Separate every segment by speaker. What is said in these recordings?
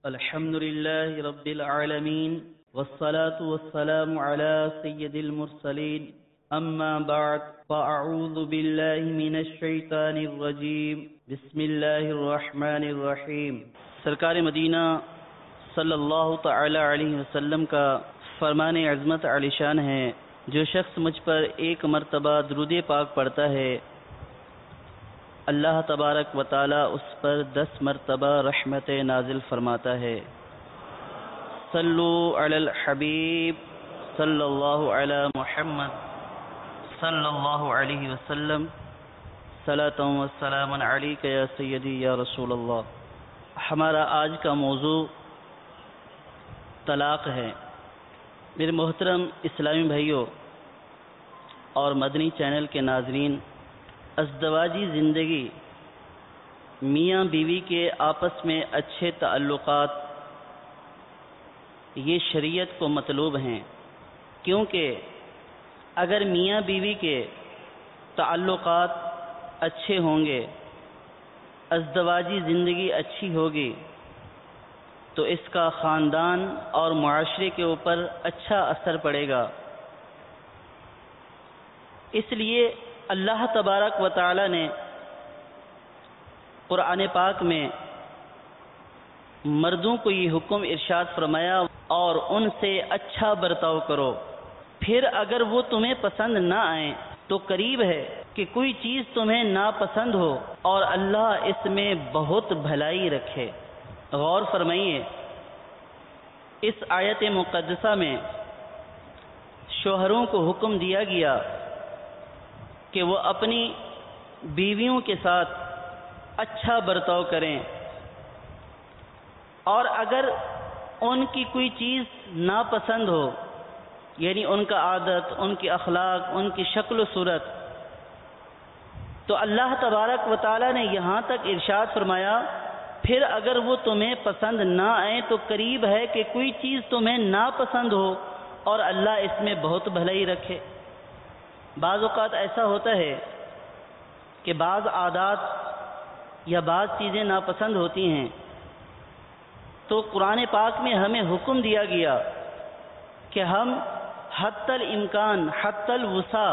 Speaker 1: الحمد لله رب العالمين والصلاة والسلام على سيد المرسلين أما بعد فأعوذ بالله من الشيطان الرجيم بسم الله الرحمن الرحيم. سرکار مدینہ صلی اللہ تعالی علیہ وسلم کا فرمان عظمت عالی شان ہے، جو شخص مجھ پر ایک مرتبہ درود پاک پڑھتا ہے اللہ تبارک و تعالی اس پر 10 مرتبہ رحمت نازل فرماتا ہے. صلو علی الحبیب صلی اللہ علی محمد صلی اللہ علیہ وسلم صلاۃ و سلام علیک یا سیدی یا رسول اللہ. ہمارا آج کا موضوع طلاق ہے. میرے محترم اسلامی بھائیوں اور مدنی چینل کے ناظرین، ازدواجی زندگی، میاں بیوی کے آپس میں اچھے تعلقات، یہ شریعت کو مطلوب ہیں، کیونکہ اگر میاں بیوی کے تعلقات اچھے ہوں گے، ازدواجی زندگی اچھی ہوگی، تو اس کا خاندان اور معاشرے کے اوپر اچھا اثر پڑے گا. اس لیے اللہ تبارک و تعالی نے قرآن پاک میں مردوں کو یہ حکم ارشاد فرمایا اور ان سے اچھا برتاؤ کرو. پھر اگر وہ تمہیں پسند نہ آئیں تو قریب ہے کہ کوئی چیز تمہیں ناپسند ہو اور اللہ اس میں بہت بھلائی رکھے. غور فرمائیے، اس آیت مقدسہ میں شوہروں کو حکم دیا گیا کہ وہ اپنی بیویوں کے ساتھ اچھا برتاؤ کریں، اور اگر ان کی کوئی چیز ناپسند ہو، یعنی ان کا عادت، ان کی اخلاق، ان کی شکل و صورت، تو اللہ تبارک و تعالی نے یہاں تک ارشاد فرمایا پھر اگر وہ تمہیں پسند نہ آئیں تو قریب ہے کہ کوئی چیز تمہیں ناپسند ہو اور اللہ اس میں بہت بھلائی رکھے. بعض اوقات ایسا ہوتا ہے کہ بعض عادات یا بعض چیزیں ناپسند ہوتی ہیں، تو قرآن پاک میں ہمیں حکم دیا گیا کہ ہم حتی الامکان، حتی الوسع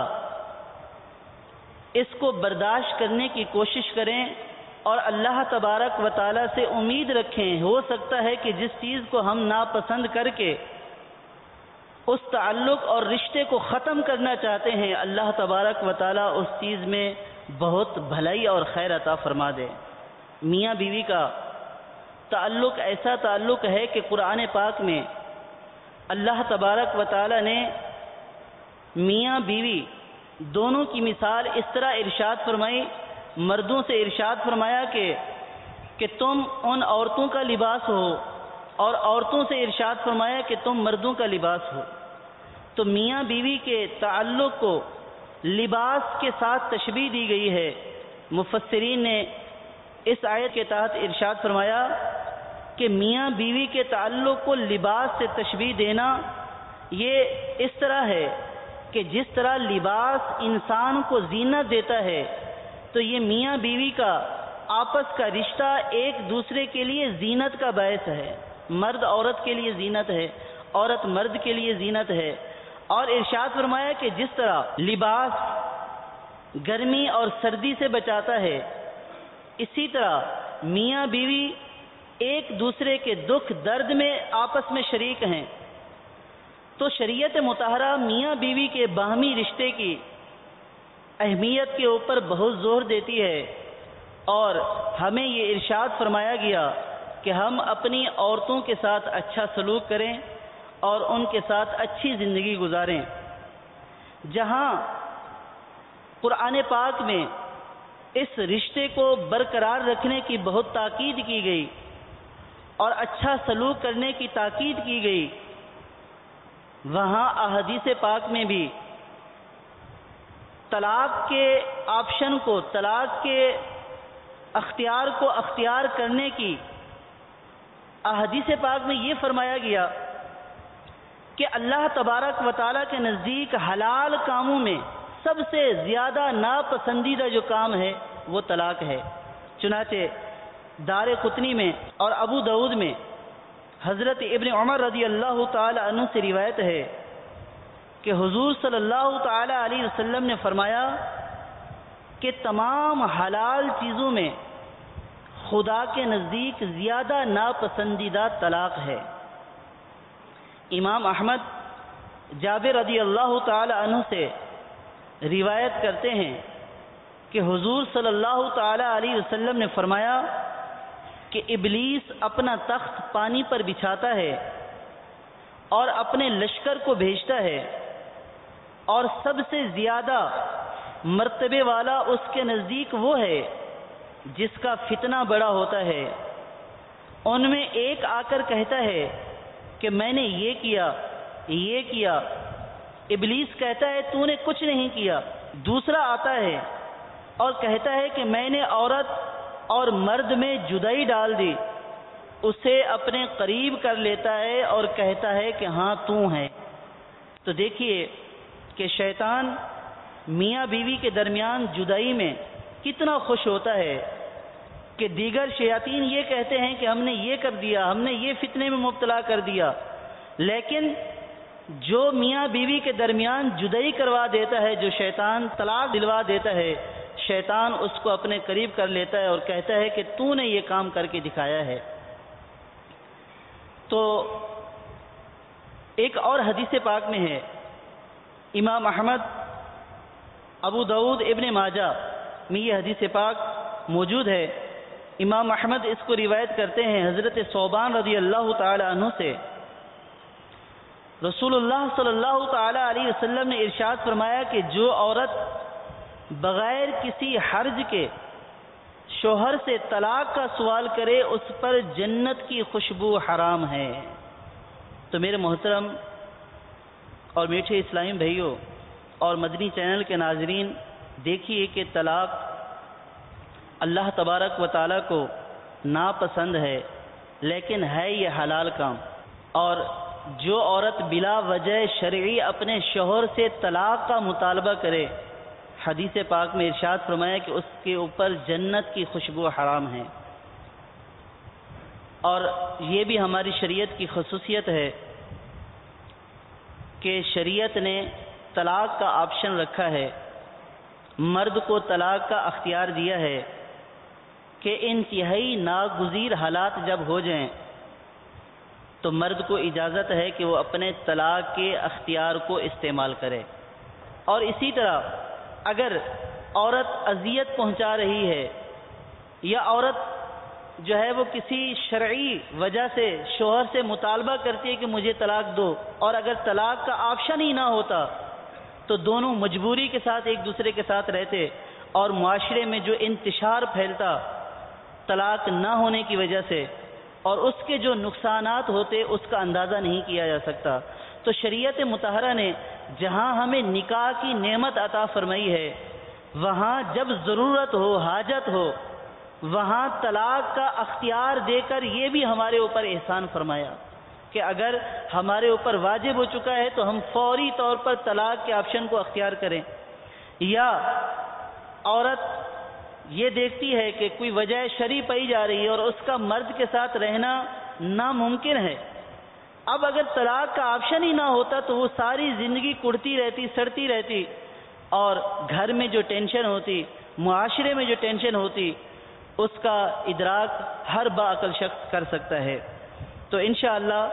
Speaker 1: اس کو برداشت کرنے کی کوشش کریں اور اللہ تبارک و تعالی سے امید رکھیں. ہو سکتا ہے کہ جس چیز کو ہم ناپسند کر کے اس تعلق اور رشتے کو ختم کرنا چاہتے ہیں، اللہ تبارک و تعالی اس چیز میں بہت بھلائی اور خیر عطا فرما دے. میاں بیوی کا تعلق ایسا تعلق ہے کہ قرآن پاک میں اللہ تبارک و تعالی نے میاں بیوی دونوں کی مثال اس طرح ارشاد فرمائی، مردوں سے ارشاد فرمایا کہ تم ان عورتوں کا لباس ہو، اور عورتوں سے ارشاد فرمایا کہ تم مردوں کا لباس ہو. تو میاں بیوی کے تعلق کو لباس کے ساتھ تشبیہ دی گئی ہے. مفسرین نے اس آیت کے تحت ارشاد فرمایا کہ میاں بیوی کے تعلق کو لباس سے تشبیہ دینا یہ اس طرح ہے کہ جس طرح لباس انسان کو زینت دیتا ہے، تو یہ میاں بیوی کا آپس کا رشتہ ایک دوسرے کے لیے زینت کا باعث ہے. مرد عورت کے لیے زینت ہے، عورت مرد کے لیے زینت ہے. اور ارشاد فرمایا کہ جس طرح لباس گرمی اور سردی سے بچاتا ہے، اسی طرح میاں بیوی ایک دوسرے کے دکھ درد میں آپس میں شریک ہیں. تو شریعت مطہرہ میاں بیوی کے باہمی رشتے کی اہمیت کے اوپر بہت زور دیتی ہے، اور ہمیں یہ ارشاد فرمایا گیا کہ ہم اپنی عورتوں کے ساتھ اچھا سلوک کریں اور ان کے ساتھ اچھی زندگی گزاریں. جہاں قرآن پاک میں اس رشتے کو برقرار رکھنے کی بہت تاکید کی گئی اور اچھا سلوک کرنے کی تاکید کی گئی، وہاں احادیث پاک میں بھی طلاق کے آپشن کو، طلاق کے اختیار کو اختیار کرنے کی احادیث پاک میں یہ فرمایا گیا کہ اللہ تبارک و تعالیٰ کے نزدیک حلال کاموں میں سب سے زیادہ ناپسندیدہ جو کام ہے وہ طلاق ہے. چنانچہ دار قطنی میں اور ابو داؤد میں حضرت ابن عمر رضی اللہ تعالی عنہ سے روایت ہے کہ حضور صلی اللہ تعالی علیہ وسلم نے فرمایا کہ تمام حلال چیزوں میں خدا کے نزدیک زیادہ ناپسندیدہ طلاق ہے۔ امام احمد جابر رضی اللہ تعالی عنہ سے روایت کرتے ہیں کہ حضور صلی اللہ تعالی علیہ وسلم نے فرمایا کہ ابلیس اپنا تخت پانی پر بچھاتا ہے اور اپنے لشکر کو بھیجتا ہے، اور سب سے زیادہ مرتبے والا اس کے نزدیک وہ ہے جس کا فتنہ بڑا ہوتا ہے۔ ان میں ایک آ کر کہتا ہے کہ میں نے یہ کیا، ابلیس کہتا ہے تو نے کچھ نہیں کیا۔ دوسرا آتا ہے اور کہتا ہے کہ میں نے عورت اور مرد میں جدائی ڈال دی، اسے اپنے قریب کر لیتا ہے اور کہتا ہے کہ ہاں تو ہے۔ تو دیکھیے کہ شیطان میاں بیوی کے درمیان جدائی میں کتنا خوش ہوتا ہے کہ دیگر شیاطین یہ کہتے ہیں کہ ہم نے یہ کر دیا، ہم نے یہ فتنے میں مبتلا کر دیا، لیکن جو میاں بیوی کے درمیان جدائی کروا دیتا ہے، جو شیطان طلاق دلوا دیتا ہے، شیطان اس کو اپنے قریب کر لیتا ہے اور کہتا ہے کہ تو نے یہ کام کر کے دکھایا ہے۔ تو ایک اور حدیث پاک میں ہے، امام احمد، ابو داؤد، ابن ماجہ میں یہ حدیث پاک موجود ہے۔ امام احمد اس کو روایت کرتے ہیں حضرت ثوبان رضی اللہ تعالی عنہ سے، رسول اللہ صلی اللہ تعالی علیہ وسلم نے ارشاد فرمایا کہ جو عورت بغیر کسی حرج کے شوہر سے طلاق کا سوال کرے اس پر جنت کی خوشبو حرام ہے۔ تو میرے محترم اور میٹھے اسلامی بھائیوں اور مدنی چینل کے ناظرین، دیکھیے کہ طلاق اللہ تبارک و تعالیٰ کو ناپسند ہے، لیکن ہے یہ حلال کام۔ اور جو عورت بلا وجہ شرعی اپنے شوہر سے طلاق کا مطالبہ کرے، حدیث پاک میں ارشاد فرمایا کہ اس کے اوپر جنت کی خوشبو حرام ہے۔ اور یہ بھی ہماری شریعت کی خصوصیت ہے کہ شریعت نے طلاق کا آپشن رکھا ہے، مرد کو طلاق کا اختیار دیا ہے کہ انتہائی ناگزیر حالات جب ہو جائیں تو مرد کو اجازت ہے کہ وہ اپنے طلاق کے اختیار کو استعمال کرے۔ اور اسی طرح اگر عورت اذیت پہنچا رہی ہے یا عورت جو ہے وہ کسی شرعی وجہ سے شوہر سے مطالبہ کرتی ہے کہ مجھے طلاق دو، اور اگر طلاق کا آپشن ہی نہ ہوتا تو دونوں مجبوری کے ساتھ ایک دوسرے کے ساتھ رہتے، اور معاشرے میں جو انتشار پھیلتا طلاق نہ ہونے کی وجہ سے اور اس کے جو نقصانات ہوتے اس کا اندازہ نہیں کیا جا سکتا۔ تو شریعت مطہرہ نے جہاں ہمیں نکاح کی نعمت عطا فرمائی ہے، وہاں جب ضرورت ہو، حاجت ہو، وہاں طلاق کا اختیار دے کر یہ بھی ہمارے اوپر احسان فرمایا کہ اگر ہمارے اوپر واجب ہو چکا ہے تو ہم فوری طور پر طلاق کے آپشن کو اختیار کریں۔ یا عورت یہ دیکھتی ہے کہ کوئی وجہ شرعی پائی جا رہی ہے اور اس کا مرد کے ساتھ رہنا ناممکن ہے، اب اگر طلاق کا آپشن ہی نہ ہوتا تو وہ ساری زندگی کڑتی رہتی، سڑتی رہتی، اور گھر میں جو ٹینشن ہوتی، معاشرے میں جو ٹینشن ہوتی، اس کا ادراک ہر باعقل شخص کر سکتا ہے۔ تو انشاءاللہ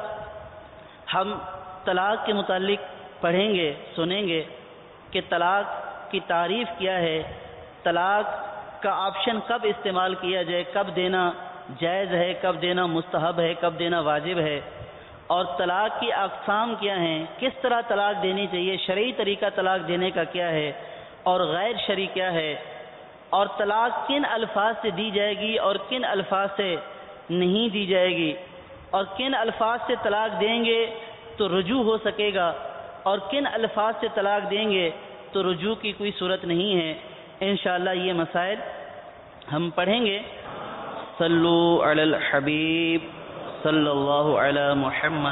Speaker 1: ہم طلاق کے متعلق پڑھیں گے، سنیں گے کہ طلاق کی تعریف کیا ہے، طلاق کا آپشن کب استعمال کیا جائے، کب دینا جائز ہے، کب دینا مستحب ہے، کب دینا واجب ہے، اور طلاق کی اقسام کیا ہیں، کس طرح طلاق دینی چاہیے، شرعی طریقہ طلاق دینے کا کیا ہے اور غیر شرعی کیا ہے، اور طلاق کن الفاظ سے دی جائے گی اور کن الفاظ سے نہیں دی جائے گی، اور کن الفاظ سے طلاق دیں گے تو رجوع ہو سکے گا اور کن الفاظ سے طلاق دیں گے تو رجوع کی کوئی صورت نہیں ہے۔ انشاءاللہ یہ مسائل ہم پڑھیں گے۔ صلو علی الحبیب صلی اللہ علی محمد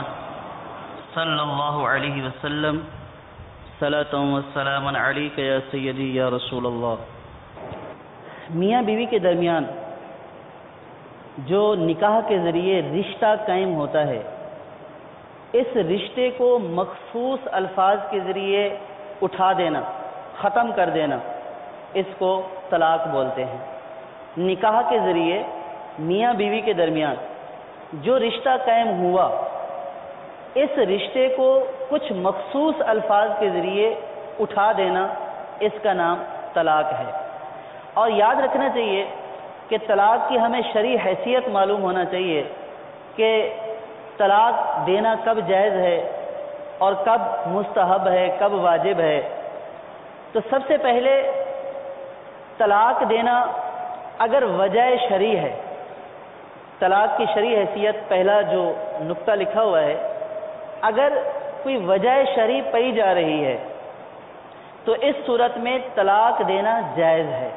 Speaker 1: صلی اللہ علیہ وسلم، صلاۃ و سلام علیک یا سیدی یا رسول اللہ۔ میاں بیوی کے درمیان جو نکاح کے ذریعے رشتہ قائم ہوتا ہے، اس رشتے کو مخصوص الفاظ کے ذریعے اٹھا دینا، ختم کر دینا، اس کو طلاق بولتے ہیں۔ نکاح کے ذریعے میاں بیوی کے درمیان جو رشتہ قائم ہوا، اس رشتے کو کچھ مخصوص الفاظ کے ذریعے اٹھا دینا، اس کا نام طلاق ہے۔ اور یاد رکھنا چاہیے کہ طلاق کی ہمیں شرعی حیثیت معلوم ہونا چاہیے کہ طلاق دینا کب جائز ہے اور کب مستحب ہے، کب واجب ہے۔ تو سب سے پہلے طلاق دینا اگر وجہ شرعی ہے، طلاق کی شرعی حیثیت پہلا جو نقطہ لکھا ہوا ہے، اگر کوئی وجہ شرعی پائی جا رہی ہے تو اس صورت میں طلاق دینا جائز ہے،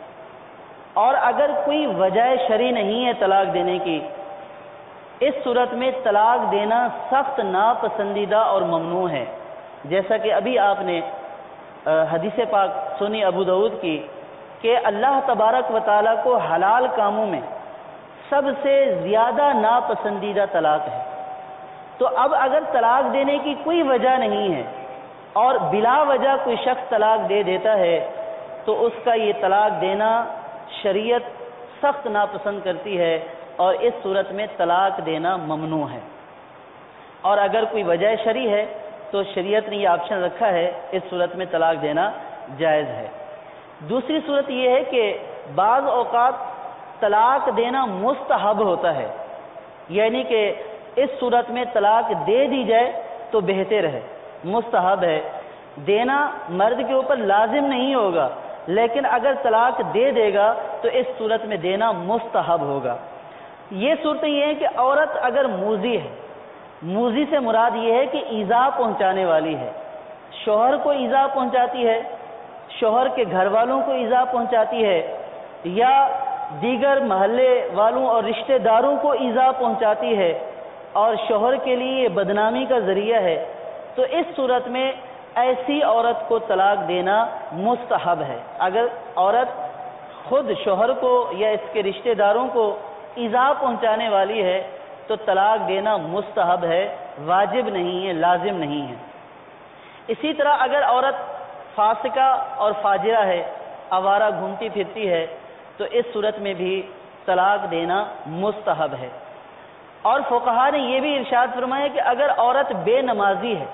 Speaker 1: اور اگر کوئی وجہ شرعی نہیں ہے طلاق دینے کی، اس صورت میں طلاق دینا سخت ناپسندیدہ اور ممنوع ہے۔ جیسا کہ ابھی آپ نے حدیث پاک سنی ابو داؤد کی کہ اللہ تبارک و تعالیٰ کو حلال کاموں میں سب سے زیادہ ناپسندیدہ طلاق ہے۔ تو اب اگر طلاق دینے کی کوئی وجہ نہیں ہے اور بلا وجہ کوئی شخص طلاق دے دیتا ہے تو اس کا یہ طلاق دینا شریعت سخت ناپسند کرتی ہے، اور اس صورت میں طلاق دینا ممنوع ہے۔ اور اگر کوئی وجہ شرعی ہے تو شریعت نے یہ آپشن رکھا ہے، اس صورت میں طلاق دینا جائز ہے۔ دوسری صورت یہ ہے کہ بعض اوقات طلاق دینا مستحب ہوتا ہے، یعنی کہ اس صورت میں طلاق دے دی جائے تو بہتر ہے، مستحب ہے۔ دینا مرد کے اوپر لازم نہیں ہوگا، لیکن اگر طلاق دے دے گا تو اس صورت میں دینا مستحب ہوگا۔ یہ صورت یہ ہے کہ عورت اگر موذی ہے، موذی سے مراد یہ ہے کہ ایذا پہنچانے والی ہے، شوہر کو ایذا پہنچاتی ہے، شوہر کے گھر والوں کو ایذا پہنچاتی ہے، یا دیگر محلے والوں اور رشتہ داروں کو ایذا پہنچاتی ہے، اور شوہر کے لیے یہ بدنامی کا ذریعہ ہے، تو اس صورت میں ایسی عورت کو طلاق دینا مستحب ہے۔ اگر عورت خود شوہر کو یا اس کے رشتہ داروں کو ایذا پہنچانے والی ہے تو طلاق دینا مستحب ہے، واجب نہیں ہے، لازم نہیں ہے۔ اسی طرح اگر عورت فاسقہ اور فاجرہ ہے، آوارہ گھومتی پھرتی ہے، تو اس صورت میں بھی طلاق دینا مستحب ہے۔ اور فقہا نے یہ بھی ارشاد فرمایا کہ اگر عورت بے نمازی ہے،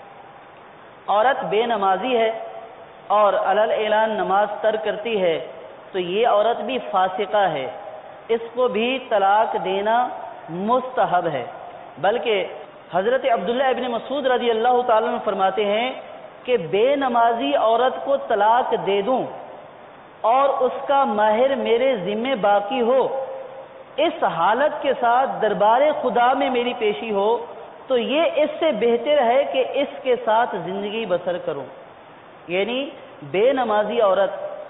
Speaker 1: عورت بے نمازی ہے اور علل اعلان نماز ترک کرتی ہے تو یہ عورت بھی فاسقہ ہے، اس کو بھی طلاق دینا مستحب ہے۔ بلکہ حضرت عبداللہ ابن مسعود رضی اللہ تعالیٰ عنہ فرماتے ہیں کہ بے نمازی عورت کو طلاق دے دوں اور اس کا مہر میرے ذمے باقی ہو، اس حالت کے ساتھ دربار خدا میں میری پیشی ہو، تو یہ اس سے بہتر ہے کہ اس کے ساتھ زندگی بسر کروں۔ یعنی بے نمازی عورت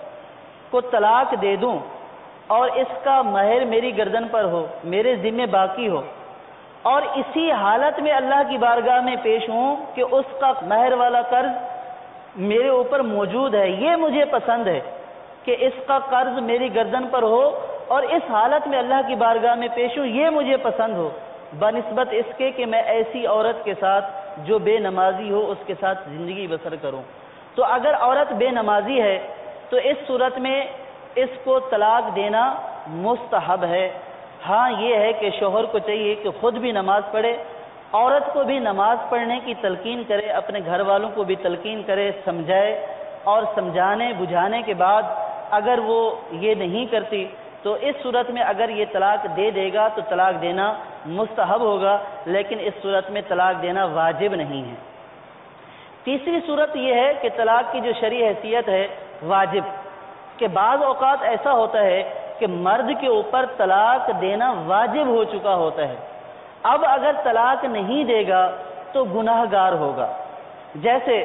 Speaker 1: کو طلاق دے دوں اور اس کا مہر میری گردن پر ہو، میرے ذمے باقی ہو، اور اسی حالت میں اللہ کی بارگاہ میں پیش ہوں کہ اس کا مہر والا قرض میرے اوپر موجود ہے، یہ مجھے پسند ہے کہ اس کا قرض میری گردن پر ہو اور اس حالت میں اللہ کی بارگاہ میں پیش ہوں، یہ مجھے پسند ہو، بنسبت اس کے کہ میں ایسی عورت کے ساتھ جو بے نمازی ہو اس کے ساتھ زندگی بسر کروں۔ تو اگر عورت بے نمازی ہے تو اس صورت میں اس کو طلاق دینا مستحب ہے۔ ہاں یہ ہے کہ شوہر کو چاہیے کہ خود بھی نماز پڑھے، عورت کو بھی نماز پڑھنے کی تلقین کرے، اپنے گھر والوں کو بھی تلقین کرے، سمجھائے، اور سمجھانے بجھانے کے بعد اگر وہ یہ نہیں کرتی تو اس صورت میں اگر یہ طلاق دے دے گا تو طلاق دینا مستحب ہوگا، لیکن اس صورت میں طلاق دینا واجب نہیں ہے۔ تیسری صورت یہ ہے کہ طلاق کی جو شرعی حیثیت ہے واجب، کہ بعض اوقات ایسا ہوتا ہے کہ مرد کے اوپر طلاق دینا واجب ہو چکا ہوتا ہے، اب اگر طلاق نہیں دے گا تو گناہ گار ہوگا۔ جیسے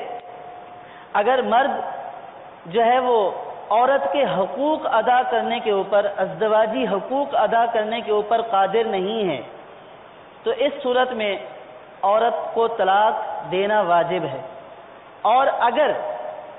Speaker 1: اگر مرد جو ہے وہ عورت کے حقوق ادا کرنے کے اوپر، ازدواجی حقوق ادا کرنے کے اوپر قادر نہیں ہے تو اس صورت میں عورت کو طلاق دینا واجب ہے۔ اور اگر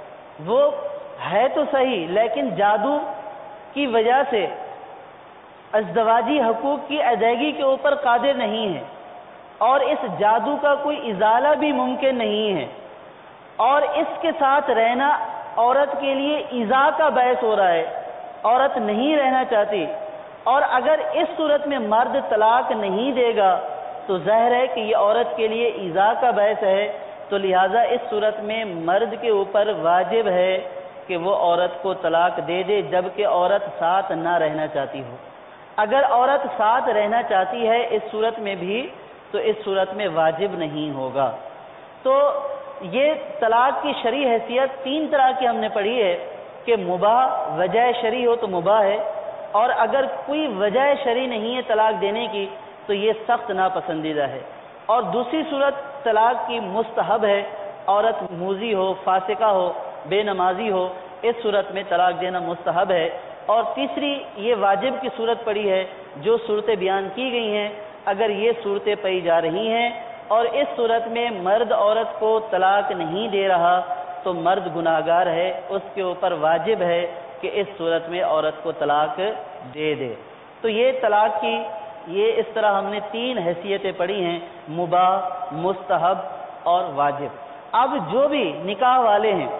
Speaker 1: وہ ہے تو صحیح لیکن جادو کی وجہ سے ازدواجی حقوق کی ادائیگی کے اوپر قادر نہیں ہے، اور اس جادو کا کوئی ازالہ بھی ممکن نہیں ہے، اور اس کے ساتھ رہنا عورت کے لیے ایذا کا باعث ہو رہا ہے، عورت نہیں رہنا چاہتی، اور اگر اس صورت میں مرد طلاق نہیں دے گا تو ظاہر ہے کہ یہ عورت کے لیے ایذا کا باعث ہے، تو لہٰذا اس صورت میں مرد کے اوپر واجب ہے کہ وہ عورت کو طلاق دے دے، جبکہ عورت ساتھ نہ رہنا چاہتی ہو۔ اگر عورت ساتھ رہنا چاہتی ہے اس صورت میں بھی تو اس صورت میں واجب نہیں ہوگا۔ تو یہ طلاق کی شرعی حیثیت تین طرح کی ہم نے پڑھی ہے کہ مباح، وجہ شرعی ہو تو مباح ہے، اور اگر کوئی وجہ شرعی نہیں ہے طلاق دینے کی تو یہ سخت ناپسندیدہ ہے، اور دوسری صورت طلاق کی مستحب ہے، عورت موذی ہو، فاسقہ ہو، بے نمازی ہو، اس صورت میں طلاق دینا مستحب ہے، اور تیسری یہ واجب کی صورت پڑی ہے۔ جو صورتیں بیان کی گئی ہیں اگر یہ صورتیں پائی جا رہی ہیں اور اس صورت میں مرد عورت کو طلاق نہیں دے رہا تو مرد گناہگار ہے، اس کے اوپر واجب ہے کہ اس صورت میں عورت کو طلاق دے دے۔ تو یہ طلاق کی یہ اس طرح ہم نے تین حیثیتیں پڑھی ہیں، مباح، مستحب اور واجب۔ اب جو بھی نکاح والے ہیں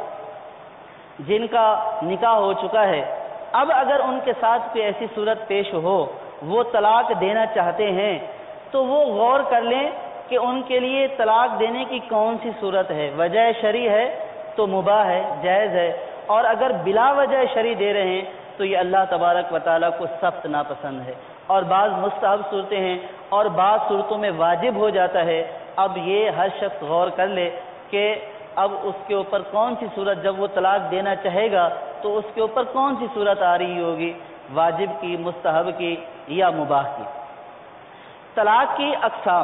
Speaker 1: جن کا نکاح ہو چکا ہے، اب اگر ان کے ساتھ کوئی ایسی صورت پیش ہو وہ طلاق دینا چاہتے ہیں تو وہ غور کر لیں کہ ان کے لیے طلاق دینے کی کون سی صورت ہے۔ وجہ شرعی ہے تو مباح ہے، جائز ہے، اور اگر بلا وجہ شرعی دے رہے ہیں تو یہ اللہ تبارک و تعالیٰ کو سخت ناپسند ہے، اور بعض مستحب صورتیں ہیں اور بعض صورتوں میں واجب ہو جاتا ہے۔ اب یہ ہر شخص غور کر لے کہ اب اس کے اوپر کون سی صورت، جب وہ طلاق دینا چاہے گا تو اس کے اوپر کون سی صورت آ رہی ہوگی، واجب کی، مستحب کی یا مباح کی۔ طلاق کی اقسام،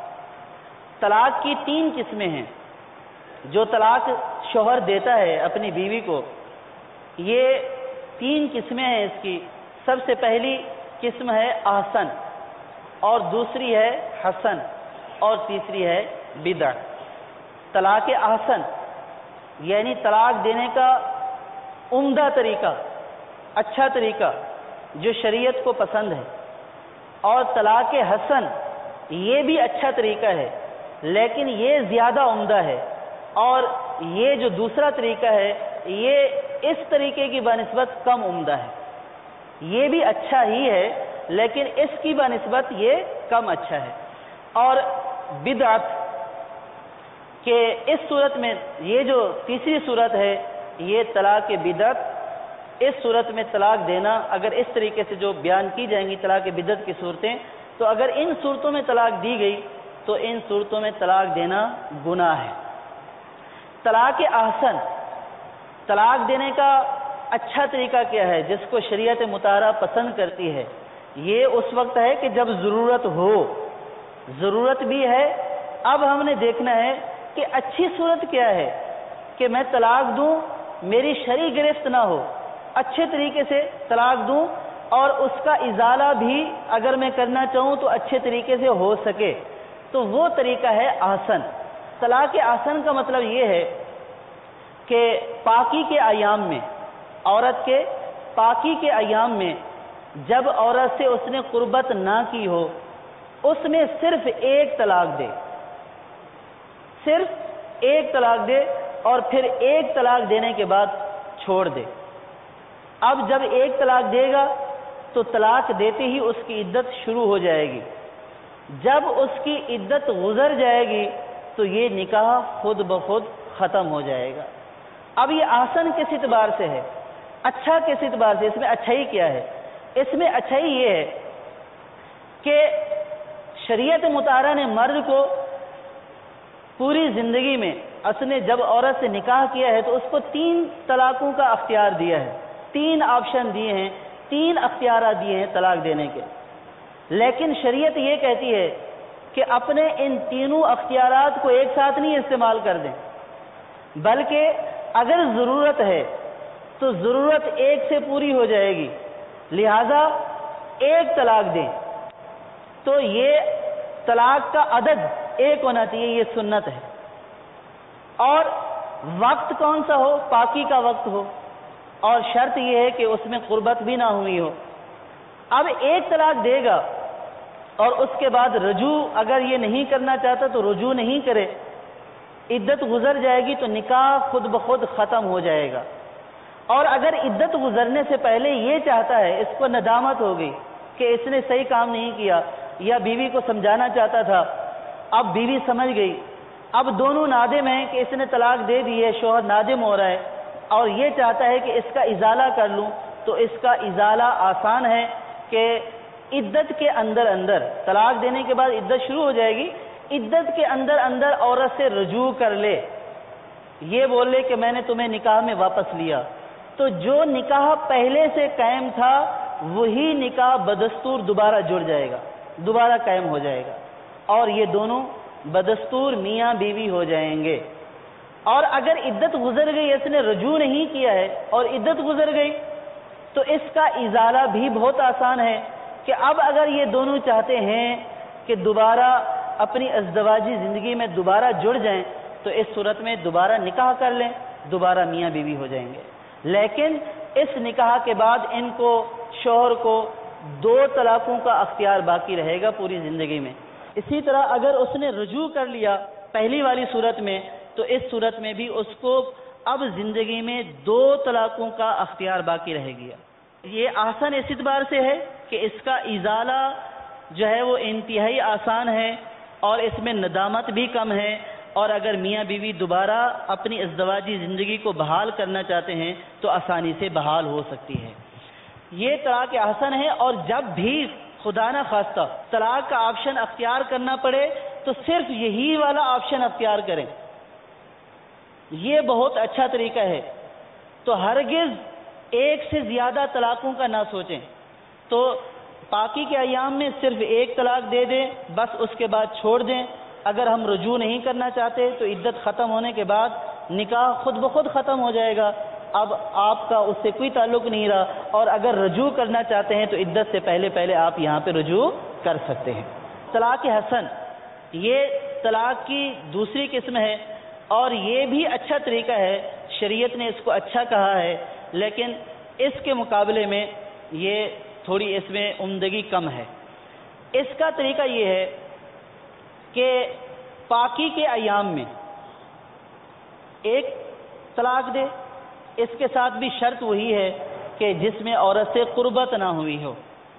Speaker 1: طلاق کی تین قسمیں ہیں۔ جو طلاق شوہر دیتا ہے اپنی بیوی کو، یہ تین قسمیں ہیں اس کی۔ سب سے پہلی قسم ہے احسن، اور دوسری ہے حسن، اور تیسری ہے بدع۔ طلاق احسن یعنی طلاق دینے کا عمدہ طریقہ، اچھا طریقہ جو شریعت کو پسند ہے، اور طلاق حسن یہ بھی اچھا طریقہ ہے لیکن یہ زیادہ عمدہ ہے، اور یہ جو دوسرا طریقہ ہے یہ اس طریقے کی بنسبت کم عمدہ ہے۔ یہ بھی اچھا ہی ہے لیکن اس کی بنسبت یہ کم اچھا ہے۔ اور بدعت کہ اس صورت میں یہ جو تیسری صورت ہے یہ طلاق بدعت، اس صورت میں طلاق دینا اگر اس طریقے سے جو بیان کی جائیں گی طلاق بدعت کی صورتیں، تو اگر ان صورتوں میں طلاق دی گئی تو ان صورتوں میں طلاق دینا گناہ ہے۔ طلاق احسن، طلاق دینے کا اچھا طریقہ کیا ہے جس کو شریعت مطہرہ پسند کرتی ہے؟ یہ اس وقت ہے کہ جب ضرورت ہو، ضرورت بھی ہے۔ اب ہم نے دیکھنا ہے کہ اچھی صورت کیا ہے کہ میں طلاق دوں، میری شرعی گرفت نہ ہو، اچھے طریقے سے طلاق دوں، اور اس کا ازالہ بھی اگر میں کرنا چاہوں تو اچھے طریقے سے ہو سکے، تو وہ طریقہ ہے احسن۔ طلاق احسن کا مطلب یہ ہے کہ پاکی کے ایام میں، عورت کے پاکی کے ایام میں جب عورت سے اس نے قربت نہ کی ہو، اس میں صرف ایک طلاق دے، صرف ایک طلاق دے، اور پھر ایک طلاق دینے کے بعد چھوڑ دے۔ اب جب ایک طلاق دے گا تو طلاق دیتے ہی اس کی عدت شروع ہو جائے گی۔ جب اس کی عدت گزر جائے گی تو یہ نکاح خود بخود ختم ہو جائے گا۔ اب یہ احسن کس اعتبار سے ہے، اچھا کس اعتبار سے؟ اس میں اچھائی کیا ہے؟ اس میں اچھائی یہ ہے کہ شریعت مطہرہ نے مرد کو پوری زندگی میں، اس نے جب عورت سے نکاح کیا ہے تو اس کو 3 طلاقوں کا اختیار دیا ہے، 3 آپشن دیے ہیں، 3 اختیارات دیے ہیں طلاق دینے کے۔ لیکن شریعت یہ کہتی ہے کہ اپنے ان تینوں اختیارات کو ایک ساتھ نہیں استعمال کر دیں، بلکہ اگر ضرورت ہے تو ضرورت ایک سے پوری ہو جائے گی، لہذا ایک طلاق دیں۔ تو یہ طلاق کا عدد ایک ہونا چاہیے، یہ سنت ہے۔ اور وقت کون سا ہو؟ پاکی کا وقت ہو، اور شرط یہ ہے کہ اس میں قربت بھی نہ ہوئی ہو۔ اب ایک طلاق دے گا اور اس کے بعد رجوع اگر یہ نہیں کرنا چاہتا تو رجوع نہیں کرے، عدت گزر جائے گی تو نکاح خود بخود ختم ہو جائے گا۔ اور اگر عدت گزرنے سے پہلے یہ چاہتا ہے، اس کو ندامت ہو گئی کہ اس نے صحیح کام نہیں کیا، یا بیوی کو سمجھانا چاہتا تھا، اب بیوی سمجھ گئی، اب دونوں نادم ہیں کہ اس نے طلاق دے دی ہے، شوہر نادم ہو رہا ہے اور یہ چاہتا ہے کہ اس کا ازالہ کر لوں، تو اس کا ازالہ آسان ہے کہ عدت کے اندر اندر، طلاق دینے کے بعد عدت شروع ہو جائے گی، عدت کے اندر اندر عورت سے رجوع کر لے، یہ بول لے کہ میں نے تمہیں نکاح میں واپس لیا، تو جو نکاح پہلے سے قائم تھا وہی نکاح بدستور دوبارہ جڑ جائے گا، دوبارہ قائم ہو جائے گا، اور یہ دونوں بدستور میاں بیوی ہو جائیں گے۔ اور اگر عدت گزر گئی، اس نے رجوع نہیں کیا ہے اور عدت گزر گئی، تو اس کا ازالہ بھی بہت آسان ہے کہ اب اگر یہ دونوں چاہتے ہیں کہ دوبارہ اپنی ازدواجی زندگی میں دوبارہ جڑ جائیں تو اس صورت میں دوبارہ نکاح کر لیں، دوبارہ میاں بیوی ہو جائیں گے۔ لیکن اس نکاح کے بعد ان کو، شوہر کو، 2 طلاقوں کا اختیار باقی رہے گا پوری زندگی میں۔ اسی طرح اگر اس نے رجوع کر لیا پہلی والی صورت میں، تو اس صورت میں بھی اس کو اب زندگی میں 2 طلاقوں کا اختیار باقی رہ گیا۔ یہ آسان اس اعتبار سے ہے کہ اس کا ازالہ جو ہے وہ انتہائی آسان ہے اور اس میں ندامت بھی کم ہے، اور اگر میاں بیوی دوبارہ اپنی ازدواجی زندگی کو بحال کرنا چاہتے ہیں تو آسانی سے بحال ہو سکتی ہے۔ یہ طلاق آسان ہے، اور جب بھی خدا نہ خواستہ طلاق کا آپشن اختیار کرنا پڑے تو صرف یہی والا آپشن اختیار کریں، یہ بہت اچھا طریقہ ہے۔ تو ہرگز ایک سے زیادہ طلاقوں کا نہ سوچیں، تو پاکی کے ایام میں صرف 1 طلاق دے دیں، بس اس کے بعد چھوڑ دیں۔ اگر ہم رجوع نہیں کرنا چاہتے تو عدت ختم ہونے کے بعد نکاح خود بخود ختم ہو جائے گا، اب آپ کا اس سے کوئی تعلق نہیں رہا، اور اگر رجوع کرنا چاہتے ہیں تو عدت سے پہلے آپ یہاں پہ رجوع کر سکتے ہیں۔ طلاق حسن یہ طلاق کی دوسری قسم ہے، اور یہ بھی اچھا طریقہ ہے، شریعت نے اس کو اچھا کہا ہے، لیکن اس کے مقابلے میں یہ تھوڑی اس میں عمدگی کم ہے۔ اس کا طریقہ یہ ہے کہ پاکی کے ایام میں 1 طلاق دے، اس کے ساتھ بھی شرط وہی ہے کہ جس میں عورت سے قربت نہ ہوئی ہو،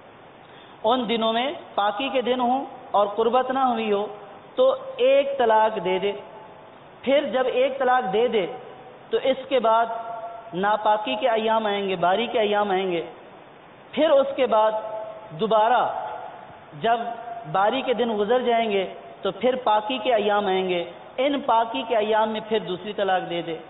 Speaker 1: ان دنوں میں پاکی کے دن ہوں اور قربت نہ ہوئی ہو تو 1 طلاق دے دے۔ پھر جب 1 طلاق دے دے تو اس کے بعد ناپاکی کے ایام آئیں گے، باری کے ایام آئیں گے، پھر اس کے بعد دوبارہ جب باری کے دن گزر جائیں گے تو پھر پاکی کے ایام آئیں گے، ان پاکی کے ایام میں پھر دوسری طلاق دے دے۔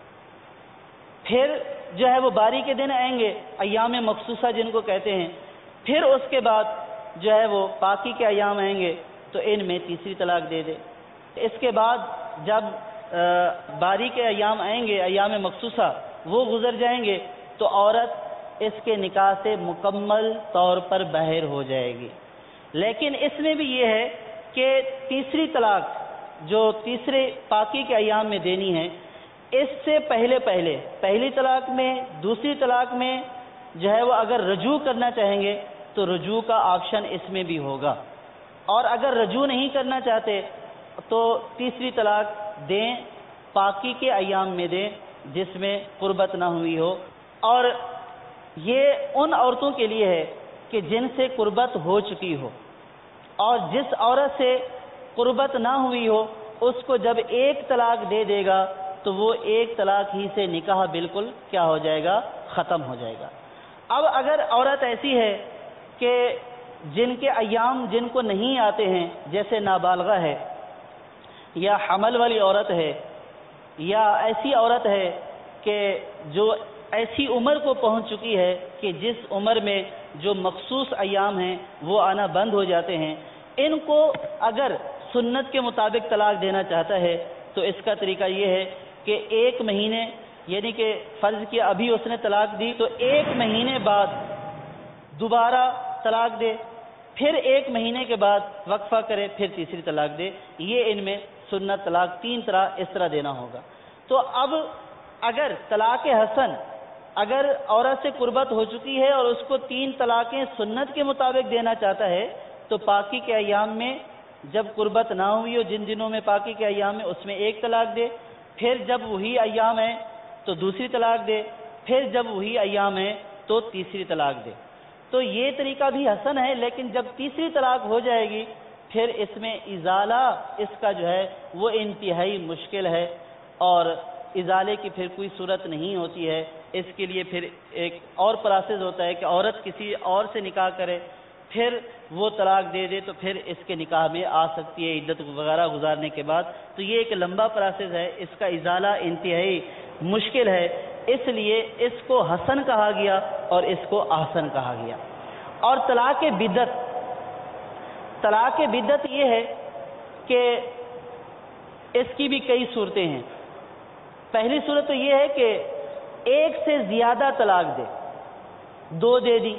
Speaker 1: پھر جو ہے وہ باری کے دن آئیں گے، ایام مخصوصہ جن کو کہتے ہیں، پھر اس کے بعد جو ہے وہ پاکی کے ایام آئیں گے تو ان میں تیسری طلاق دے دے۔ اس کے بعد جب باری کے ایام آئیں گے، ایام مخصوصہ وہ گزر جائیں گے تو عورت اس کے نکاح سے مکمل طور پر باہر ہو جائے گی۔ لیکن اس میں بھی یہ ہے کہ تیسری طلاق جو تیسرے پاکی کے ایام میں دینی ہے، اس سے پہلی طلاق میں، دوسری طلاق میں جو ہے وہ اگر رجوع کرنا چاہیں گے تو رجوع کا آپشن اس میں بھی ہوگا، اور اگر رجوع نہیں کرنا چاہتے تو تیسری طلاق دیں، پاکی کے ایام میں دیں جس میں قربت نہ ہوئی ہو۔ اور یہ ان عورتوں کے لیے ہے کہ جن سے قربت ہو چکی ہو، اور جس عورت سے قربت نہ ہوئی ہو اس کو جب 1 طلاق دے دے گا تو وہ 1 طلاق ہی سے نکاح بالکل کیا ہو جائے گا، ختم ہو جائے گا۔ اب اگر عورت ایسی ہے کہ جن کے ایام جن کو نہیں آتے ہیں، جیسے نابالغہ ہے یا حمل والی عورت ہے، یا ایسی عورت ہے کہ جو ایسی عمر کو پہنچ چکی ہے کہ جس عمر میں جو مخصوص ایام ہیں وہ آنا بند ہو جاتے ہیں، ان کو اگر سنت کے مطابق طلاق دینا چاہتا ہے تو اس کا طریقہ یہ ہے کہ 1 مہینے، یعنی کہ فرض کیا ابھی اس نے طلاق دی تو 1 مہینے بعد دوبارہ طلاق دے، پھر 1 مہینے کے بعد وقفہ کرے، پھر تیسری طلاق دے۔ یہ ان میں سنت طلاق 3 طرح اس طرح دینا ہوگا۔ تو اب اگر طلاق حسن اگر عورت سے قربت ہو چکی ہے اور اس کو 3 طلاقیں سنت کے مطابق دینا چاہتا ہے تو پاکی کے ایام میں جب قربت نہ ہوئی ہو، جن دنوں میں پاکی کے ایام میں، اس میں 1 طلاق دے، پھر جب وہی ایام ہے تو دوسری طلاق دے، پھر جب وہی ایام ہے تو تیسری طلاق دے۔ تو یہ طریقہ بھی حسن ہے، لیکن جب تیسری طلاق ہو جائے گی پھر اس میں ازالہ اس کا جو ہے وہ انتہائی مشکل ہے، اور ازالے کی پھر کوئی صورت نہیں ہوتی ہے۔ اس کے لیے پھر ایک اور پروسیس ہوتا ہے کہ عورت کسی اور سے نکاح کرے، پھر وہ طلاق دے دے تو پھر اس کے نکاح میں آ سکتی ہے عدت وغیرہ گزارنے کے بعد۔ تو یہ ایک لمبا پروسیس ہے، اس کا ازالہ انتہائی مشکل ہے، اس لیے اس کو حسن کہا گیا اور اس کو احسن کہا گیا۔ اور طلاق بدعت یہ ہے کہ اس کی بھی کئی صورتیں ہیں۔ پہلی صورت تو یہ ہے کہ ایک سے زیادہ طلاق دے، 2 دے دی،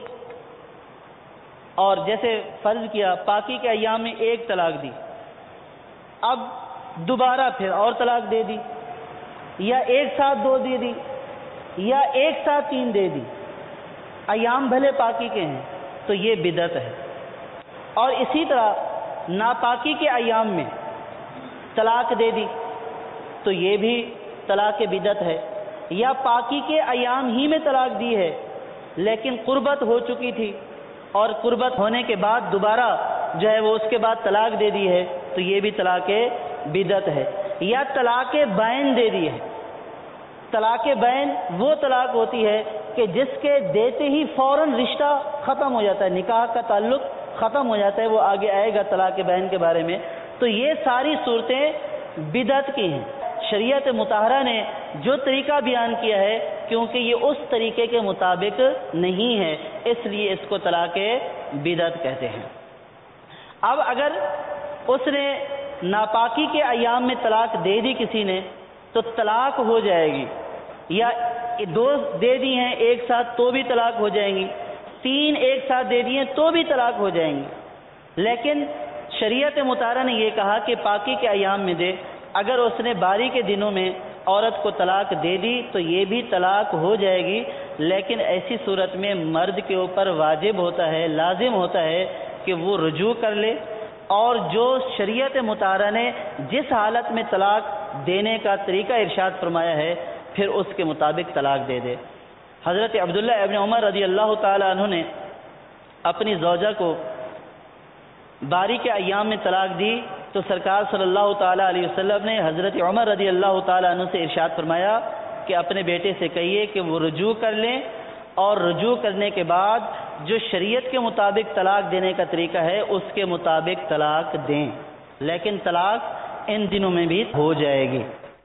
Speaker 1: اور جیسے فرض کیا پاکی کے ایام میں 1 طلاق دی، اب دوبارہ پھر اور طلاق دے دی، یا ایک ساتھ 2 دے دی، یا ایک ساتھ 3 دے دی، ایام بھلے پاکی کے ہیں، تو یہ بدعت ہے۔ اور اسی طرح ناپاکی کے ایام میں طلاق دے دی تو یہ بھی طلاق بدعت ہے، یا پاکی کے ایام ہی میں طلاق دی ہے لیکن قربت ہو چکی تھی اور قربت ہونے کے بعد دوبارہ جو ہے وہ اس کے بعد طلاق دے دی ہے تو یہ بھی طلاق بدعت ہے، یا طلاق بائن دے دی ہے۔ طلاق بائن وہ طلاق ہوتی ہے کہ جس کے دیتے ہی فوراً رشتہ ختم ہو جاتا ہے، نکاح کا تعلق ختم ہو جاتا ہے، وہ آگے آئے گا طلاق بائن کے بارے میں۔ تو یہ ساری صورتیں بدعت کی ہیں۔ شریعت مطہرہ نے جو طریقہ بیان کیا ہے کیونکہ یہ اس طریقے کے مطابق نہیں ہے، اس لیے اس کو طلاق بدعت کہتے ہیں۔ اب اگر اس نے ناپاکی کے ایام میں طلاق دے دی کسی نے تو طلاق ہو جائے گی، یا 2 دے دی ہیں ایک ساتھ تو بھی طلاق ہو جائیں گی، 3 ایک ساتھ دے دی ہیں تو بھی طلاق ہو جائیں گی۔ لیکن شریعت مطہرہ نے یہ کہا کہ پاکی کے ایام میں دے، اگر اس نے باری کے دنوں میں عورت کو طلاق دے دی تو یہ بھی طلاق ہو جائے گی، لیکن ایسی صورت میں مرد کے اوپر واجب ہوتا ہے، لازم ہوتا ہے کہ وہ رجوع کر لے، اور جو شریعت مطہرہ نے جس حالت میں طلاق دینے کا طریقہ ارشاد فرمایا ہے پھر اس کے مطابق طلاق دے دے۔ حضرت عبداللہ ابن عمر رضی اللہ تعالی عنہ نے اپنی زوجہ کو باری کے ایام میں طلاق دی تو سرکار صلی اللہ تعالی علیہ وسلم نے حضرت عمر رضی اللہ تعالی عنہ سے ارشاد فرمایا کہ اپنے بیٹے سے کہیے کہ وہ رجوع کر لیں، اور رجوع کرنے کے بعد جو شریعت کے مطابق طلاق دینے کا طریقہ ہے اس کے مطابق طلاق دیں، لیکن طلاق ان دنوں میں بھی ہو جائے گی۔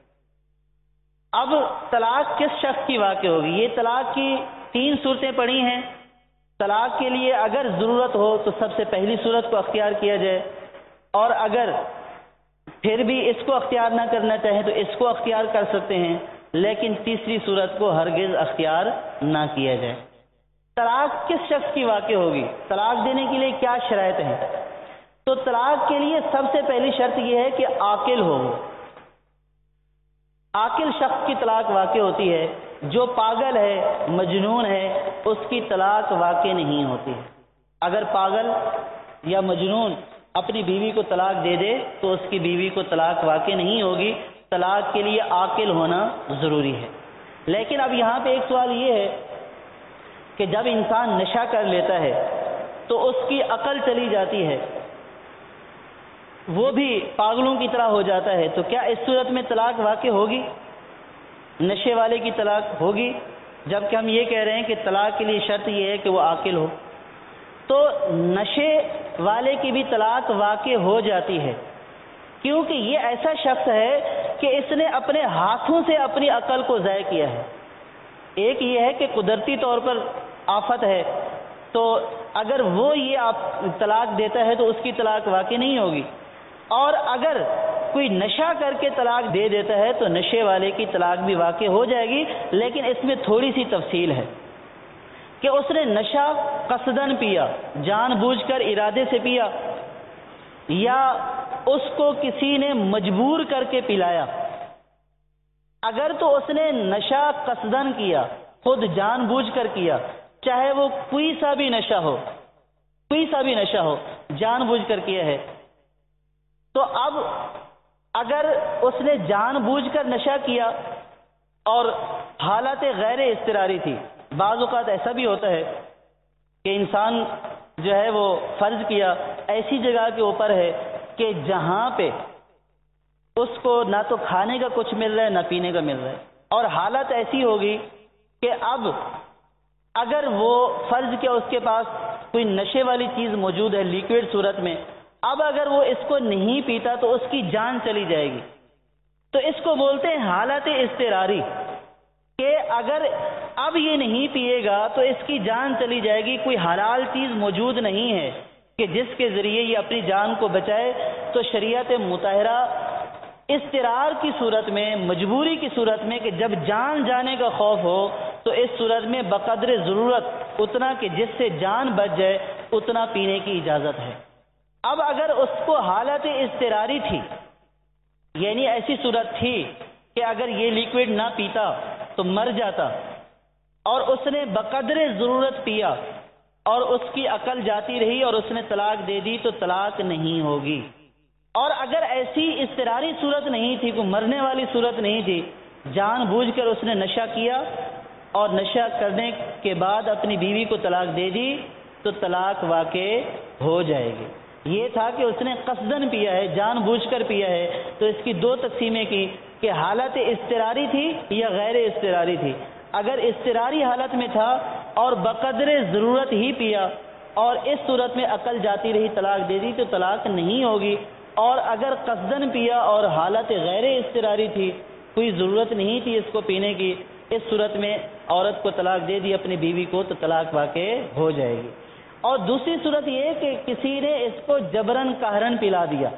Speaker 1: اب طلاق کس شخص کی واقع ہوگی؟ یہ طلاق کی 3 صورتیں پڑھی ہیں۔ طلاق کے لیے اگر ضرورت ہو تو سب سے پہلی صورت کو اختیار کیا جائے، اور اگر پھر بھی اس کو اختیار نہ کرنا چاہیں تو اس کو اختیار کر سکتے ہیں، لیکن تیسری صورت کو ہرگز اختیار نہ کیا جائے۔ طلاق کس شخص کی واقع ہوگی؟ طلاق دینے کے لیے کیا شرائط ہیں؟ تو طلاق کے لیے سب سے پہلی شرط یہ ہے کہ عاقل ہو۔ عاقل شخص کی طلاق واقع ہوتی ہے، جو پاگل ہے، مجنون ہے، اس کی طلاق واقع نہیں ہوتی۔ اگر پاگل یا مجنون اپنی بیوی کو طلاق دے دے تو اس کی بیوی کو طلاق واقع نہیں ہوگی، طلاق کے لیے عاقل ہونا ضروری ہے۔ لیکن اب یہاں پہ ایک سوال یہ ہے کہ جب انسان نشہ کر لیتا ہے تو اس کی عقل چلی جاتی ہے، وہ بھی پاگلوں کی طرح ہو جاتا ہے، تو کیا اس صورت میں طلاق واقع ہوگی؟ نشے والے کی طلاق ہوگی، جبکہ ہم یہ کہہ رہے ہیں کہ طلاق کے لیے شرط یہ ہے کہ وہ عاقل ہو۔ تو نشے والے کی بھی طلاق واقع ہو جاتی ہے، کیونکہ یہ ایسا شخص ہے کہ اس نے اپنے ہاتھوں سے اپنی عقل کو ضائع کیا ہے۔ ایک یہ ہے کہ قدرتی طور پر آفت ہے، تو اگر وہ یہ طلاق دیتا ہے تو اس کی طلاق واقع نہیں ہوگی، اور اگر کوئی نشہ کر کے طلاق دے دیتا ہے تو نشے والے کی طلاق بھی واقع ہو جائے گی، لیکن اس میں تھوڑی سی تفصیل ہے کہ اس نے نشہ قصدن پیا، جان بوجھ کر ارادے سے پیا، یا اس کو کسی نے مجبور کر کے پلایا۔ اگر تو اس نے نشہ قصدن کیا، خود جان بوجھ کر کیا، چاہے وہ کوئی سا بھی نشہ ہو، جان بوجھ کر کیا ہے، تو اب اگر اس نے جان بوجھ کر نشہ کیا اور حالت غیر اضطراری تھی، بعض اوقات ایسا بھی ہوتا ہے کہ انسان جو ہے وہ فرض کیا ایسی جگہ کے اوپر ہے کہ جہاں پہ اس کو نہ تو کھانے کا کچھ مل رہا ہے نہ پینے کا مل رہا ہے، اور حالت ایسی ہوگی کہ اب اگر وہ فرض کیا اس کے پاس کوئی نشے والی چیز موجود ہے لیکوڈ صورت میں، اب اگر وہ اس کو نہیں پیتا تو اس کی جان چلی جائے گی، تو اس کو بولتے ہیں حالت اضطراری، کہ اگر اب یہ نہیں پیے گا تو اس کی جان چلی جائے گی، کوئی حلال چیز موجود نہیں ہے کہ جس کے ذریعے یہ اپنی جان کو بچائے، تو شریعت مطہرہ اضطرار کی صورت میں، مجبوری کی صورت میں کہ جب جان جانے کا خوف ہو تو اس صورت میں بقدر ضرورت اتنا کہ جس سے جان بچ جائے اتنا پینے کی اجازت ہے۔ اب اگر اس کو حالت اضطراری تھی، یعنی ایسی صورت تھی کہ اگر یہ لیکوڈ نہ پیتا تو مر جاتا، اور اس نے بقدر ضرورت پیا اور اس کی عقل جاتی رہی اور اس نے طلاق دے دی تو طلاق نہیں ہوگی۔ اور اگر ایسی اضطراری صورت نہیں تھی، کوئی مرنے والی صورت نہیں تھی، جان بوجھ کر اس نے نشہ کیا اور نشہ کرنے کے بعد اپنی بیوی کو طلاق دے دی تو طلاق واقع ہو جائے گی۔ یہ تھا کہ اس نے قصدن پیا ہے، جان بوجھ کر پیا ہے، تو اس کی دو تقسیمیں کی کہ حالت اضطراری تھی یا غیر اضطراری تھی۔ اگر اضطراری حالت میں تھا اور بقدر ضرورت ہی پیا اور اس صورت میں عقل جاتی رہی، طلاق دے دی تو طلاق نہیں ہوگی، اور اگر قصدن پیا اور حالت غیر اضطراری تھی، کوئی ضرورت نہیں تھی اس کو پینے کی، اس صورت میں عورت کو طلاق دے دی اپنی بیوی کو تو طلاق واقع ہو جائے گی۔ اور دوسری صورت یہ کہ کسی نے اس کو جبرن قہرن پلا دیا۔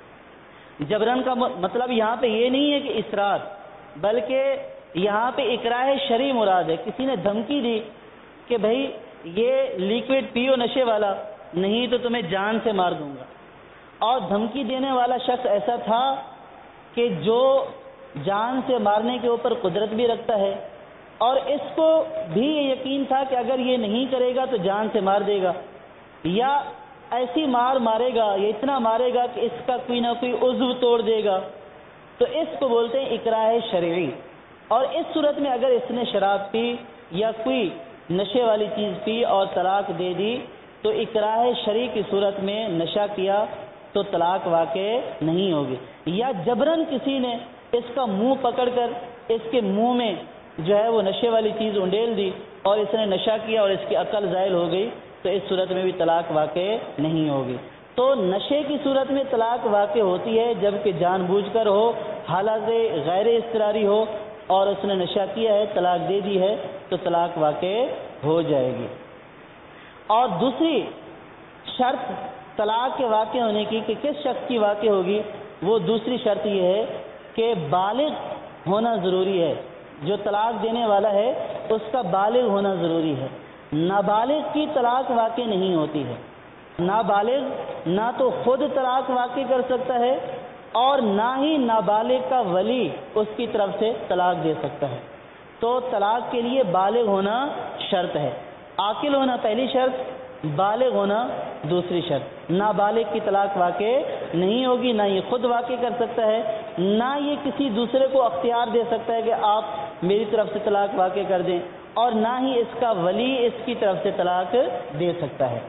Speaker 1: جبرن کا مطلب یہاں پہ یہ نہیں ہے کہ اصرار، بلکہ یہاں پہ اکراہ شرعی مراد ہے۔ کسی نے دھمکی دی کہ بھائی یہ لیکوڈ پیو نشے والا، نہیں تو تمہیں جان سے مار دوں گا، اور دھمکی دینے والا شخص ایسا تھا کہ جو جان سے مارنے کے اوپر قدرت بھی رکھتا ہے، اور اس کو بھی یہ یقین تھا کہ اگر یہ نہیں کرے گا تو جان سے مار دے گا، یا ایسی مارے گا یا اتنا مارے گا کہ اس کا کوئی نہ کوئی عضو توڑ دے گا، تو اس کو بولتے ہیں اکراہ شرعی۔ اور اس صورت میں اگر اس نے شراب پی یا کوئی نشے والی چیز پی اور طلاق دے دی تو اکراہ شرعی کی صورت میں نشہ کیا تو طلاق واقع نہیں ہوگی۔ یا جبرن کسی نے اس کا منہ پکڑ کر اس کے منہ میں جو ہے وہ نشے والی چیز انڈیل دی اور اس نے نشہ کیا اور اس کی عقل زائل ہو گئی تو اس صورت میں بھی طلاق واقع نہیں ہوگی۔ تو نشے کی صورت میں طلاق واقع ہوتی ہے جبکہ جان بوجھ کر ہو، حالت غیر اضطراری ہو اور اس نے نشہ کیا ہے، طلاق دے دی ہے تو طلاق واقع ہو جائے گی۔ اور دوسری شرط طلاق کے واقع ہونے کی کہ کس شخص کی واقع ہوگی، وہ دوسری شرط یہ ہے کہ بالغ ہونا ضروری ہے۔ جو طلاق دینے والا ہے اس کا بالغ ہونا ضروری ہے۔ نابالغ کی طلاق واقع نہیں ہوتی ہے۔ نابالغ نہ تو خود طلاق واقع کر سکتا ہے اور نہ ہی نابالغ کا ولی اس کی طرف سے طلاق دے سکتا ہے۔ تو طلاق کے لیے بالغ ہونا شرط ہے۔ عاقل ہونا پہلی شرط، بالغ ہونا دوسری شرط۔ نابالغ کی طلاق واقع نہیں ہوگی، نہ یہ خود واقع کر سکتا ہے، نہ یہ کسی دوسرے کو اختیار دے سکتا ہے کہ آپ میری طرف سے طلاق واقع کر دیں، اور نہ ہی اس کا ولی اس کی طرف سے طلاق دے سکتا ہے۔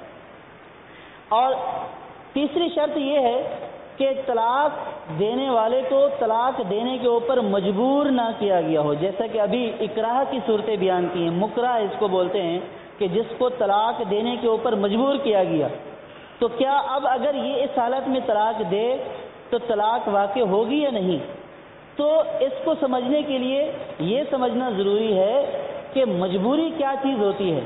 Speaker 1: اور تیسری شرط یہ ہے کہ طلاق دینے والے کو طلاق دینے کے اوپر مجبور نہ کیا گیا ہو، جیسا کہ ابھی اکراہ کی صورتیں بیان کی ہیں۔ مکرہ اس کو بولتے ہیں کہ جس کو طلاق دینے کے اوپر مجبور کیا گیا، تو کیا اب اگر یہ اس حالت میں طلاق دے تو طلاق واقع ہوگی یا نہیں؟ تو اس کو سمجھنے کے لیے یہ سمجھنا ضروری ہے کہ مجبوری کیا چیز ہوتی ہے،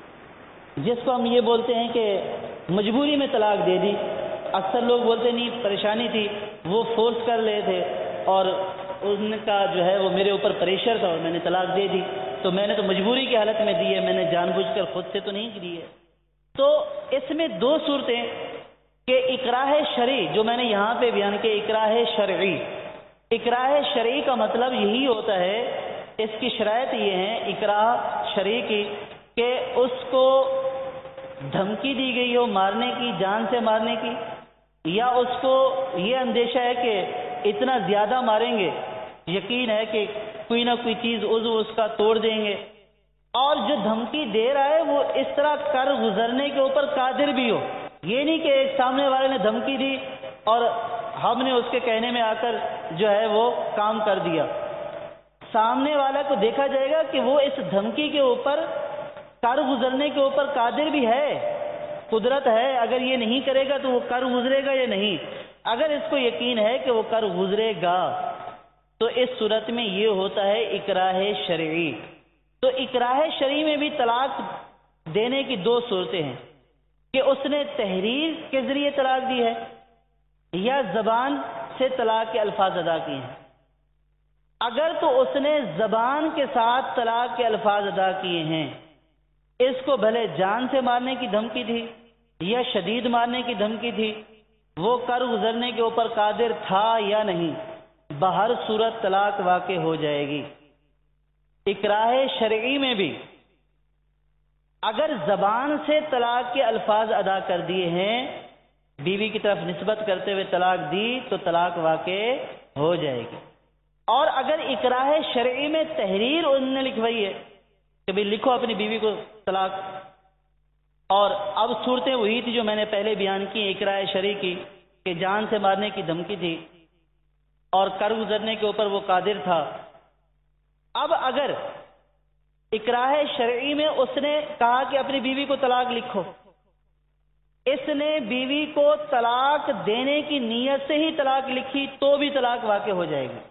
Speaker 1: جس کو ہم یہ بولتے ہیں کہ مجبوری میں طلاق دے دی۔ اکثر لوگ بولتے نہیں پریشانی تھی، وہ فورس کر رہے تھے اور ان کا جو ہے وہ میرے اوپر پریشر تھا اور میں نے طلاق دے دی، تو میں نے تو مجبوری کی حالت میں دی ہے، میں نے جان بوجھ کر خود سے تو نہیں دی ہے۔ تو اس میں دو صورتیں کہ اکراہ شرعی جو میں نے یہاں پہ بیان کیا، اکراہ شرعی۔ اکراہ شرعی کا مطلب یہی ہوتا ہے، اس کی شرائط یہ ہیں، اکراہ شرعی کی کہ اس کو دھمکی دی گئی ہو مارنے کی، جان سے مارنے کی، یا اس کو یہ اندیشہ ہے کہ اتنا زیادہ ماریں گے، یقین ہے کہ کوئی نہ کوئی چیز عضو اس کا توڑ دیں گے، اور جو دھمکی دے رہا ہے وہ اس طرح کر گزرنے کے اوپر قادر بھی ہو. یہ نہیں کہ ایک سامنے والے نے دھمکی دی اور ہم نے اس کے کہنے میں آ کر جو ہے وہ کام کر دیا. سامنے والا کو دیکھا جائے گا کہ وہ اس دھمکی کے اوپر کر گزرنے کے اوپر قادر بھی ہے، قدرت ہے. اگر یہ نہیں کرے گا تو وہ کر گزرے گا یا نہیں. اگر اس کو یقین ہے کہ وہ کر گزرے گا تو اس صورت میں یہ ہوتا ہے اکراہ شرعی. تو اکراہ شرعی میں بھی طلاق دینے کی دو صورتیں ہیں کہ اس نے تحریر کے ذریعے طلاق دی ہے یا زبان سے طلاق کے الفاظ ادا کیے ہیں. اگر تو اس نے زبان کے ساتھ طلاق کے الفاظ ادا کیے ہیں، اس کو بھلے جان سے مارنے کی دھمکی تھی یا شدید مارنے کی دھمکی تھی، وہ کر گزرنے کے اوپر قادر تھا یا نہیں، بہر صورت طلاق واقع ہو جائے گی. اکراہ شرعی میں بھی اگر زبان سے طلاق کے الفاظ ادا کر دیے ہیں، بیوی کی طرف نسبت کرتے ہوئے طلاق دی تو طلاق واقع ہو جائے گی. اور اگر اکراہ شرعی میں تحریر انہوں نے لکھوائی ہے کہ بھئی لکھو اپنی بیوی کو طلاق، اور اب صورتیں وہی تھی جو میں نے پہلے بیان کی اکراہ شرعی کی کہ جان سے مارنے کی دھمکی تھی اور کر گزرنے کے اوپر وہ قادر تھا. اب اگر اکراہ شرعی میں اس نے کہا کہ اپنی بیوی کو طلاق لکھو، اس نے بیوی کو طلاق دینے کی نیت سے ہی طلاق لکھی تو بھی طلاق واقع ہو جائے گی.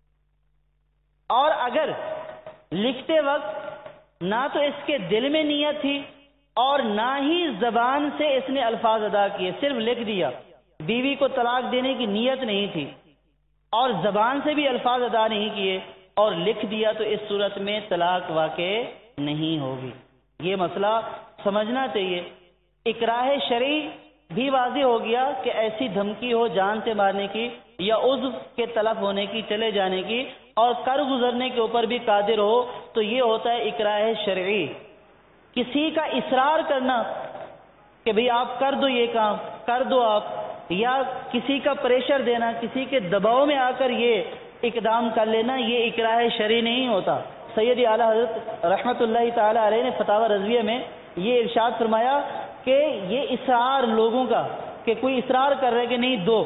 Speaker 1: اور اگر لکھتے وقت نہ تو اس کے دل میں نیت تھی اور نہ ہی زبان سے اس نے الفاظ ادا کیے، صرف لکھ دیا، بیوی کو طلاق دینے کی نیت نہیں تھی اور زبان سے بھی الفاظ ادا نہیں کیے اور لکھ دیا، تو اس صورت میں طلاق واقع نہیں ہوگی. یہ مسئلہ سمجھنا چاہیے. اکراہ شرعی بھی واضح ہو گیا کہ ایسی دھمکی ہو جان سے مارنے کی یا عضو کے تلف ہونے کی، چلے جانے کی، اور کر گزرنے کے اوپر بھی قادر ہو، تو یہ ہوتا ہے اکراہ شرعی. کسی کا اصرار کرنا کہ بھئی آپ کر دو، یہ کام کر دو آپ، یا کسی کا پریشر دینا، کسی کے دباؤ میں آ کر یہ اقدام کر لینا، یہ اکراہ شرعی نہیں ہوتا. سید اعلیٰ حضرت رحمت اللہ تعالی علیہ نے فتاوی رضویہ میں یہ ارشاد فرمایا کہ یہ اصرار لوگوں کا، کہ کوئی اصرار کر رہے کہ نہیں دو،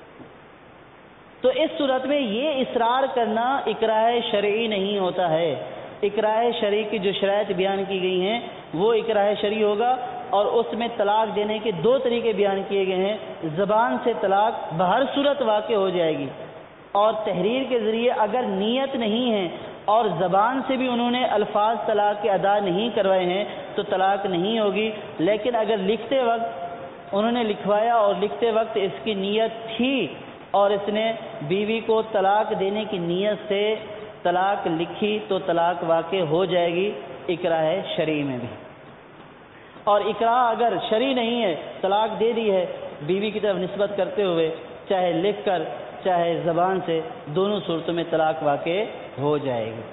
Speaker 1: تو اس صورت میں یہ اصرار کرنا اکراہ شرعی نہیں ہوتا ہے. اکراہ شرعی کی جو شرائط بیان کی گئی ہیں وہ اکراہ شرعی ہوگا، اور اس میں طلاق دینے کے دو طریقے بیان کیے گئے ہیں. زبان سے طلاق بہر صورت واقع ہو جائے گی، اور تحریر کے ذریعے اگر نیت نہیں ہے اور زبان سے بھی انہوں نے الفاظ طلاق کے ادا نہیں کروائے ہیں تو طلاق نہیں ہوگی. لیکن اگر لکھتے وقت انہوں نے لکھوایا اور لکھتے وقت اس کی نیت تھی اور اس نے بیوی کو طلاق دینے کی نیت سے طلاق لکھی تو طلاق واقع ہو جائے گی اکراہ شرعی میں بھی. اور اکراہ اگر شرعی نہیں ہے، طلاق دے دی ہے بیوی کی طرف نسبت کرتے ہوئے، چاہے لکھ کر چاہے زبان سے، دونوں صورتوں میں طلاق واقع ہو جائے گی.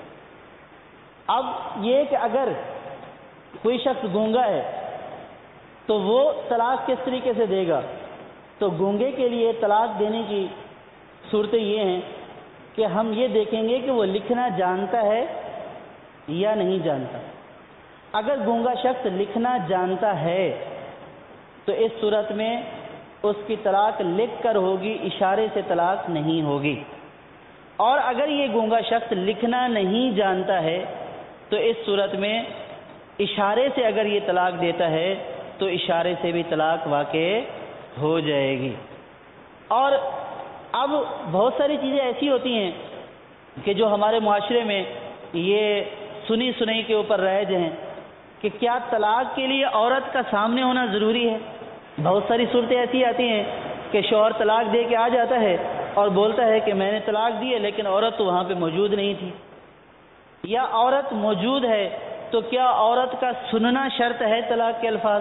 Speaker 1: اب یہ کہ اگر کوئی شخص گونگا ہے تو وہ طلاق کس طریقے سے دے گا؟ تو گونگے کے لیے طلاق دینے کی صورتیں یہ ہیں کہ ہم یہ دیکھیں گے کہ وہ لکھنا جانتا ہے یا نہیں جانتا. اگر گونگا شخص لکھنا جانتا ہے تو اس صورت میں اس کی طلاق لکھ کر ہوگی، اشارے سے طلاق نہیں ہوگی. اور اگر یہ گونگا شخص لکھنا نہیں جانتا ہے تو اس صورت میں اشارے سے اگر یہ طلاق دیتا ہے تو اشارے سے بھی طلاق واقع ہو جائے گی. اور اب بہت ساری چیزیں ایسی ہوتی ہیں کہ جو ہمارے معاشرے میں یہ سنی سنائی کے اوپر رائج ہیں کہ کیا طلاق کے لیے عورت کا سامنے ہونا ضروری ہے. بہت ساری صورتیں ایسی آتی ہیں کہ شوہر طلاق دے کے آ جاتا ہے اور بولتا ہے کہ میں نے طلاق دی ہے، لیکن عورت تو وہاں پہ موجود نہیں تھی. یا عورت موجود ہے تو کیا عورت کا سننا شرط ہے طلاق کے الفاظ؟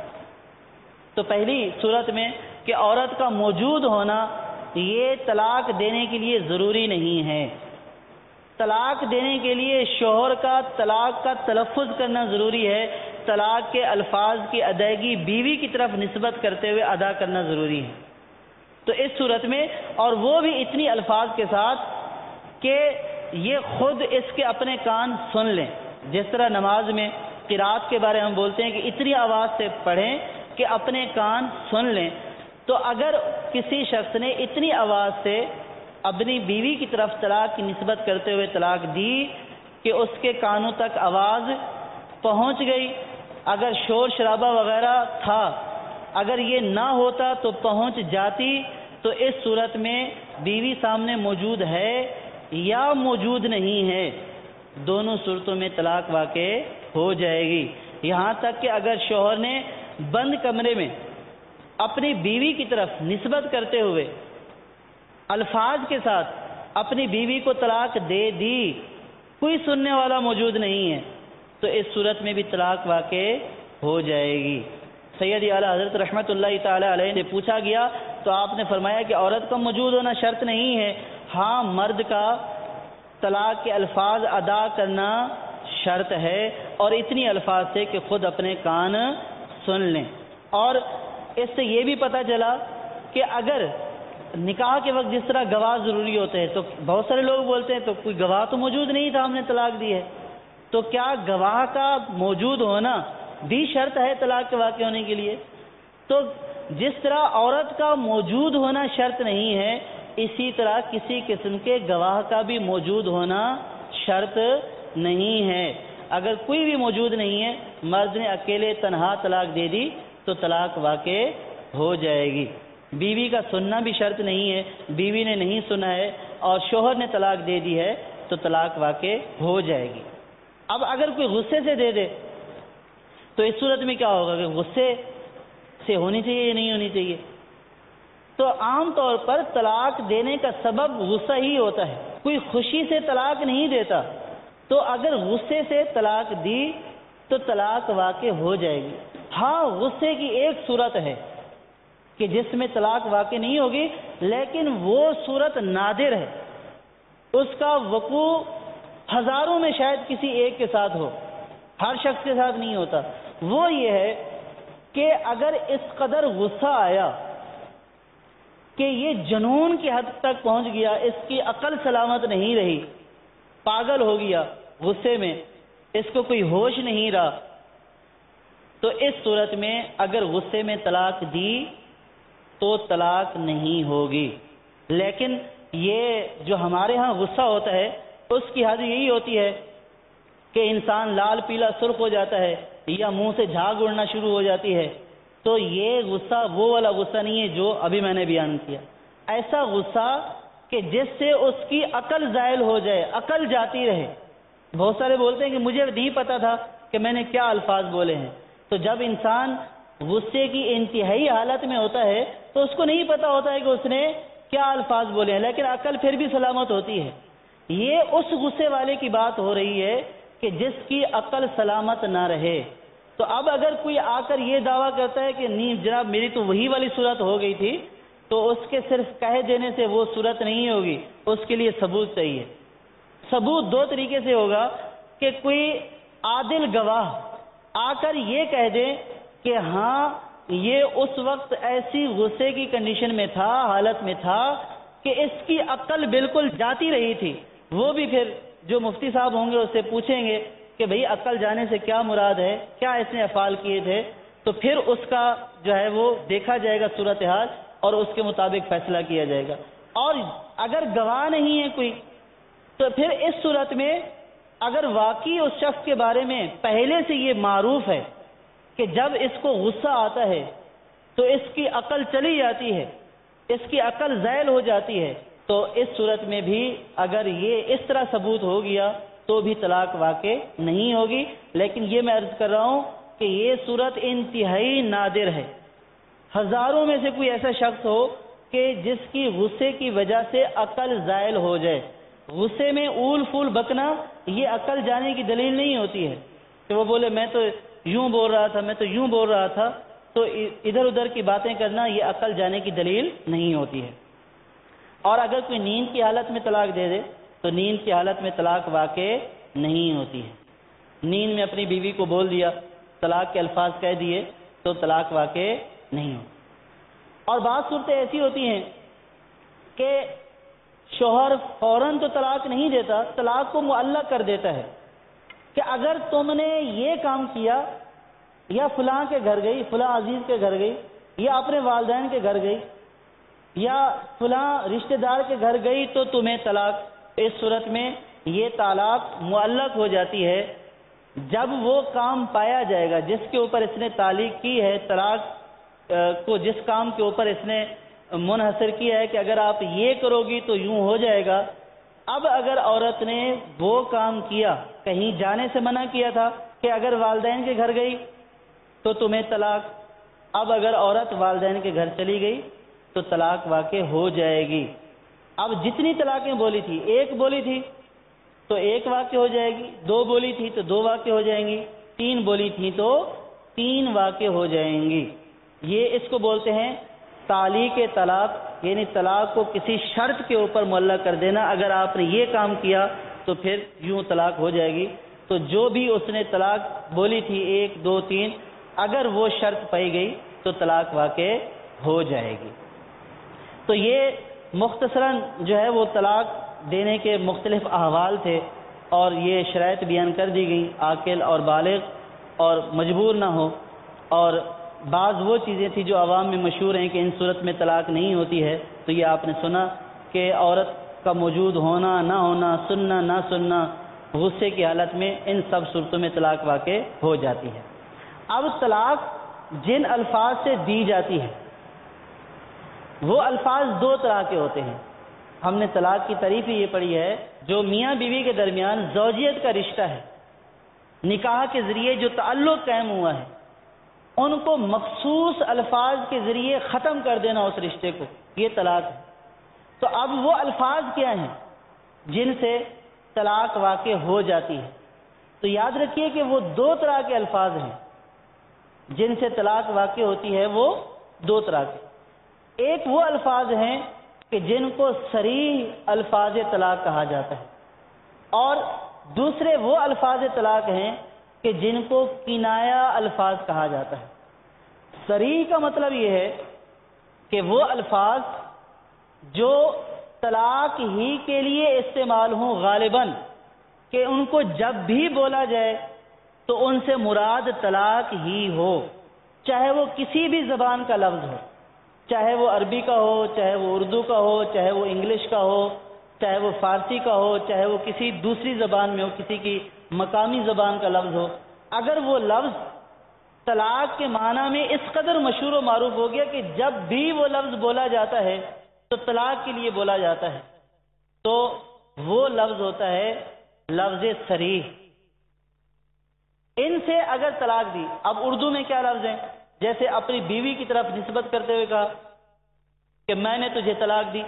Speaker 1: تو پہلی صورت میں کہ عورت کا موجود ہونا یہ طلاق دینے کے لیے ضروری نہیں ہے. طلاق دینے کے لیے شوہر کا طلاق کا تلفظ کرنا ضروری ہے، طلاق کے الفاظ کی ادائیگی بیوی کی طرف نسبت کرتے ہوئے ادا کرنا ضروری ہے۔ تو اس صورت میں، اور وہ بھی اتنی الفاظ کے ساتھ کہ یہ خود اس کے اپنے کان سن لیں، جس طرح نماز میں قرات کے بارے میں ہم بولتے ہیں کہ اتنی آواز سے پڑھیں کہ اپنے کان سن لیں، تو اگر کسی شخص نے اتنی آواز سے اپنی بیوی کی طرف طلاق کی نسبت کرتے ہوئے طلاق دی کہ اس کے کانوں تک آواز پہنچ گئی، اگر شور شرابہ وغیرہ تھا، اگر یہ نہ ہوتا تو پہنچ جاتی، تو اس صورت میں بیوی سامنے موجود ہے یا موجود نہیں ہے، دونوں صورتوں میں طلاق واقع ہو جائے گی۔ یہاں تک کہ اگر شوہر نے بند کمرے میں اپنی بیوی کی طرف نسبت کرتے ہوئے الفاظ کے ساتھ اپنی بیوی کو طلاق دے دی، کوئی سننے والا موجود نہیں ہے، تو اس صورت میں بھی طلاق واقع ہو جائے گی۔ سید اعلیٰ حضرت رحمۃ اللہ تعالی علیہ نے پوچھا گیا تو آپ نے فرمایا کہ عورت کا موجود ہونا شرط نہیں ہے، ہاں مرد کا طلاق کے الفاظ ادا کرنا شرط ہے، اور اتنی الفاظ سے کہ خود اپنے کان سن لیں۔ اور اس سے یہ بھی پتہ چلا کہ اگر نکاح کے وقت جس طرح گواہ ضروری ہوتے ہیں، تو بہت سارے لوگ بولتے ہیں تو کوئی گواہ تو موجود نہیں تھا، ہم نے طلاق دی ہے، تو کیا گواہ کا موجود ہونا بھی شرط ہے طلاق کے واقع ہونے کے لیے؟ تو جس طرح عورت کا موجود ہونا شرط نہیں ہے، اسی طرح کسی قسم کے گواہ کا بھی موجود ہونا شرط نہیں ہے۔ اگر کوئی بھی موجود نہیں ہے، مرد نے اکیلے تنہا طلاق دے دی تو طلاق واقع ہو جائے گی۔ بیوی کا سننا بھی شرط نہیں ہے، بیوی نے نہیں سنا ہے اور شوہر نے طلاق دے دی ہے تو طلاق واقع ہو جائے گی۔ اب اگر کوئی غصے سے دے دے تو اس صورت میں کیا ہوگا کہ غصے سے ہونی چاہیے یا نہیں ہونی چاہیے؟ تو عام طور پر طلاق دینے کا سبب غصہ ہی ہوتا ہے، کوئی خوشی سے طلاق نہیں دیتا، تو اگر غصے سے طلاق دی تو طلاق واقع ہو جائے گی۔ ہاں غصے کی ایک صورت ہے کہ جس میں طلاق واقع نہیں ہوگی، لیکن وہ صورت نادر ہے، اس کا وقوع ہزاروں میں شاید کسی ایک کے ساتھ ہو، ہر شخص کے ساتھ نہیں ہوتا۔ وہ یہ ہے کہ اگر اس قدر غصہ آیا کہ یہ جنون کی حد تک پہنچ گیا، اس کی عقل سلامت نہیں رہی، پاگل ہو گیا غصے میں، اس کو کوئی ہوش نہیں رہا، تو اس صورت میں اگر غصے میں طلاق دی تو طلاق نہیں ہوگی۔ لیکن یہ جو ہمارے ہاں غصہ ہوتا ہے اس کی حد یہی ہوتی ہے کہ انسان لال پیلا سرخ ہو جاتا ہے یا منہ سے جھاگ اڑنا شروع ہو جاتی ہے، تو یہ غصہ وہ والا غصہ نہیں ہے جو ابھی میں نے بیان کیا۔ ایسا غصہ کہ جس سے اس کی عقل زائل ہو جائے، عقل جاتی رہے۔ بہت سارے بولتے ہیں کہ مجھے نہیں پتا تھا کہ میں نے کیا الفاظ بولے ہیں۔ تو جب انسان غصے کی انتہائی حالت میں ہوتا ہے تو اس کو نہیں پتا ہوتا ہے کہ اس نے کیا الفاظ بولے ہیں، لیکن عقل پھر بھی سلامت ہوتی ہے۔ یہ اس غصے والے کی بات ہو رہی ہے کہ جس کی عقل سلامت نہ رہے۔ تو اب اگر کوئی آ کر یہ دعویٰ کرتا ہے کہ نہیں جناب میری تو وہی والی صورت ہو گئی تھی، تو اس کے صرف کہہ دینے سے وہ صورت نہیں ہوگی، اس کے لیے ثبوت چاہیے۔ ثبوت دو طریقے سے ہوگا کہ کوئی عادل گواہ آ کر یہ کہہ دے کہ ہاں یہ اس وقت ایسی غصے کی کنڈیشن میں تھا، حالت میں تھا کہ اس کی عقل بالکل جاتی رہی تھی۔ وہ بھی پھر جو مفتی صاحب ہوں گے اس سے پوچھیں گے کہ بھئی عقل جانے سے کیا مراد ہے، کیا اس نے افعال کیے تھے، تو پھر اس کا جو ہے وہ دیکھا جائے گا صورتحال اور اس کے مطابق فیصلہ کیا جائے گا۔ اور اگر گواہ نہیں ہے کوئی تو پھر اس صورت میں اگر واقعی اس شخص کے بارے میں پہلے سے یہ معروف ہے کہ جب اس کو غصہ آتا ہے تو اس کی عقل چلی جاتی ہے، اس کی عقل زائل ہو جاتی ہے، تو اس صورت میں بھی اگر یہ اس طرح ثبوت ہو گیا تو بھی طلاق واقع نہیں ہوگی۔ لیکن یہ میں عرض کر رہا ہوں کہ یہ صورت انتہائی نادر ہے۔ ہزاروں میں سے کوئی ایسا شخص ہو کہ جس کی غصے کی وجہ سے عقل زائل ہو جائے۔ غصے میں اول فول بکنا یہ عقل جانے کی دلیل نہیں ہوتی ہے کہ وہ بولے میں تو یوں بول رہا تھا، میں تو یوں بول رہا تھا، تو ادھر ادھر کی باتیں کرنا یہ عقل جانے کی دلیل نہیں ہوتی ہے۔ اور اگر کوئی نیند کی حالت میں طلاق دے دے تو نیند کی حالت میں طلاق واقع نہیں ہوتی ہے۔ نیند میں اپنی بیوی کو بول دیا، طلاق کے الفاظ کہہ دیے تو طلاق واقع نہیں ہوتی۔ اور بعض صورتیں ایسی ہوتی ہیں کہ شوہر فوراً تو طلاق نہیں دیتا، طلاق کو معلق کر دیتا ہے کہ اگر تم نے یہ کام کیا، یا فلاں کے گھر گئی، فلاں عزیز کے گھر گئی، یا اپنے والدین کے گھر گئی، یا فلاں رشتہ دار کے گھر گئی تو تمہیں طلاق۔ اس صورت میں یہ طلاق معلق ہو جاتی ہے جب وہ کام پایا جائے گا جس کے اوپر اس نے تعلیق کی ہے، طلاق کو جس کام کے اوپر اس نے منحصر کیا ہے کہ اگر آپ یہ کرو گی تو یوں ہو جائے گا۔ اب اگر عورت نے وہ کام کیا، کہیں جانے سے منع کیا تھا کہ اگر والدین کے گھر گئی تو تمہیں طلاق، اب اگر عورت والدین کے گھر چلی گئی تو طلاق واقع ہو جائے گی۔ اب جتنی طلاقیں بولی تھی، ایک بولی تھی تو ایک واقع ہو جائے گی، دو بولی تھی تو دو واقع ہو جائیں گی، تین بولی تھی تو تین واقع ہو جائیں گی۔ یہ اس کو بولتے ہیں تعلیق طلاق، یعنی طلاق کو کسی شرط کے اوپر معلق کر دینا، اگر آپ نے یہ کام کیا تو پھر یوں طلاق ہو جائے گی۔ تو جو بھی اس نے طلاق بولی تھی، ایک دو تین، اگر وہ شرط پائی گئی تو طلاق واقع ہو جائے گی۔ تو یہ مختصراً جو ہے وہ طلاق دینے کے مختلف احوال تھے، اور یہ شرائط بیان کر دی گئی، عاقل اور بالغ اور مجبور نہ ہو۔ اور بعض وہ چیزیں تھیں جو عوام میں مشہور ہیں کہ ان صورت میں طلاق نہیں ہوتی ہے، تو یہ آپ نے سنا کہ عورت کا موجود ہونا نہ ہونا، سننا نہ سننا، غصے کی حالت میں، ان سب صورتوں میں طلاق واقع ہو جاتی ہے۔ اب طلاق جن الفاظ سے دی جاتی ہے وہ الفاظ دو طرح کے ہوتے ہیں۔ ہم نے طلاق کی تعریف ہی یہ پڑھی ہے، جو میاں بیوی کے درمیان زوجیت کا رشتہ ہے، نکاح کے ذریعے جو تعلق قائم ہوا ہے، ان کو مخصوص الفاظ کے ذریعے ختم کر دینا اس رشتے کو، یہ طلاق ہے۔ تو اب وہ الفاظ کیا ہیں جن سے طلاق واقع ہو جاتی ہے؟ تو یاد رکھیے کہ وہ دو طرح کے الفاظ ہیں جن سے طلاق واقع ہوتی ہے، وہ دو طرح کے۔ ایک وہ الفاظ ہیں کہ جن کو صریح الفاظ طلاق کہا جاتا ہے، اور دوسرے وہ الفاظ طلاق ہیں کہ جن کو کنایہ الفاظ کہا جاتا ہے۔ صریح کا مطلب یہ ہے کہ وہ الفاظ جو طلاق ہی کے لیے استعمال ہوں غالباً، کہ ان کو جب بھی بولا جائے تو ان سے مراد طلاق ہی ہو، چاہے وہ کسی بھی زبان کا لفظ ہو، چاہے وہ عربی کا ہو، چاہے وہ اردو کا ہو، چاہے وہ انگلش کا ہو، چاہے وہ فارسی کا ہو، چاہے وہ کسی دوسری زبان میں ہو، کسی کی مقامی زبان کا لفظ ہو۔ اگر وہ لفظ طلاق کے معنی میں اس قدر مشہور و معروف ہو گیا کہ جب بھی وہ لفظ بولا جاتا ہے تو طلاق کے لیے بولا جاتا ہے، تو وہ لفظ ہوتا ہے لفظ صریح۔ ان سے اگر طلاق دی، اب اردو میں کیا لفظ ہیں؟ جیسے اپنی بیوی کی طرف نسبت کرتے ہوئے کہا کہ میں نے تجھے طلاق دی،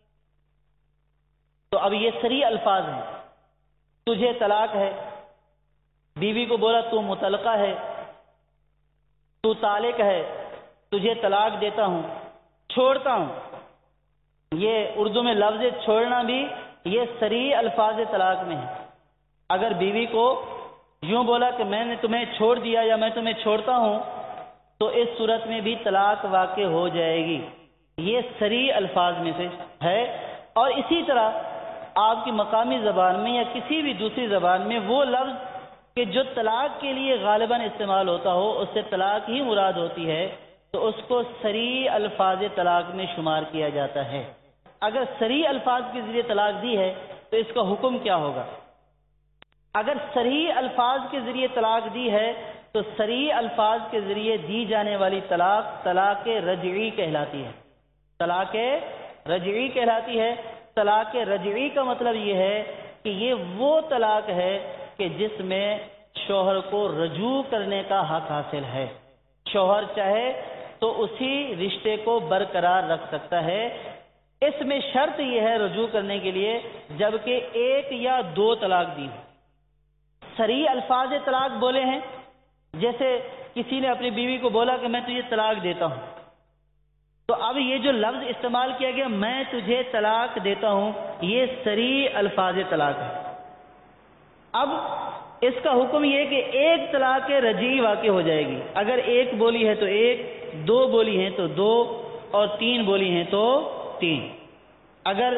Speaker 1: تو اب یہ صریح الفاظ ہیں، تجھے طلاق ہے۔ بیوی کو بولا تو مطلقہ ہے، تو طالق ہے، تجھے طلاق دیتا ہوں، چھوڑتا ہوں۔ یہ اردو میں لفظ چھوڑنا بھی یہ صریح الفاظ طلاق میں ہے۔ اگر بیوی کو یوں بولا کہ میں نے تمہیں چھوڑ دیا یا میں تمہیں چھوڑتا ہوں، تو اس صورت میں بھی طلاق واقع ہو جائے گی۔ یہ صریح الفاظ میں سے ہے۔ اور اسی طرح آپ کی مقامی زبان میں یا کسی بھی دوسری زبان میں وہ لفظ کہ جو طلاق کے لیے غالباً استعمال ہوتا ہو، اس سے طلاق ہی مراد ہوتی ہے، تو اس کو صریح الفاظ طلاق میں شمار کیا جاتا ہے۔ اگر صریح الفاظ کے ذریعے طلاق دی ہے تو اس کا حکم کیا ہوگا؟ اگر صریح الفاظ کے ذریعے طلاق دی ہے تو صریح الفاظ کے ذریعے دی جانے والی طلاق طلاق رجعی کہلاتی ہے۔ طلاق رجعی کہلاتی ہے۔ طلاق رجعی کا مطلب یہ ہے کہ یہ وہ طلاق ہے کہ جس میں شوہر کو رجوع کرنے کا حق حاصل ہے۔ شوہر چاہے تو اسی رشتے کو برقرار رکھ سکتا ہے۔ اس میں شرط یہ ہے رجوع کرنے کے لیے جبکہ ایک یا دو طلاق دی ہو۔ صریح الفاظ طلاق بولے ہیں، جیسے کسی نے اپنی بیوی کو بولا کہ میں تجھے طلاق دیتا ہوں، تو اب یہ جو لفظ استعمال کیا گیا میں تجھے طلاق دیتا ہوں، یہ صریح الفاظ طلاق ہے۔ اب اس کا حکم یہ کہ ایک طلاق رجعی واقع ہو جائے گی، اگر ایک بولی ہے تو ایک، دو بولی ہیں تو دو، اور تین بولی ہیں تو تین۔ اگر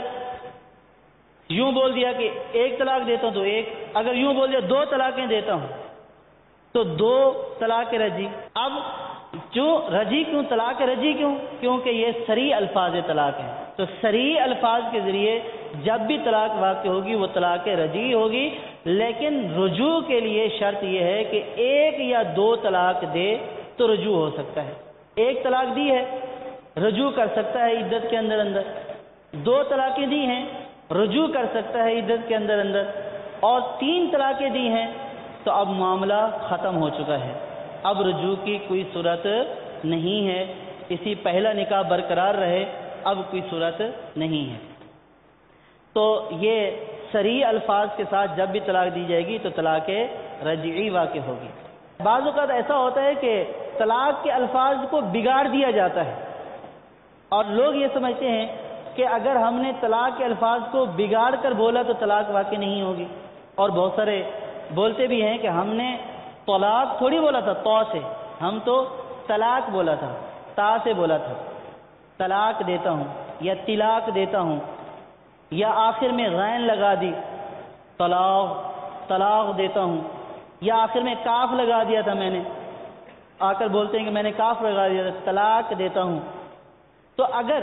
Speaker 1: یوں بول دیا کہ ایک طلاق دیتا ہوں تو ایک، اگر یوں بول دیا دو طلاقیں دیتا ہوں تو دو طلاق رجعی۔ اب جو رجعی کیوں، طلاق رجعی کیوں؟ کیونکہ یہ صریح الفاظ طلاق ہیں، تو صریح الفاظ کے ذریعے جب بھی طلاق واقع ہوگی وہ طلاق رجعی ہوگی، لیکن رجوع کے لیے شرط یہ ہے کہ ایک یا دو طلاق دے تو رجوع ہو سکتا ہے۔ ایک طلاق دی ہے رجوع کر سکتا ہے عدت کے اندر اندر، دو طلاقیں دی ہیں رجوع کر سکتا ہے عدت کے اندر اندر، اور تین طلاقیں دی ہیں تو اب معاملہ ختم ہو چکا ہے، اب رجوع کی کوئی صورت نہیں ہے، اسی پہلا نکاح برقرار رہے، اب کوئی صورت نہیں ہے۔ تو یہ صریح الفاظ کے ساتھ جب بھی طلاق دی جائے گی تو طلاق رجعی واقع ہوگی۔ بعض اوقات ایسا ہوتا ہے کہ طلاق کے الفاظ کو بگاڑ دیا جاتا ہے، اور لوگ یہ سمجھتے ہیں کہ اگر ہم نے طلاق کے الفاظ کو بگاڑ کر بولا تو طلاق واقع نہیں ہوگی، اور بہت سارے بولتے بھی ہیں کہ ہم نے طلاق تھوڑی بولا تھا تو سے، ہم تو طلاق بولا تھا، تا سے بولا تھا، طلاق دیتا ہوں یا طلاق دیتا ہوں، یا آخر میں غین لگا دی طلاق، طلاق دیتا ہوں، یا آخر میں کاف لگا دیا تھا میں نے، آ کر بولتے ہیں کہ میں نے کاف لگا دیا تھا، طلاق دیتا ہوں۔ تو اگر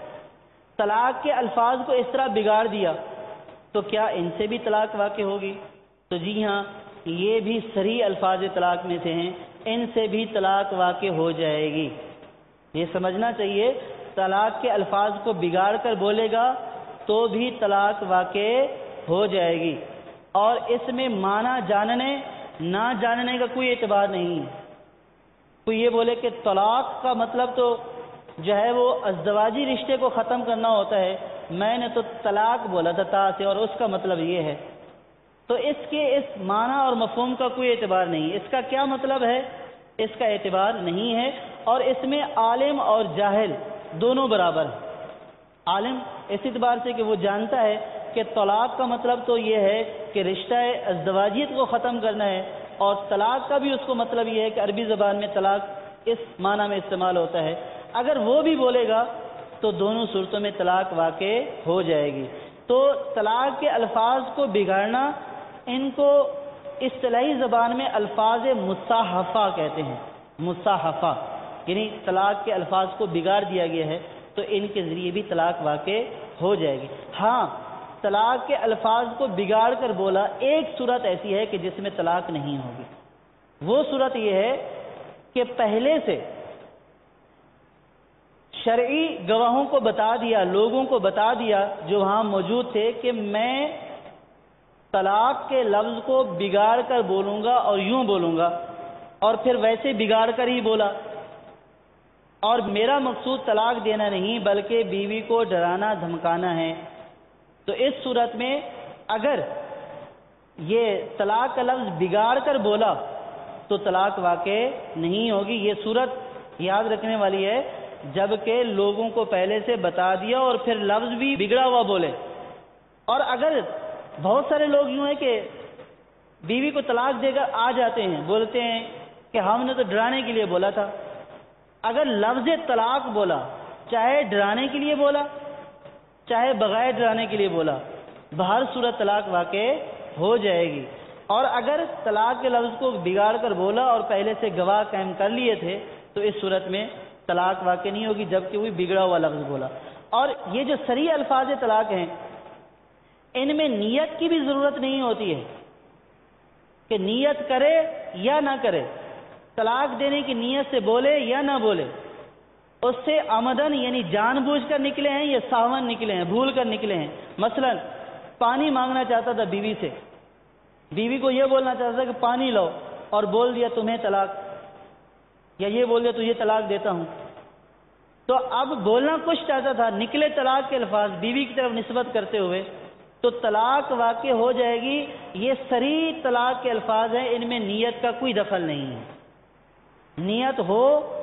Speaker 1: طلاق کے الفاظ کو اس طرح بگاڑ دیا تو کیا ان سے بھی طلاق واقع ہوگی؟ تو جی ہاں، یہ بھی صریح الفاظ طلاق میں سے ہیں، ان سے بھی طلاق واقع ہو جائے گی۔ یہ سمجھنا چاہیے طلاق کے الفاظ کو بگاڑ کر بولے گا تو بھی طلاق واقع ہو جائے گی، اور اس میں معنی جاننے نہ جاننے کا کوئی اعتبار نہیں ہے۔ کوئی یہ بولے کہ طلاق کا مطلب تو جو ہے وہ ازدواجی رشتے کو ختم کرنا ہوتا ہے، میں نے تو طلاق بولا تھا تا سے اور اس کا مطلب یہ ہے، تو اس کے اس معنی اور مفہوم کا کوئی اعتبار نہیں، اس کا کیا مطلب ہے اس کا اعتبار نہیں ہے، اور اس میں عالم اور جاہل دونوں برابر ہیں۔ عالم اس اعتبار سے کہ وہ جانتا ہے کہ طلاق کا مطلب تو یہ ہے کہ رشتہ ازدواجیت کو ختم کرنا ہے، اور طلاق کا بھی اس کو مطلب یہ ہے کہ عربی زبان میں طلاق اس معنی میں استعمال ہوتا ہے، اگر وہ بھی بولے گا تو دونوں صورتوں میں طلاق واقع ہو جائے گی۔ تو طلاق کے الفاظ کو بگاڑنا، ان کو اصطلاحی زبان میں الفاظ مصاحفہ کہتے ہیں، مصاحفہ یعنی طلاق کے الفاظ کو بگاڑ دیا گیا ہے تو ان کے ذریعے بھی طلاق واقع ہو جائے گی۔ ہاں، طلاق کے الفاظ کو بگاڑ کر بولا ایک صورت ایسی ہے کہ جس میں طلاق نہیں ہوگی، وہ صورت یہ ہے کہ پہلے سے شرعی گواہوں کو بتا دیا، لوگوں کو بتا دیا جو وہاں موجود تھے کہ میں طلاق کے لفظ کو بگاڑ کر بولوں گا اور یوں بولوں گا، اور پھر ویسے بگاڑ کر ہی بولا، اور میرا مقصود طلاق دینا نہیں بلکہ بیوی کو ڈرانا دھمکانا ہے، تو اس صورت میں اگر یہ طلاق کا لفظ بگاڑ کر بولا تو طلاق واقع نہیں ہوگی۔ یہ صورت یاد رکھنے والی ہے جبکہ لوگوں کو پہلے سے بتا دیا اور پھر لفظ بھی بگڑا ہوا بولے۔ اور اگر بہت سارے لوگ یوں ہیں کہ بیوی کو طلاق دے کر آ جاتے ہیں، بولتے ہیں کہ ہم نے تو ڈرانے کے لیے بولا تھا، اگر لفظ طلاق بولا، چاہے ڈرانے کے لیے بولا چاہے بغیر ڈرانے کے لیے بولا، بہر صورت طلاق واقع ہو جائے گی۔ اور اگر طلاق کے لفظ کو بگاڑ کر بولا اور پہلے سے گواہ قائم کر لیے تھے تو اس صورت میں طلاق واقع نہیں ہوگی جبکہ وہ بگڑا ہوا لفظ بولا۔ اور یہ جو صریح الفاظ طلاق ہیں ان میں نیت کی بھی ضرورت نہیں ہوتی ہے کہ نیت کرے یا نہ کرے، طلاق دینے کی نیت سے بولے یا نہ بولے، اس سے عمدن یعنی جان بوجھ کر نکلے ہیں یا ساون نکلے ہیں، بھول کر نکلے ہیں۔ مثلا پانی مانگنا چاہتا تھا بیوی سے، بیوی کو یہ بولنا چاہتا تھا کہ پانی لاؤ، اور بول دیا تمہیں طلاق، یا یہ بول دیا تجھے طلاق دیتا ہوں، تو اب بولنا کچھ چاہتا تھا، نکلے طلاق کے الفاظ بیوی کی طرف نسبت کرتے ہوئے، تو طلاق واقع ہو جائے گی۔ یہ صریح طلاق کے الفاظ ہیں، ان میں نیت کا کوئی دخل نہیں ہے، نیت ہو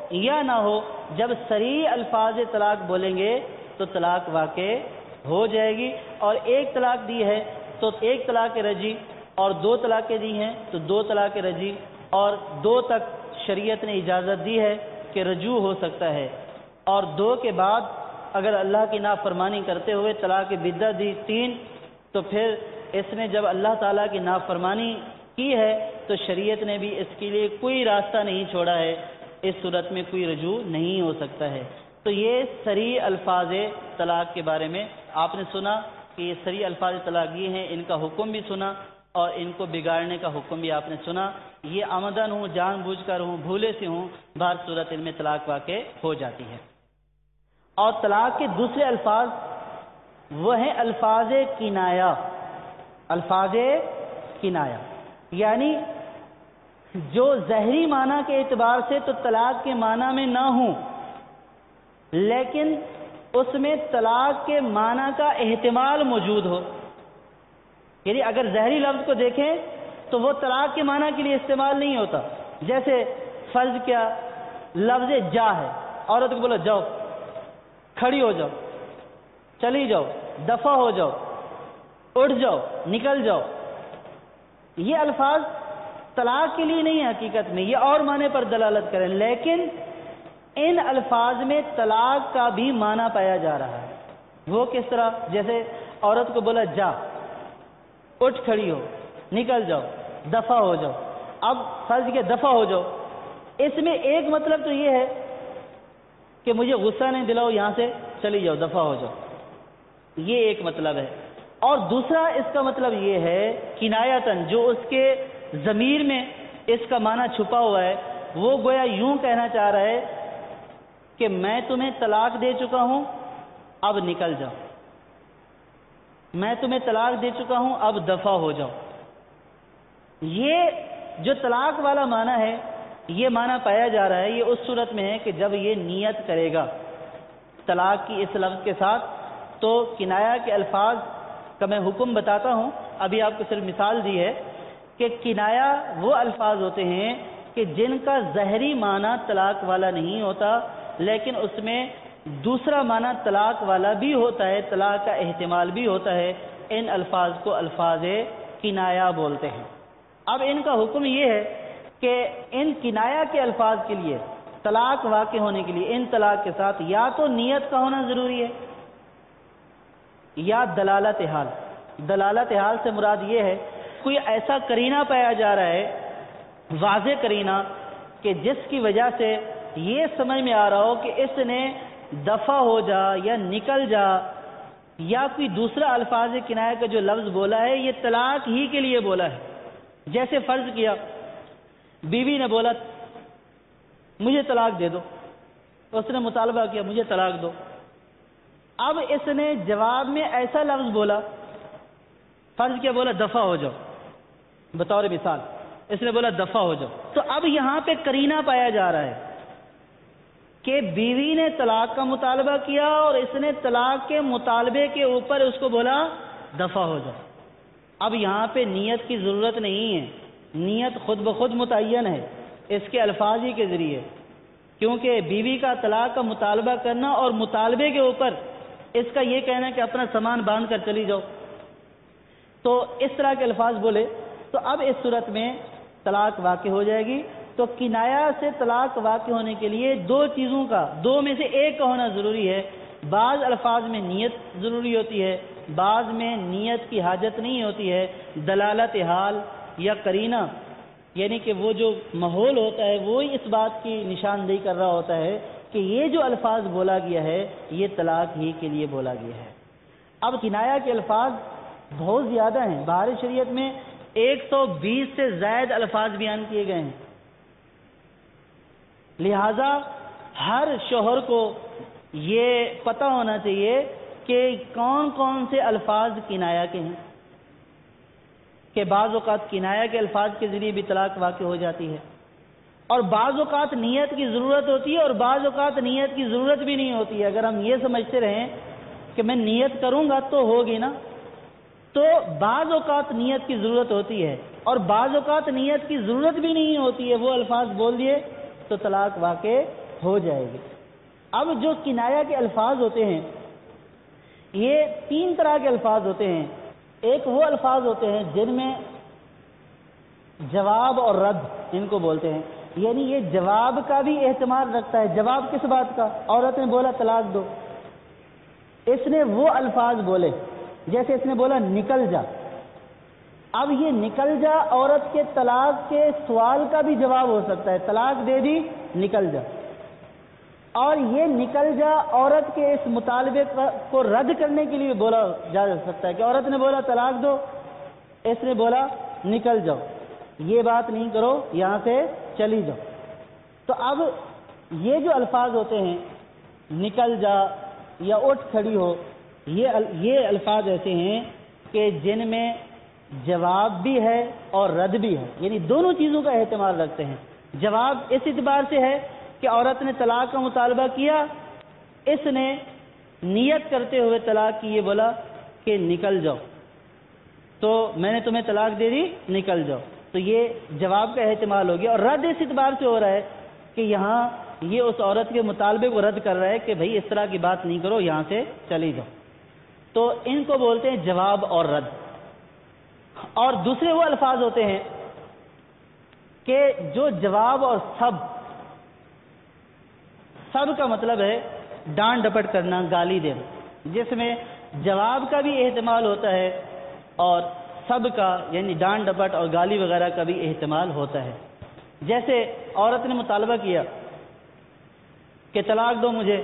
Speaker 1: یا نہ ہو، جب صریح الفاظ طلاق بولیں گے تو طلاق واقع ہو جائے گی۔ اور ایک طلاق دی ہے تو ایک طلاق رجعی، اور دو طلاقیں دی ہیں تو دو طلاق رجعی، اور دو تک شریعت نے اجازت دی ہے کہ رجوع ہو سکتا ہے، اور دو کے بعد اگر اللہ کی نافرمانی کرتے ہوئے طلاق بدعت دی 3، تو پھر اس نے جب اللہ تعالیٰ کی نافرمانی کی ہے تو شریعت نے بھی اس کے لیے کوئی راستہ نہیں چھوڑا ہے، اس صورت میں کوئی رجوع نہیں ہو سکتا ہے۔ تو یہ صریح الفاظ طلاق کے بارے میں آپ نے سنا کہ یہ صریح الفاظ طلاق یہ ہیں، ان کا حکم بھی سنا اور ان کو بگاڑنے کا حکم بھی آپ نے سنا۔ یہ آمدن ہوں، جان بوجھ کر ہوں، بھولے سے ہوں، بہر صورت ان میں طلاق واقع ہو جاتی ہے۔ اور طلاق کے دوسرے الفاظ وہ ہیں الفاظ کنایہ۔ الفاظ کنایہ یعنی جو ظاہری معنی کے اعتبار سے تو طلاق کے معنی میں نہ ہوں، لیکن اس میں طلاق کے معنی کا احتمال موجود ہو۔ یعنی اگر ظاہری لفظ کو دیکھیں تو وہ طلاق کے معنی کے لیے استعمال نہیں ہوتا۔ جیسے فرض کیا لفظ جا ہے، عورت کو بولا جاؤ، کھڑی ہو جاؤ، چلی جاؤ، دفع ہو جاؤ، اٹھ جاؤ، نکل جاؤ، یہ الفاظ طلاق کے لیے نہیں ہے حقیقت میں، یہ اور معنی پر دلالت کریں، لیکن ان الفاظ میں طلاق کا بھی معنی پایا جا رہا ہے۔ وہ کس طرح؟ جیسے عورت کو بولا جا، اٹھ کھڑی ہو، نکل جاؤ، دفع ہو جاؤ۔ اب فرض کیا دفع ہو جاؤ، اس میں ایک مطلب تو یہ ہے کہ مجھے غصہ نہیں دلاؤ، یہاں سے چلی جاؤ، دفع ہو جاؤ، یہ ایک مطلب ہے۔ اور دوسرا اس کا مطلب یہ ہے کنایتاً، جو اس کے ضمیر میں اس کا معنی چھپا ہوا ہے، وہ گویا یوں کہنا چاہ رہا ہے کہ میں تمہیں طلاق دے چکا ہوں، اب نکل جاؤ، میں تمہیں طلاق دے چکا ہوں، اب دفع ہو جاؤ۔ یہ جو طلاق والا معنی ہے، یہ معنی پایا جا رہا ہے، یہ اس صورت میں ہے کہ جب یہ نیت کرے گا طلاق کی اس لفظ کے ساتھ۔ تو کنایہ کے الفاظ کا میں حکم بتاتا ہوں، ابھی آپ کو صرف مثال دی ہے کہ کنایہ وہ الفاظ ہوتے ہیں کہ جن کا ظاہری معنی طلاق والا نہیں ہوتا، لیکن اس میں دوسرا معنی طلاق والا بھی ہوتا ہے، طلاق کا احتمال بھی ہوتا ہے۔ ان الفاظ کو الفاظ کنایہ بولتے ہیں۔ اب ان کا حکم یہ ہے کہ ان کنایہ کے الفاظ کے لیے طلاق واقع ہونے کے لیے ان طلاق کے ساتھ یا تو نیت کا ہونا ضروری ہے یا دلالت حال۔ دلالت حال سے مراد یہ ہے کوئی ایسا قرینہ پایا جا رہا ہے، واضح قرینہ، کہ جس کی وجہ سے یہ سمجھ میں آ رہا ہو کہ اس نے دفع ہو جا یا نکل جا یا کوئی دوسرا الفاظ کنایہ کا جو لفظ بولا ہے یہ طلاق ہی کے لیے بولا ہے۔ جیسے فرض کیا بیوی نے بولا مجھے طلاق دے دو، اس نے مطالبہ کیا مجھے طلاق دو، اب اس نے جواب میں ایسا لفظ بولا، فرض کیا بولا دفع ہو جاؤ، بطور مثال اس نے بولا دفع ہو جاؤ، تو اب یہاں پہ قرینہ پایا جا رہا ہے کہ بیوی نے طلاق کا مطالبہ کیا اور اس نے طلاق کے مطالبے کے اوپر اس کو بولا دفع ہو جاؤ۔ اب یہاں پہ نیت کی ضرورت نہیں ہے، نیت خود بخود متعین ہے اس کے الفاظ ہی کے ذریعے، کیونکہ بیوی کا طلاق کا مطالبہ کرنا اور مطالبے کے اوپر اس کا یہ کہنا کہ اپنا سامان باندھ کر چلی جاؤ، تو اس طرح کے الفاظ بولے تو اب اس صورت میں طلاق واقع ہو جائے گی۔ تو کنایہ سے طلاق واقع ہونے کے لیے دو چیزوں کا، دو میں سے ایک کا ہونا ضروری ہے۔ بعض الفاظ میں نیت ضروری ہوتی ہے، بعض میں نیت کی حاجت نہیں ہوتی ہے۔ دلالت حال یا قرینہ یعنی کہ وہ جو ماحول ہوتا ہے وہی اس بات کی نشاندہی کر رہا ہوتا ہے کہ یہ جو الفاظ بولا گیا ہے یہ طلاق ہی کے لیے بولا گیا ہے۔ اب کنایہ کے الفاظ بہت زیادہ ہیں، بہار شریعت میں 120 سے زائد الفاظ بیان کیے گئے ہیں، لہذا ہر شوہر کو یہ پتہ ہونا چاہیے کہ کون کون سے الفاظ کنایہ کے ہیں، کہ بعض اوقات کنایہ کے الفاظ کے ذریعے بھی طلاق واقع ہو جاتی ہے، اور بعض اوقات نیت کی ضرورت ہوتی ہے اور بعض اوقات نیت کی ضرورت بھی نہیں ہوتی ہے۔ اگر ہم یہ سمجھتے رہیں کہ میں نیت کروں گا تو ہوگی نا، تو بعض اوقات نیت کی ضرورت ہوتی ہے اور بعض اوقات نیت کی ضرورت بھی نہیں ہوتی ہے، وہ الفاظ بول دیے تو طلاق واقع ہو جائے گی۔ اب جو کنایا کے الفاظ ہوتے ہیں یہ تین طرح کے الفاظ ہوتے ہیں۔ ایک وہ الفاظ ہوتے ہیں جن میں جواب اور رد ان کو بولتے ہیں، یعنی یہ جواب کا بھی احتمال رکھتا ہے۔ جواب کس بات کا؟ عورت نے بولا طلاق دو، اس نے وہ الفاظ بولے، جیسے اس نے بولا نکل جا۔ اب یہ نکل جا عورت کے طلاق کے سوال کا بھی جواب ہو سکتا ہے، طلاق دے دی نکل جا۔ اور یہ نکل جا عورت کے اس مطالبے کو رد کرنے کے لیے بولا جا سکتا ہے کہ عورت نے بولا طلاق دو، اس نے بولا نکل جاؤ، یہ بات نہیں کرو، یہاں سے چلی جاؤ۔ تو اب یہ جو الفاظ ہوتے ہیں نکل جا یا اٹھ کھڑی ہو، یہ الفاظ ایسے ہیں کہ جن میں جواب بھی ہے اور رد بھی ہے، یعنی دونوں چیزوں کا احتمال رکھتے ہیں۔ جواب اس اعتبار سے ہے کہ عورت نے طلاق کا مطالبہ کیا، اس نے نیت کرتے ہوئے طلاق کی، یہ بولا کہ نکل جاؤ، تو میں نے تمہیں طلاق دے دی نکل جاؤ، تو یہ جواب کا احتمال ہو گیا۔ اور رد اس اعتبار سے ہو رہا ہے کہ یہاں یہ اس عورت کے مطالبے کو رد کر رہا ہے کہ بھئی اس طرح کی بات نہیں کرو، یہاں سے چلی جاؤ۔ تو ان کو بولتے ہیں جواب اور رد۔ اور دوسرے وہ الفاظ ہوتے ہیں کہ جو جواب اور سب کا مطلب ہے ڈانٹ ڈپٹ کرنا، گالی دینا، جس میں جواب کا بھی احتمال ہوتا ہے اور سب کا یعنی ڈانٹ ڈپٹ اور گالی وغیرہ کا بھی احتمال ہوتا ہے۔ جیسے عورت نے مطالبہ کیا کہ طلاق دو مجھے،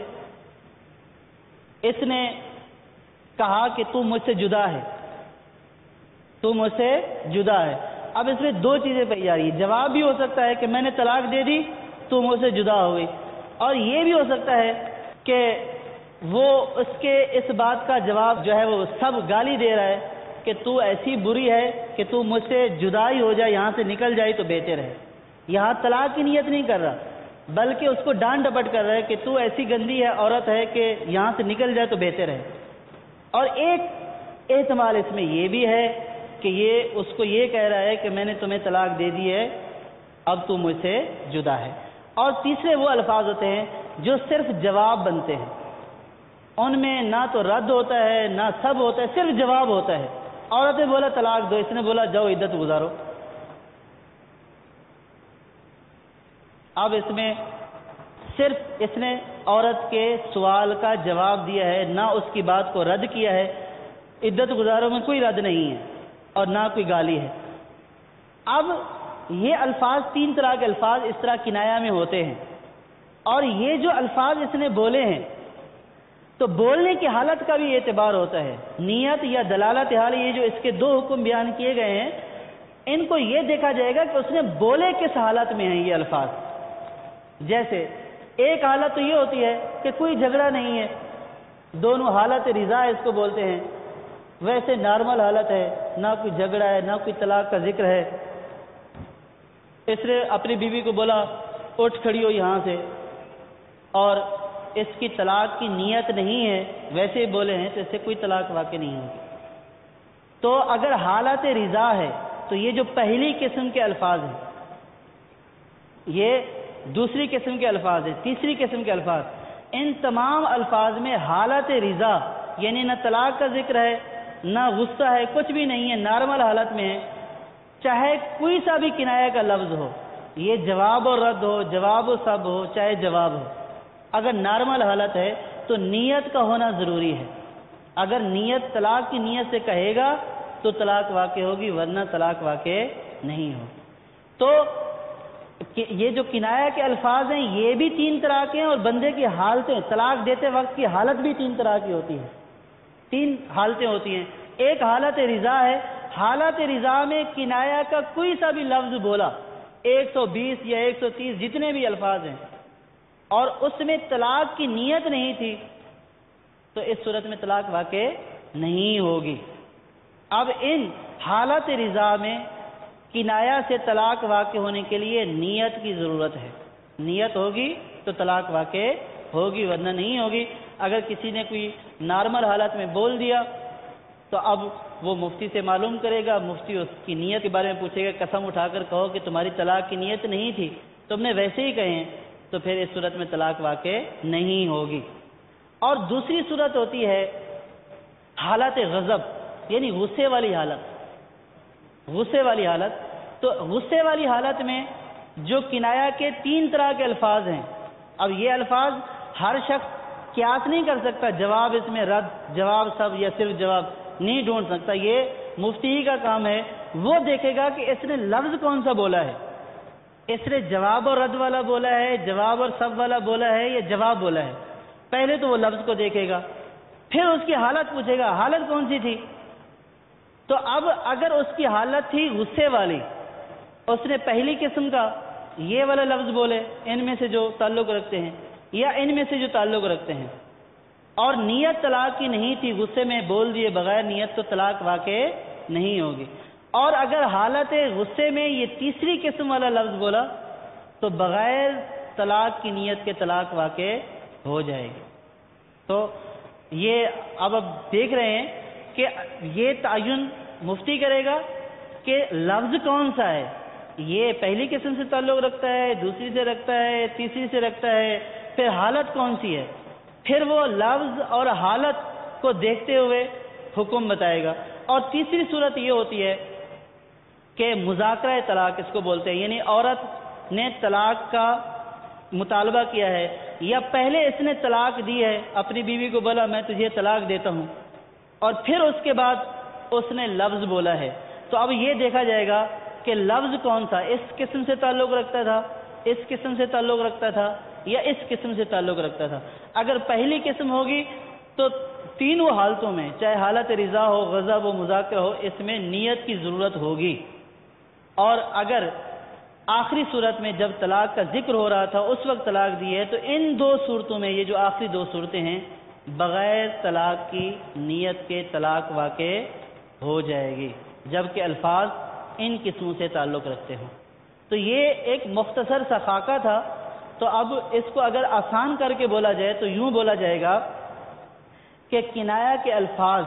Speaker 1: اس نے کہا کہ تو مجھ سے جدا ہے، تو مجھ سے جدا ہے۔ اب اس میں دو چیزیں پائی جا رہی ہیں، جواب بھی ہو سکتا ہے کہ میں نے طلاق دے دی تو مجھ سے جدا ہو گئی، اور یہ بھی ہو سکتا ہے کہ وہ اس کے اس بات کا جواب جو ہے وہ سب گالی دے رہا ہے کہ تو ایسی بری ہے کہ تو مجھ سے جدا ہی ہو جائے، یہاں سے نکل جائے تو بہتر ہے۔ یہاں طلاق کی نیت نہیں کر رہا بلکہ اس کو ڈانٹ ڈپٹ کر رہا ہے کہ تو ایسی گندی ہے عورت ہے کہ یہاں سے نکل جائے تو بہتر ہے۔ اور ایک احتمال اس میں یہ بھی ہے کہ یہ اس کو یہ کہہ رہا ہے کہ میں نے تمہیں طلاق دے دی ہے، اب تو مجھ سے جدا ہے۔ اور تیسرے وہ الفاظ ہوتے ہیں جو صرف جواب بنتے ہیں، ان میں نہ تو رد ہوتا ہے نہ سب ہوتا ہے، صرف جواب ہوتا ہے۔ عورت نے بولا طلاق دو، اس نے بولا جاؤ عدت گزارو۔ اب اس میں صرف اس نے عورت کے سوال کا جواب دیا ہے، نہ اس کی بات کو رد کیا ہے۔ عدت گزارو میں کوئی رد نہیں ہے اور نہ کوئی گالی ہے۔ اب یہ الفاظ تین طرح کے الفاظ اس طرح کنایا میں ہوتے ہیں، اور یہ جو الفاظ اس نے بولے ہیں تو بولنے کی حالت کا بھی اعتبار ہوتا ہے۔ نیت یا دلالت حال، یہ جو اس کے دو حکم بیان کیے گئے ہیں، ان کو یہ دیکھا جائے گا کہ اس نے بولے کس حالت میں ہیں یہ الفاظ۔ جیسے ایک حالت تو یہ ہوتی ہے کہ کوئی جھگڑا نہیں ہے، دونوں حالت رضا اس کو بولتے ہیں، ویسے نارمل حالت ہے، نہ کوئی جھگڑا ہے نہ کوئی طلاق کا ذکر ہے۔ اس نے اپنی بیوی کو بولا اٹھ کھڑی ہو یہاں سے، اور اس کی طلاق کی نیت نہیں ہے، ویسے ہی بولے ہیں، تو اس سے کوئی طلاق واقع نہیں ہوگی۔ تو اگر حالت رضا ہے تو یہ جو پہلی قسم کے الفاظ ہیں یہ دوسری قسم کے الفاظ ہیں۔ تیسری قسم کے الفاظ، ان تمام الفاظ میں حالت رضا یعنی نہ طلاق کا ذکر ہے نہ غصہ ہے، کچھ بھی نہیں ہے، نارمل حالت میں ہے، چاہے کوئی سا بھی کنایہ کا لفظ ہو، یہ جواب و رد ہو، جواب و سب ہو، چاہے جواب ہو، اگر نارمل حالت ہے تو نیت کا ہونا ضروری ہے۔ اگر نیت طلاق کی نیت سے کہے گا تو طلاق واقع ہوگی، ورنہ طلاق واقع نہیں ہوگی۔ تو یہ جو کنایہ کے الفاظ ہیں یہ بھی تین طرح کے ہیں، اور بندے کی حالتیں، طلاق دیتے وقت کی حالت بھی تین طرح کی ہوتی ہے، تین حالتیں ہوتی ہیں۔ ایک حالت رضا ہے، حالت رضا میں کنایہ کا کوئی سا بھی لفظ بولا، 120 یا 130 جتنے بھی الفاظ ہیں، اور اس میں طلاق کی نیت نہیں تھی تو اس صورت میں طلاق واقع نہیں ہوگی۔ اب ان حالت رضا میں کنایہ سے طلاق واقع ہونے کے لیے نیت کی ضرورت ہے، نیت ہوگی تو طلاق واقع ہوگی، ورنہ نہیں ہوگی۔ اگر کسی نے کوئی نارمل حالت میں بول دیا تو اب وہ مفتی سے معلوم کرے گا، مفتی اس کی نیت کے بارے میں پوچھے گا، قسم اٹھا کر کہو کہ تمہاری طلاق کی نیت نہیں تھی، تم نے ویسے ہی کہے ہیں، تو پھر اس صورت میں طلاق واقع نہیں ہوگی۔ اور دوسری صورت ہوتی ہے حالت غضب، یعنی غصے والی حالت۔ غصے والی حالت، تو غصے والی حالت میں جو کنایا کے 3 طرح کے الفاظ ہیں۔ اب یہ الفاظ ہر شخص قیاس نہیں کر سکتا، جواب اس میں رد، جواب سب یا صرف جواب نہیں ڈھونڈ سکتا، یہ مفتی کا کام ہے۔ وہ دیکھے گا کہ اس نے لفظ کون سا بولا ہے، اس نے جواب اور رد والا بولا ہے، جواب اور سب والا بولا ہے، یا جواب بولا ہے۔ پہلے تو وہ لفظ کو دیکھے گا، پھر اس کی حالت پوچھے گا، حالت کون سی تھی؟ تو اب اگر اس کی حالت تھی غصے والی، اس نے پہلی قسم کا یہ والا لفظ بولے ان میں سے جو تعلق رکھتے ہیں یا ان میں سے جو تعلق رکھتے ہیں، اور نیت طلاق کی نہیں تھی، غصے میں بول دیے بغیر نیت، تو طلاق واقع نہیں ہوگی۔ اور اگر حالت غصے میں یہ تیسری قسم والا لفظ بولا تو بغیر طلاق کی نیت کے طلاق واقع ہو جائے گی۔ تو یہ اب دیکھ رہے ہیں کہ یہ تعین مفتی کرے گا کہ لفظ کون سا ہے، یہ پہلی قسم سے تعلق رکھتا ہے، دوسری سے رکھتا ہے، تیسری سے رکھتا ہے، پھر حالت کون سی ہے، پھر وہ لفظ اور حالت کو دیکھتے ہوئے حکم بتائے گا۔ اور تیسری صورت یہ ہوتی ہے کہ مذاکرہ طلاق اس کو بولتے ہیں، یعنی عورت نے طلاق کا مطالبہ کیا ہے یا پہلے اس نے طلاق دی ہے، اپنی بیوی کو بولا میں تجھے طلاق دیتا ہوں، اور پھر اس کے بعد اس نے لفظ بولا ہے، تو اب یہ دیکھا جائے گا کہ لفظ کون سا، اس قسم سے تعلق رکھتا تھا، اس قسم سے تعلق رکھتا تھا، یا اس قسم سے تعلق رکھتا تھا۔ اگر پہلی قسم ہوگی تو تینوں حالتوں میں، چاہے حالت رضا ہو، غضب ہو، مذاکرہ ہو، اس میں نیت کی ضرورت ہوگی۔ اور اگر آخری صورت میں جب طلاق کا ذکر ہو رہا تھا اس وقت طلاق دی ہے، تو ان 2 صورتوں میں، یہ جو آخری 2 صورتیں ہیں، بغیر طلاق کی نیت کے طلاق واقع ہو جائے گی، جبکہ الفاظ ان قسموں سے تعلق رکھتے ہوں۔ تو یہ ایک مختصر سا خاکہ تھا۔ تو اب اس کو اگر آسان کر کے بولا جائے تو یوں بولا جائے گا کہ کنایا کے الفاظ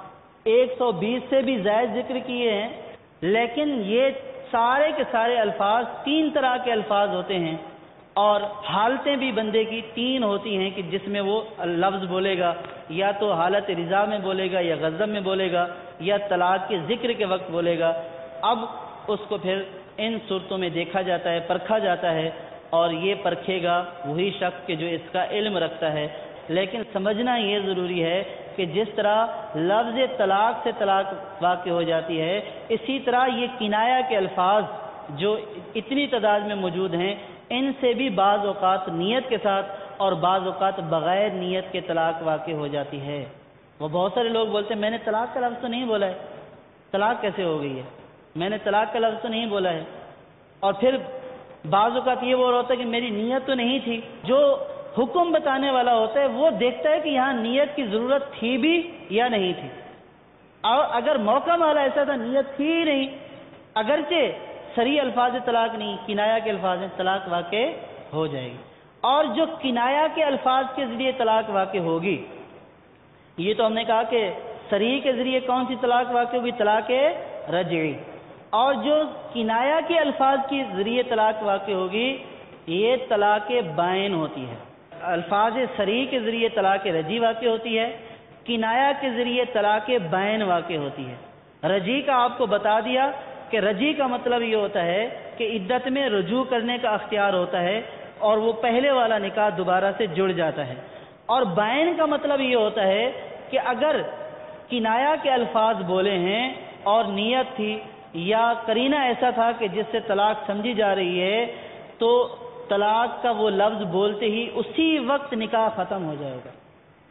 Speaker 1: 120 سے بھی زائد ذکر کیے ہیں، لیکن یہ سارے کے سارے الفاظ 3 طرح کے الفاظ ہوتے ہیں، اور حالتیں بھی بندے کی 3 ہوتی ہیں کہ جس میں وہ لفظ بولے گا، یا تو حالت رضا میں بولے گا، یا غضب میں بولے گا، یا طلاق کے ذکر کے وقت بولے گا۔ اب اس کو پھر ان صورتوں میں دیکھا جاتا ہے، پرکھا جاتا ہے، اور یہ پرکھے گا وہی شخص کہ جو اس کا علم رکھتا ہے۔ لیکن سمجھنا یہ ضروری ہے کہ جس طرح لفظ طلاق سے طلاق واقع ہو جاتی ہے، اسی طرح یہ کنایا کے الفاظ جو اتنی تعداد میں موجود ہیں، ان سے بھی بعض اوقات نیت کے ساتھ اور بعض اوقات بغیر نیت کے طلاق واقع ہو جاتی ہے۔ وہ بہت سارے لوگ بولتے ہیں میں نے طلاق کا لفظ تو نہیں بولا ہے، طلاق کیسے ہو گئی ہے، میں نے طلاق کا لفظ تو نہیں بولا ہے۔ اور پھر بعض اوقات یہ وہ ہوتا ہے کہ میری نیت تو نہیں تھی۔ جو حکم بتانے والا ہوتا ہے وہ دیکھتا ہے کہ یہاں نیت کی ضرورت تھی بھی یا نہیں تھی، اور اگر موقع والا ایسا تھا نیت تھی ہی نہیں، اگرچہ صریح الفاظ طلاق نہیں، کنایا کے الفاظ طلاق واقع ہو جائے گی۔ اور جو کنایا کے الفاظ کے ذریعے طلاق واقع ہوگی، یہ تو ہم نے کہا کہ صریح کے ذریعے کون سی طلاق واقع ہوگی، طلاق رجعی، اور جو کنایا کے الفاظ کے ذریعے طلاق واقع ہوگی یہ طلاق بائن ہوتی ہے۔ الفاظ صریح کے ذریعے طلاق رجعی واقع ہوتی ہے، کنایا کے ذریعے طلاق بائن واقع ہوتی ہے۔ رجعی کا آپ کو بتا دیا کہ رجعی کا مطلب یہ ہوتا ہے کہ عدت میں رجوع کرنے کا اختیار ہوتا ہے اور وہ پہلے والا نکاح دوبارہ سے جڑ جاتا ہے۔ اور بائن کا مطلب یہ ہوتا ہے کہ اگر کنایا کے الفاظ بولے ہیں اور نیت تھی یا قرینہ ایسا تھا کہ جس سے طلاق سمجھی جا رہی ہے، تو طلاق کا وہ لفظ بولتے ہی اسی وقت نکاح ختم ہو جائے گا،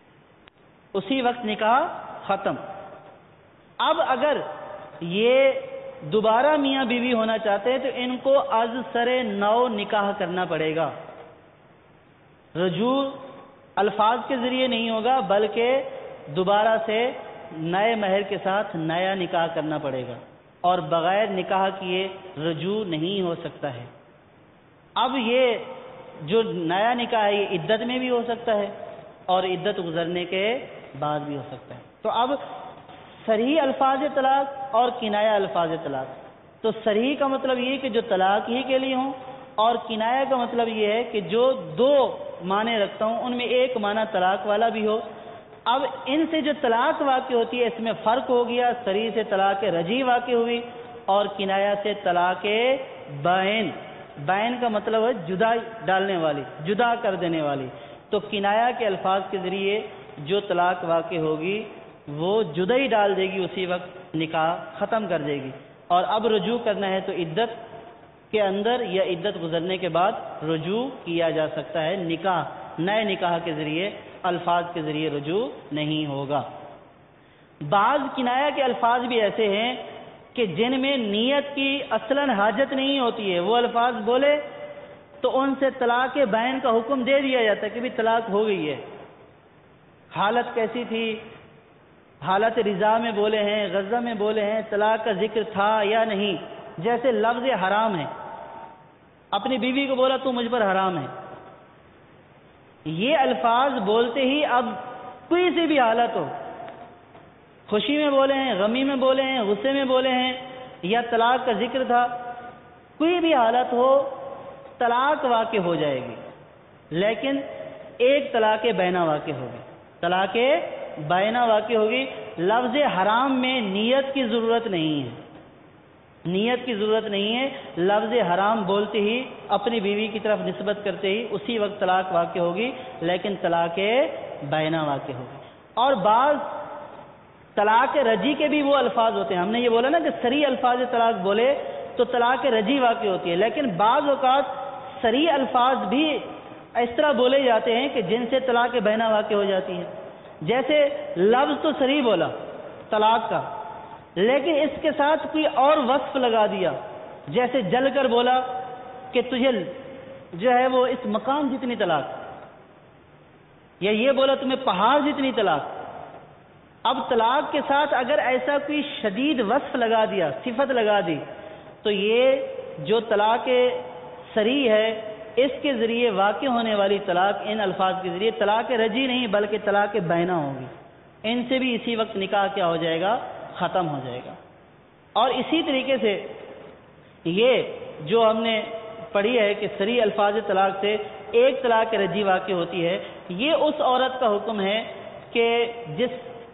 Speaker 1: اسی وقت نکاح ختم۔ اب اگر یہ دوبارہ میاں بیوی ہونا چاہتے ہیں تو ان کو از سر نو نکاح کرنا پڑے گا۔ رجوع الفاظ کے ذریعے نہیں ہوگا بلکہ دوبارہ سے نئے مہر کے ساتھ نیا نکاح کرنا پڑے گا، اور بغیر نکاح کیے رجوع نہیں ہو سکتا ہے۔ اب یہ جو نیا نکاح ہے یہ عدت میں بھی ہو سکتا ہے اور عدت گزرنے کے بعد بھی ہو سکتا ہے۔ تو اب صریح الفاظ طلاق اور کنایا الفاظ طلاق، تو صریح کا مطلب یہ کہ جو طلاق ہی کے لیے ہوں، اور کنایا کا مطلب یہ ہے کہ جو دو معنی رکھتا ہوں ان میں ایک معنی طلاق والا بھی ہو. اب ان سے جو طلاق واقع ہوتی ہے اس میں فرق ہو گیا. صریح سے طلاق رجی واقع ہوئی اور کنایا سے طلاق بائن. بائن کا مطلب ہے جدا ڈالنے والی, جدا کر دینے والی. تو کنایا کے الفاظ کے ذریعے جو طلاق واقع ہوگی وہ جدا ہی ڈال دے گی, اسی وقت نکاح ختم کر دے گی. اور اب رجوع کرنا ہے تو عدت کے اندر یا عدت گزرنے کے بعد رجوع کیا جا سکتا ہے. نکاح نئے نکاح کے ذریعے الفاظ کے ذریعے رجوع نہیں ہوگا. بعض کنایا کے الفاظ بھی ایسے ہیں کہ جن میں نیت کی اصلاً حاجت نہیں ہوتی ہے, وہ الفاظ بولے تو ان سے طلاق بائن کا حکم دے دیا جاتا ہے کہ بھی طلاق ہو گئی ہے. حالت کیسی تھی, حالت رضا میں بولے ہیں, غضب میں بولے ہیں, طلاق کا ذکر تھا یا نہیں. جیسے لفظ حرام ہے, اپنی بیوی کو بولا تو مجھ پر حرام ہے. یہ الفاظ بولتے ہی اب کوئی سی بھی حالت ہو, خوشی میں بولے ہیں, غمی میں بولے ہیں, غصے میں بولے ہیں, یا طلاق کا ذکر تھا, کوئی بھی حالت ہو طلاق واقع ہو جائے گی. لیکن ایک طلاق بینہ واقع ہوگی, طلاق بینہ واقع ہوگی. لفظ حرام میں نیت کی ضرورت نہیں ہے, نیت کی ضرورت نہیں ہے. لفظ حرام بولتے ہی اپنی بیوی کی طرف نسبت کرتے ہی اسی وقت طلاق واقع ہوگی, لیکن طلاق بینہ واقع ہوگی. اور بعض طلاق رجی کے بھی وہ الفاظ ہوتے ہیں. ہم نے یہ بولا نا کہ صریح الفاظ طلاق بولے تو طلاق رجی واقع ہوتی ہے, لیکن بعض اوقات صریح الفاظ بھی اس طرح بولے جاتے ہیں کہ جن سے طلاق بینہ واقع ہو جاتی ہے. جیسے لفظ تو صریح بولا طلاق کا, لیکن اس کے ساتھ کوئی اور وصف لگا دیا. جیسے جل کر بولا کہ تجھے جو ہے وہ اس مکان جتنی طلاق, یا یہ بولا تمہیں پہاڑ جتنی طلاق. اب طلاق کے ساتھ اگر ایسا کوئی شدید وصف لگا دیا, صفت لگا دی, تو یہ جو طلاق صریح ہے اس کے ذریعے واقع ہونے والی طلاق ان الفاظ کے ذریعے طلاق رجی نہیں بلکہ طلاق بینہ ہوگی. ان سے بھی اسی وقت نکاح کیا ہو جائے گا, ختم ہو جائے گا. اور اسی طریقے سے یہ جو ہم نے پڑھی ہے کہ صریح الفاظ طلاق سے ایک طلاق رجی واقع ہوتی ہے, یہ اس عورت کا حکم ہے کہ جس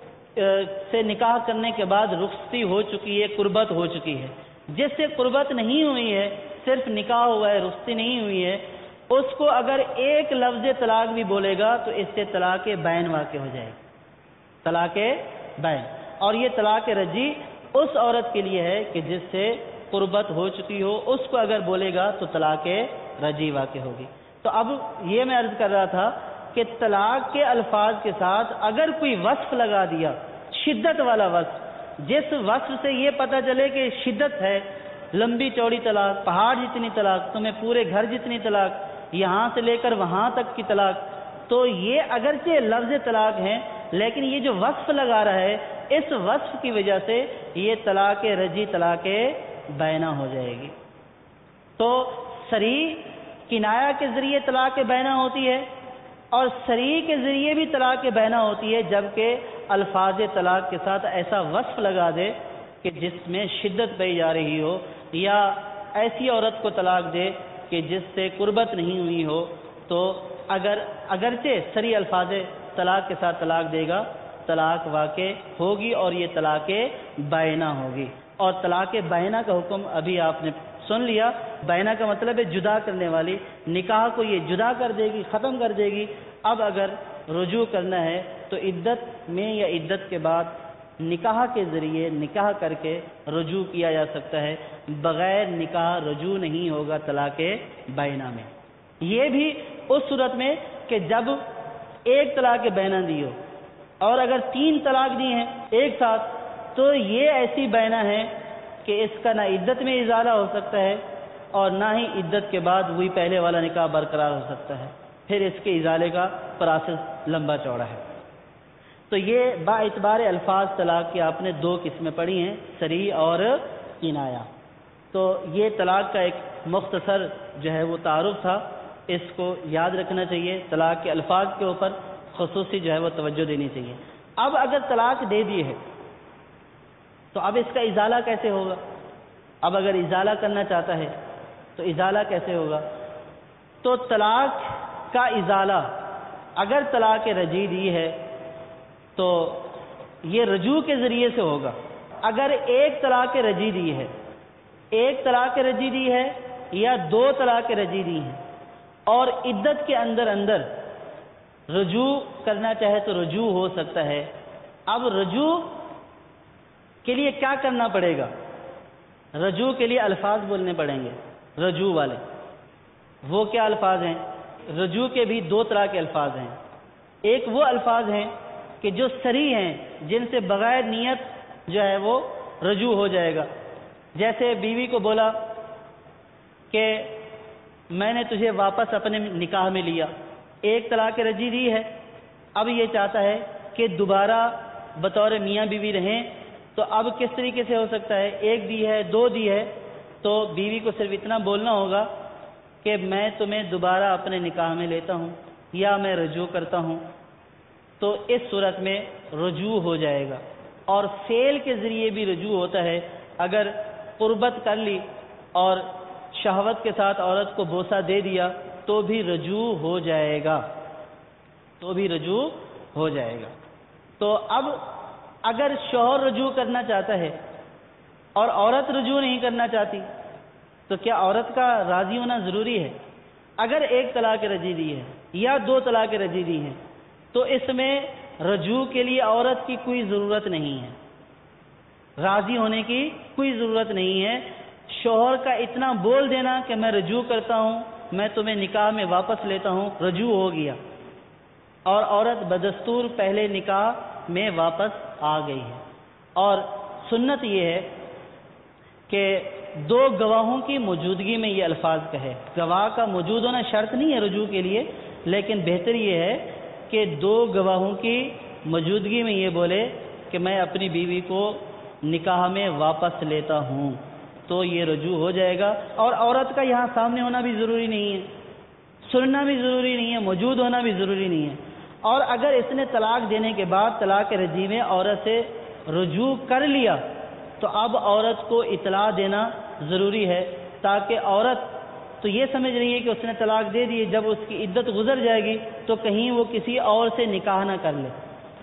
Speaker 1: سے نکاح کرنے کے بعد رخصتی ہو چکی ہے, قربت ہو چکی ہے. جس سے قربت نہیں ہوئی ہے, صرف نکاح ہوا ہے, رخصتی نہیں ہوئی ہے, اس کو اگر ایک لفظ طلاق بھی بولے گا تو اس سے طلاق بین واقع ہو جائے گی, طلاق بین. اور یہ طلاق رجی اس عورت کے لیے ہے کہ جس سے قربت ہو چکی ہو, اس کو اگر بولے گا تو طلاق رجی واقع ہوگی. تو اب یہ میں عرض کر رہا تھا کہ طلاق کے الفاظ کے ساتھ اگر کوئی وصف لگا دیا, شدت والا وصف, جس وصف سے یہ پتہ چلے کہ شدت ہے, لمبی چوڑی طلاق, پہاڑ جتنی طلاق, تمہیں پورے گھر جتنی طلاق, یہاں سے لے کر وہاں تک کی طلاق, تو یہ اگرچہ لفظ طلاق ہیں لیکن یہ جو وصف لگا رہا ہے اس وصف کی وجہ سے یہ طلاق رجی طلاق بینہ ہو جائے گی. تو صریح کنایا کے ذریعے طلاق بینہ ہوتی ہے اور صریح کے ذریعے بھی طلاق بینہ ہوتی ہے, جبکہ الفاظ طلاق کے ساتھ ایسا وصف لگا دے کہ جس میں شدت پائی جا رہی ہو, یا ایسی عورت کو طلاق دے کہ جس سے قربت نہیں ہوئی ہو, تو اگرچہ صریح الفاظ طلاق کے ساتھ طلاق دے گا, طلاق واقع ہوگی اور یہ طلاق بینہ ہوگی. اور طلاق بینہ کا حکم ابھی آپ نے سن لیا. بینہ کا مطلب ہے جدا کرنے والی. نکاح کو یہ جدا کر دے گی, ختم کر دے گی. اب اگر رجوع کرنا ہے تو عدت میں یا عدت کے بعد نکاح کے ذریعے نکاح کر کے رجوع کیا جا سکتا ہے. بغیر نکاح رجوع نہیں ہوگا طلاق بینہ میں. یہ بھی اس صورت میں کہ جب ایک طلاق بینہ دی ہو, اور اگر 3 طلاق دی ہیں ایک ساتھ, تو یہ ایسی بینہ ہے کہ اس کا نہ عدت میں ازالہ ہو سکتا ہے اور نہ ہی عدت کے بعد وہی پہلے والا نکاح برقرار ہو سکتا ہے. پھر اس کے ازالے کا پروسیس لمبا چوڑا ہے. تو یہ با اعتبار الفاظ طلاق کی آپ نے 2 قسمیں پڑھی ہیں, صریح اور کنایا. تو یہ طلاق کا ایک مختصر جو ہے وہ تعارف تھا, اس کو یاد رکھنا چاہیے. طلاق کے الفاظ کے اوپر خصوصی جو ہے وہ توجہ دینی چاہیے. اب اگر طلاق دے دی ہے تو اب اس کا ازالہ کیسے ہوگا؟ اب اگر ازالہ کرنا چاہتا ہے تو ازالہ کیسے ہوگا؟ تو طلاق کا ازالہ اگر طلاق رجعی دی ہے تو یہ رجوع کے ذریعے سے ہوگا۔ اگر ایک طلاق رجعی دی ہے، ایک طلاق رجعی دی ہے یا دو طلاق رجعی دی ہیں اور عدت کے اندر اندر رجوع کرنا چاہے تو رجوع ہو سکتا ہے۔ اب رجوع کے لیے کیا کرنا پڑے گا؟ رجوع کے لیے الفاظ بولنے پڑیں گے رجوع والے۔ وہ کیا الفاظ ہیں؟ رجوع کے بھی دو طرح کے الفاظ ہیں۔ ایک وہ الفاظ ہیں کہ جو صریح ہیں، جن سے بغیر نیت جو ہے وہ رجوع ہو جائے گا۔ جیسے بیوی کو بولا کہ میں نے تجھے واپس اپنے نکاح میں لیا، ایک طلاق رجعی دی ہے، اب یہ چاہتا ہے کہ دوبارہ بطور میاں بیوی رہیں، تو اب کس طریقے سے ہو سکتا ہے؟ ایک دی ہے، دو دی ہے، تو بیوی کو صرف اتنا بولنا ہوگا کہ میں تمہیں دوبارہ اپنے نکاح میں لیتا ہوں یا میں رجوع کرتا ہوں، تو اس صورت میں رجوع ہو جائے گا۔ اور فعل کے ذریعے بھی رجوع ہوتا ہے۔ اگر قربت کر لی اور شہوت کے ساتھ عورت کو بوسہ دے دیا تو بھی رجوع ہو جائے گا، تو بھی رجوع ہو جائے گا۔ تو اب اگر شوہر رجوع کرنا چاہتا ہے اور عورت رجوع نہیں کرنا چاہتی تو کیا عورت کا راضی ہونا ضروری ہے؟ اگر ایک طلاق رجعی دی ہے یا دو طلاق رجعی دی ہیں تو اس میں رجوع کے لیے عورت کی کوئی ضرورت نہیں ہے، راضی ہونے کی کوئی ضرورت نہیں ہے۔ شوہر کا اتنا بول دینا کہ میں رجوع کرتا ہوں، میں تمہیں نکاح میں واپس لیتا ہوں، رجوع ہو گیا، اور عورت بدستور پہلے نکاح میں واپس آ گئی ہے۔ اور سنت یہ ہے کہ دو گواہوں کی موجودگی میں یہ الفاظ کہے۔ گواہ کا موجود ہونا شرط نہیں ہے رجوع کے لیے، لیکن بہتر یہ ہے کہ دو گواہوں کی موجودگی میں یہ بولے کہ میں اپنی بیوی کو نکاح میں واپس لیتا ہوں، تو یہ رجوع ہو جائے گا۔ اور عورت کا یہاں سامنے ہونا بھی ضروری نہیں ہے، سننا بھی ضروری نہیں ہے، موجود ہونا بھی ضروری نہیں ہے۔ اور اگر اس نے طلاق دینے کے بعد طلاق رجعی میں عورت سے رجوع کر لیا تو اب عورت کو اطلاع دینا ضروری ہے، تاکہ عورت تو یہ سمجھ رہی ہے کہ اس نے طلاق دے دی، جب اس کی عدت گزر جائے گی تو کہیں وہ کسی اور سے نکاح نہ کر لے۔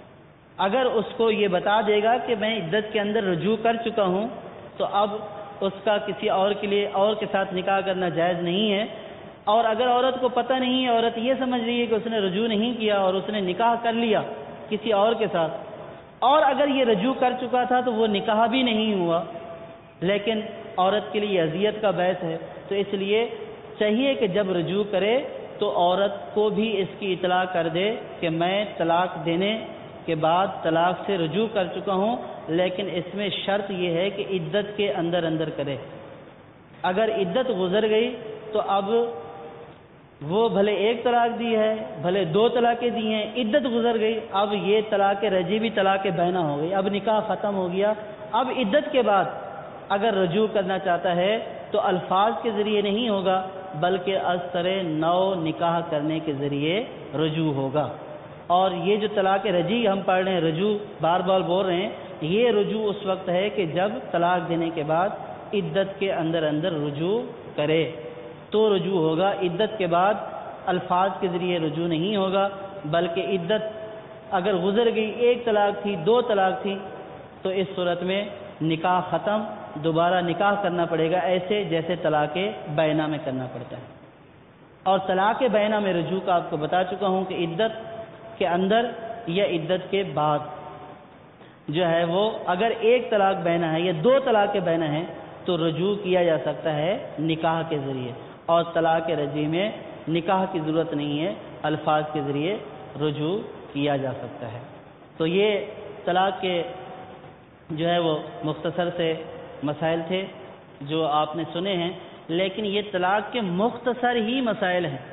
Speaker 1: اگر اس کو یہ بتا دے گا کہ میں عدت کے اندر رجوع کر چکا ہوں تو اب اس کا کسی اور کے لیے اور کے ساتھ نکاح کرنا جائز نہیں ہے۔ اور اگر عورت کو پتہ نہیں ہے، عورت یہ سمجھ رہی ہے کہ اس نے رجوع نہیں کیا اور اس نے نکاح کر لیا کسی اور کے ساتھ، اور اگر یہ رجوع کر چکا تھا تو وہ نکاح بھی نہیں ہوا، لیکن عورت کے لیے اذیت کا باعث ہے، تو اس لیے چاہیے کہ جب رجوع کرے تو عورت کو بھی اس کی اطلاع کر دے کہ میں طلاق دینے کے بعد طلاق سے رجوع کر چکا ہوں، لیکن اس میں شرط یہ ہے کہ عدت کے اندر اندر کرے۔ اگر عدت گزر گئی تو اب وہ بھلے ایک طلاق دی ہے، بھلے دو طلاقیں دی ہیں، عدت گزر گئی، اب یہ طلاق رجعی بھی طلاق بینہ ہو گئی، اب نکاح ختم ہو گیا۔ اب عدت کے بعد اگر رجوع کرنا چاہتا ہے تو الفاظ کے ذریعے نہیں ہوگا، بلکہ از طرح نو نکاح کرنے کے ذریعے رجوع ہوگا۔ اور یہ جو طلاق رجعی ہم پڑھ رہے ہیں، رجوع بار بار بول رہے ہیں، یہ رجوع اس وقت ہے کہ جب طلاق دینے کے بعد عدت کے اندر اندر رجوع کرے تو رجوع ہوگا۔ عدت کے بعد الفاظ کے ذریعے رجوع نہیں ہوگا، بلکہ عدت اگر گزر گئی، ایک طلاق تھی، دو طلاق تھی، تو اس صورت میں نکاح ختم، دوبارہ نکاح کرنا پڑے گا، ایسے جیسے طلاق بینہ میں کرنا پڑتا ہے۔ اور طلاق بینہ میں رجوع کا آپ کو بتا چکا ہوں کہ عدت کے اندر یا عدت کے بعد جو ہے وہ اگر ایک طلاق بینہ ہے یا دو طلاق بینہ ہیں تو رجوع کیا جا سکتا ہے نکاح کے ذریعے، اور طلاق رجعی میں نکاح کی ضرورت نہیں ہے، الفاظ کے ذریعے رجوع کیا جا سکتا ہے۔ تو یہ طلاق کے جو ہے وہ مختصر سے مسائل تھے جو آپ نے سنے ہیں، لیکن یہ طلاق کے مختصر ہی مسائل ہیں،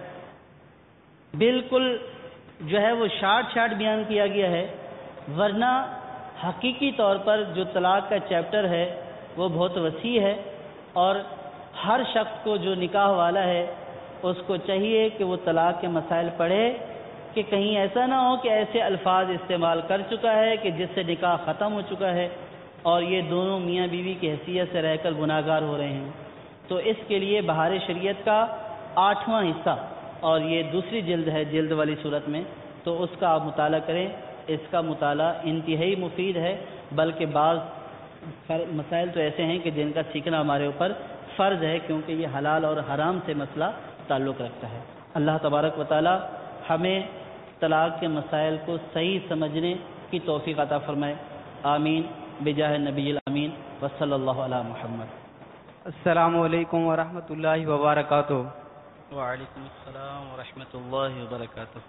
Speaker 1: بالکل جو ہے وہ شارٹ بیان کیا گیا ہے، ورنہ حقیقی طور پر جو طلاق کا چیپٹر ہے وہ بہت وسیع ہے، اور ہر شخص کو جو نکاح والا ہے اس کو چاہیے کہ وہ طلاق کے مسائل پڑھے، کہ کہیں ایسا نہ ہو کہ ایسے الفاظ استعمال کر چکا ہے کہ جس سے نکاح ختم ہو چکا ہے اور یہ دونوں میاں بیوی کی حیثیت سے رہ کر گناہگار ہو رہے ہیں۔ تو اس کے لیے بہار شریعت کا 8واں حصہ اور یہ دوسری جلد ہے جلد والی صورت میں، تو اس کا آپ مطالعہ کریں۔ اس کا مطالعہ انتہائی مفید ہے، بلکہ بعض مسائل تو ایسے ہیں کہ جن کا سیکھنا ہمارے اوپر فرض ہے، کیونکہ یہ حلال اور حرام سے مسئلہ تعلق رکھتا ہے۔ اللہ تبارک و تعالی ہمیں طلاق کے مسائل کو صحیح سمجھنے کی توفیق عطا فرمائے، آمین بجاہ نبی الامین وصلی اللہ علی محمد۔
Speaker 2: السلام علیکم ورحمۃ اللہ وبرکاتہ۔
Speaker 1: وعلیکم السلام ورحمۃ اللہ وبرکاتہ۔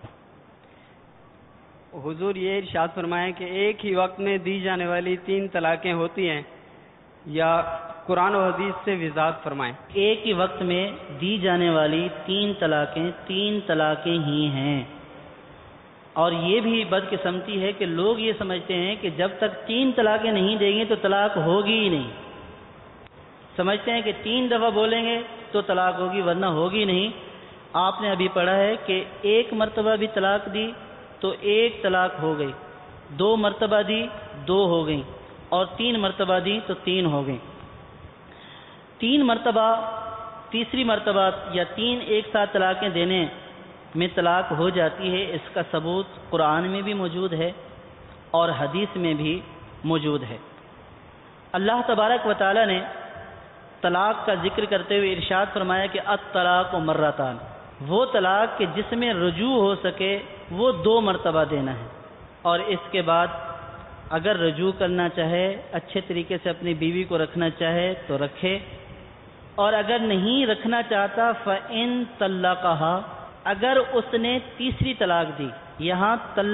Speaker 2: حضور یہ ارشاد فرمائیں کہ ایک ہی وقت میں دی جانے والی 3 طلاقیں ہوتی ہیں، یا قرآن و حدیث سے وضاحت فرمائیں۔
Speaker 1: ایک ہی وقت میں دی جانے والی 3 طلاقیں ہی ہیں، اور یہ بھی بدقسمتی ہے کہ لوگ یہ سمجھتے ہیں کہ جب تک 3 طلاقیں نہیں دیں گے تو طلاق ہوگی ہی نہیں۔ سمجھتے ہیں کہ 3 دفعہ بولیں گے تو طلاق ہوگی، ورنہ ہوگی نہیں۔ آپ نے ابھی پڑھا ہے کہ 1 مرتبہ بھی طلاق دی تو 1 طلاق ہو گئی، 2 مرتبہ دی 2 ہو گئی، اور 3 مرتبہ دی تو 3 ہو گئی۔ 3 مرتبہ، تیسری مرتبہ یا 3 ایک ساتھ طلاقیں دینے میں طلاق ہو جاتی ہے، اس کا ثبوت قرآن میں بھی موجود ہے اور حدیث میں بھی موجود ہے۔ اللہ تبارک و تعالی نے طلاق کا ذکر کرتے ہوئے ارشاد فرمایا کہ الطلاق مرتان، وہ طلاق کہ جس میں رجوع ہو سکے وہ 2 مرتبہ دینا ہے، اور اس کے بعد اگر رجوع کرنا چاہے، اچھے طریقے سے اپنی بیوی کو رکھنا چاہے تو رکھے، اور اگر نہیں رکھنا چاہتا فَإِن طَلَّقَهَا، اگر اس نے تیسری طلاق دی۔ یہاں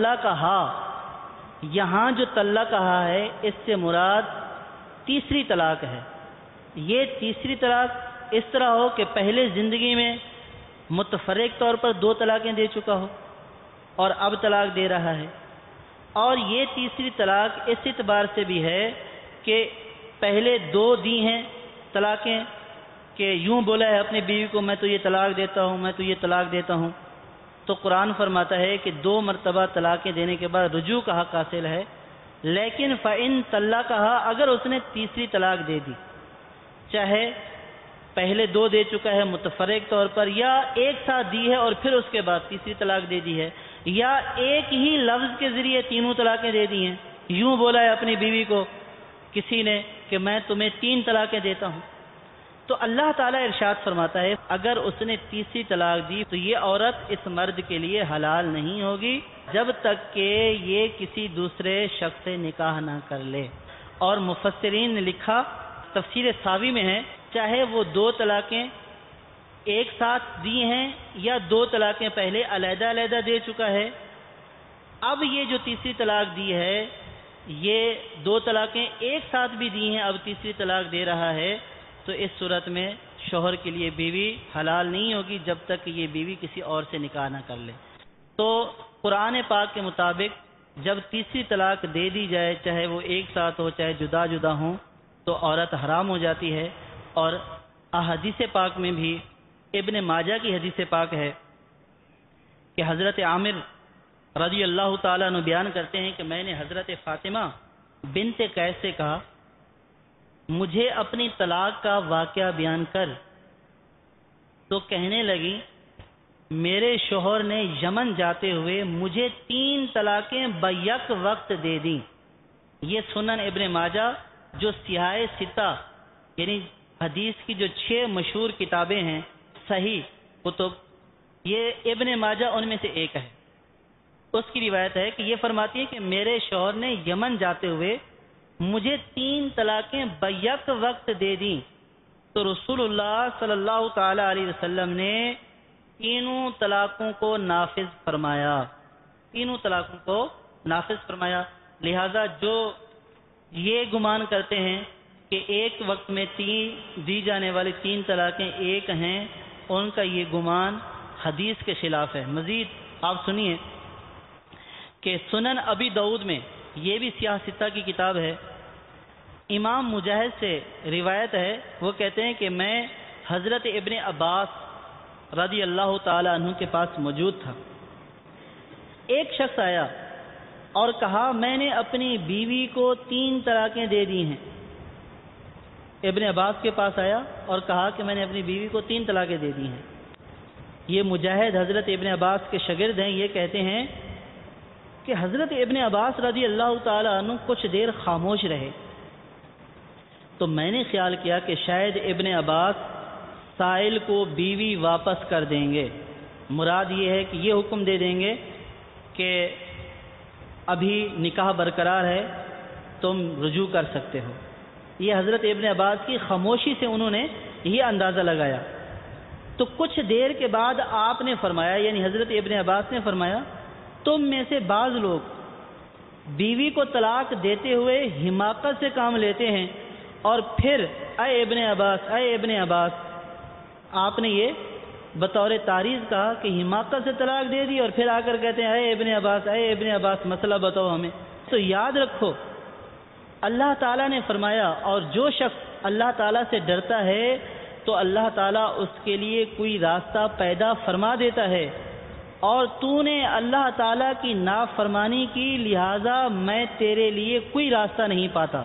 Speaker 1: طَلَّقَهَا، یہاں جو طلاق کہا ہے اس سے مراد تیسری طلاق ہے۔ یہ تیسری طلاق اس طرح ہو کہ پہلے زندگی میں متفرق طور پر 2 طلاقیں دے چکا ہو اور اب طلاق دے رہا ہے، اور یہ تیسری طلاق اس اعتبار سے بھی ہے کہ پہلے 2 دی ہیں طلاقیں، کہ یوں بولا ہے اپنی بیوی کو میں تو یہ طلاق دیتا ہوں، میں تو یہ طلاق دیتا ہوں، تو قرآن فرماتا ہے کہ 2 مرتبہ طلاقیں دینے کے بعد رجوع کا حق حاصل ہے۔ لیکن فَإِن طَلَّقَهَا، اگر اس نے تیسری طلاق دے دی، چاہے پہلے 2 دے چکا ہے متفرق طور پر، یا ایک ساتھ دی ہے اور پھر اس کے بعد تیسری طلاق دے دی ہے، یا ایک ہی لفظ کے ذریعے 3 طلاقیں دے دی ہیں، یوں بولا ہے اپنی بیوی کو کسی نے کہ میں تمہیں 3 طلاقیں دیتا ہوں، تو اللہ تعالیٰ ارشاد فرماتا ہے اگر اس نے تیسری طلاق دی تو یہ عورت اس مرد کے لیے حلال نہیں ہوگی جب تک کہ یہ کسی دوسرے شخص سے نکاح نہ کر لے۔ اور مفسرین نے لکھا، تفسیر ساوی میں ہے، چاہے وہ 2 طلاقیں ایک ساتھ دی ہیں یا 2 طلاقیں پہلے علیحدہ علیحدہ دے چکا ہے، اب یہ جو تیسری طلاق دی ہے، یہ 2 طلاقیں ایک ساتھ بھی دی ہیں، اب تیسری طلاق دے رہا ہے، تو اس صورت میں شوہر کے لیے بیوی حلال نہیں ہوگی جب تک کہ یہ بیوی کسی اور سے نکاح نہ کر لے۔ تو قرآن پاک کے مطابق جب تیسری طلاق دے دی جائے، چاہے وہ ایک ساتھ ہو چاہے جدا جدا ہوں، تو عورت حرام ہو جاتی ہے۔ اور احادیث پاک میں بھی ابن ماجہ کی حدیث پاک ہے کہ حضرت عامر رضی اللہ تعالیٰ عنہ بیان کرتے ہیں کہ میں نے حضرت فاطمہ بنت قیس سے کہا مجھے اپنی طلاق کا واقعہ بیان کر، تو کہنے لگی میرے شوہر نے یمن جاتے ہوئے مجھے 3 طلاقیں بیک وقت دے دیں۔ یہ سنن ابن ماجہ جو سیاہ ستہ یعنی حدیث کی جو 6 مشہور کتابیں ہیں صحیح کتب، یہ ابن ماجہ ان میں سے ایک ہے۔ اس کی روایت ہے کہ یہ فرماتی ہے کہ میرے شوہر نے یمن جاتے ہوئے مجھے 3 طلاقیں بیک وقت دے دیں، تو رسول اللہ صلی اللہ تعالی علیہ وسلم نے تینوں طلاقوں کو نافذ فرمایا، تینوں طلاقوں کو نافذ فرمایا۔ لہذا جو یہ گمان کرتے ہیں کہ ایک وقت میں دی جانے والی 3 طلاقیں ایک ہیں، ان کا یہ گمان حدیث کے خلاف ہے۔ مزید آپ سنیے کہ سنن ابی داؤد میں، یہ بھی سیاہ ستہ کی کتاب ہے، امام مجاہد سے روایت ہے، وہ کہتے ہیں کہ میں حضرت ابن عباس رضی اللہ تعالی عنہ کے پاس موجود تھا۔ ایک شخص آیا اور کہا میں نے اپنی بیوی کو 3 طلاقیں دے دی ہیں۔ ابن عباس کے پاس آیا اور کہا کہ میں نے اپنی بیوی کو 3 طلاقیں دے دی ہیں۔ یہ مجاہد حضرت ابن عباس کے شاگرد ہیں، یہ کہتے ہیں کہ حضرت ابن عباس رضی اللہ تعالی عنہ کچھ دیر خاموش رہے، تو میں نے خیال کیا کہ شاید ابن عباس سائل کو بیوی واپس کر دیں گے، مراد یہ ہے کہ یہ حکم دے دیں گے کہ ابھی نکاح برقرار ہے، تم رجوع کر سکتے ہو۔ یہ حضرت ابن عباس کی خاموشی سے انہوں نے یہ اندازہ لگایا۔ تو کچھ دیر کے بعد آپ نے فرمایا، یعنی حضرت ابن عباس نے فرمایا، تم میں سے بعض لوگ بیوی کو طلاق دیتے ہوئے حماقت سے کام لیتے ہیں، اور پھر اے ابن عباس آپ نے یہ بطور تعریض کہا کہ حماقت سے طلاق دے دی، اور پھر آ کر کہتے ہیں اے ابن عباس مسئلہ بتاؤ ہمیں۔ تو یاد رکھو اللہ تعالیٰ نے فرمایا، اور جو شخص اللہ تعالیٰ سے ڈرتا ہے تو اللہ تعالیٰ اس کے لیے کوئی راستہ پیدا فرما دیتا ہے، اور تو نے اللہ تعالیٰ کی نافرمانی کی، لہذا میں تیرے لیے کوئی راستہ نہیں پاتا،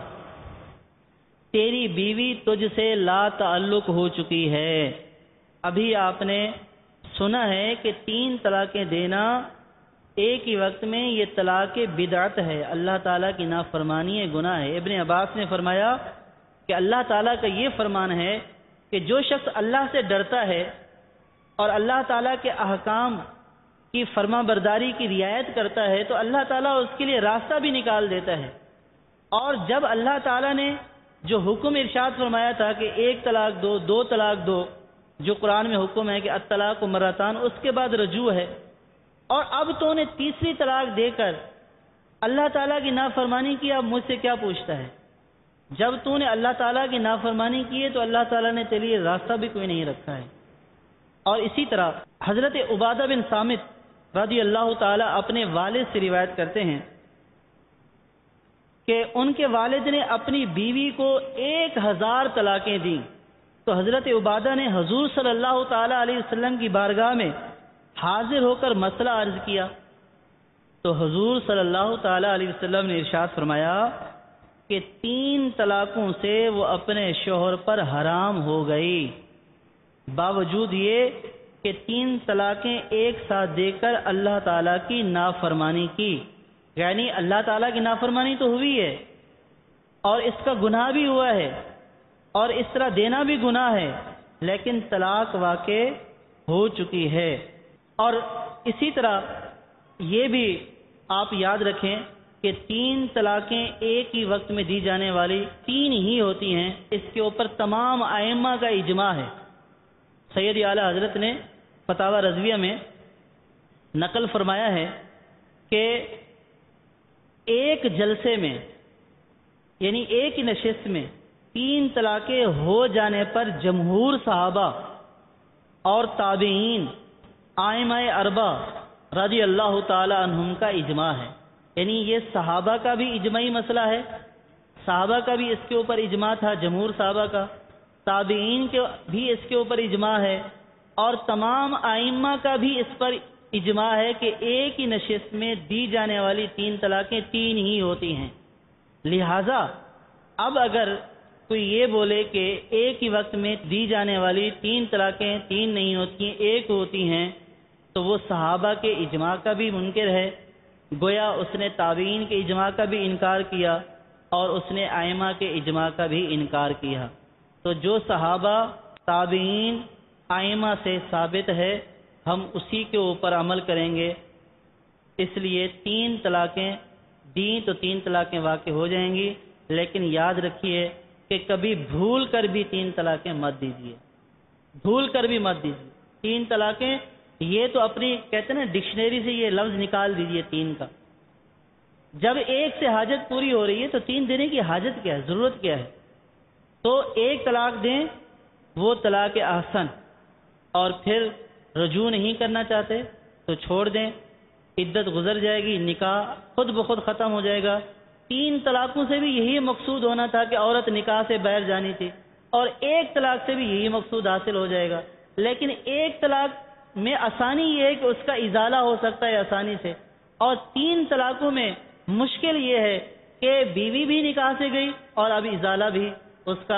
Speaker 1: تیری بیوی تجھ سے لا تعلق ہو چکی ہے۔ ابھی آپ نے سنا ہے کہ 3 طلاقیں دینا ایک ہی وقت میں یہ طلاق بدعت ہے، اللہ تعالیٰ کی نافرمانی ہے، گناہ ہے۔ ابن عباس نے فرمایا کہ اللہ تعالیٰ کا یہ فرمان ہے کہ جو شخص اللہ سے ڈرتا ہے اور اللہ تعالیٰ کے احکام کی فرما برداری کی رعایت کرتا ہے تو اللہ تعالیٰ اس کے لیے راستہ بھی نکال دیتا ہے۔ اور جب اللہ تعالیٰ نے جو حکم ارشاد فرمایا تھا کہ 1 طلاق دو، 2 طلاق دو، جو قرآن میں حکم ہے کہ الطلاق مرتان، اس کے بعد رجوع ہے، اور اب تو نے 3ری طلاق دے کر اللہ تعالیٰ کی نافرمانی کی، اب مجھ سے کیا پوچھتا ہے؟ جب تو نے اللہ تعالیٰ کی نافرمانی کی ہے تو اللہ تعالیٰ نے تیرے لیے راستہ بھی کوئی نہیں رکھا ہے۔ اور اسی طرح حضرت عبادہ بن صامت رضی اللہ تعالیٰ اپنے والد سے روایت کرتے ہیں کہ ان کے والد نے اپنی بیوی کو 1000 طلاقیں دیں، تو حضرت عبادہ نے حضور صلی اللہ تعالیٰ علیہ وسلم کی بارگاہ میں حاضر ہو کر مسئلہ عرض کیا، تو حضور صلی اللہ تعالیٰ علیہ وسلم نے ارشاد فرمایا کہ 3 طلاقوں سے وہ اپنے شوہر پر حرام ہو گئی، باوجود یہ کہ 3 طلاقیں ایک ساتھ دے کر اللہ تعالیٰ کی نافرمانی کی، یعنی اللہ تعالیٰ کی نافرمانی تو ہوئی ہے اور اس کا گناہ بھی ہوا ہے، اور اس طرح دینا بھی گناہ ہے، لیکن طلاق واقع ہو چکی ہے۔ اور اسی طرح یہ بھی آپ یاد رکھیں کہ 3 طلاقیں ایک ہی وقت میں دی جانے والی 3 ہی ہوتی ہیں، اس کے اوپر تمام ائمہ کا اجماع ہے۔ سید اعلیٰ حضرت نے فتاوی رضویہ میں نقل فرمایا ہے کہ ایک جلسے میں، یعنی ایک ہی نشست میں 3 طلاقیں ہو جانے پر جمہور صحابہ اور تابعین، ائمہ اربع رضی اللہ تعالی عنہم کا اجماع ہے، یعنی یہ صحابہ کا بھی اجماعی مسئلہ ہے، صحابہ کا بھی اس کے اوپر اجماع تھا، جمہور صحابہ کا، تابعین کے بھی اس کے اوپر اجماع ہے، اور تمام ائمہ کا بھی اس پر اجماع ہے کہ ایک ہی نشست میں دی جانے والی 3 طلاقیں 3 ہی ہوتی ہیں۔ لہذا اب اگر کوئی یہ بولے کہ ایک ہی وقت میں دی جانے والی 3 طلاقیں 3 نہیں ہوتی ہیں، 1 ہوتی ہیں، تو وہ صحابہ کے اجماع کا بھی منکر ہے، گویا اس نے تابعین کے اجماع کا بھی انکار کیا اور اس نے ائمہ کے اجماع کا بھی انکار کیا۔ تو جو صحابہ، تابعین، ائمہ سے ثابت ہے ہم اسی کے اوپر عمل کریں گے، اس لیے 3 طلاقیں دیں تو 3 طلاقیں واقع ہو جائیں گی، لیکن یاد رکھیے کہ کبھی بھول کر بھی 3 طلاقیں مت دیجیے، بھول کر بھی مت دیجیے 3 طلاقیں، یہ تو اپنی کہتے ہیں نا ڈکشنری سے یہ لفظ نکال دیجیے 3 کا۔ جب 1 سے حاجت پوری ہو رہی ہے تو 3 دینے کی حاجت کیا ہے، ضرورت کیا ہے؟ تو 1 طلاق دیں، وہ طلاق احسن، اور پھر رجوع نہیں کرنا چاہتے تو چھوڑ دیں، عدت گزر جائے گی، نکاح خود بخود ختم ہو جائے گا۔ 3 طلاقوں سے بھی یہی مقصود ہونا تھا کہ عورت نکاح سے باہر جانی تھی، اور 1 طلاق سے بھی یہی مقصود حاصل ہو جائے گا، لیکن 1 طلاق میں آسانی یہ ہے کہ اس کا ازالہ ہو سکتا ہے آسانی سے، اور 3 طلاقوں میں مشکل یہ ہے کہ بیوی بھی نکاح سے گئی اور اب ازالہ بھی اس کا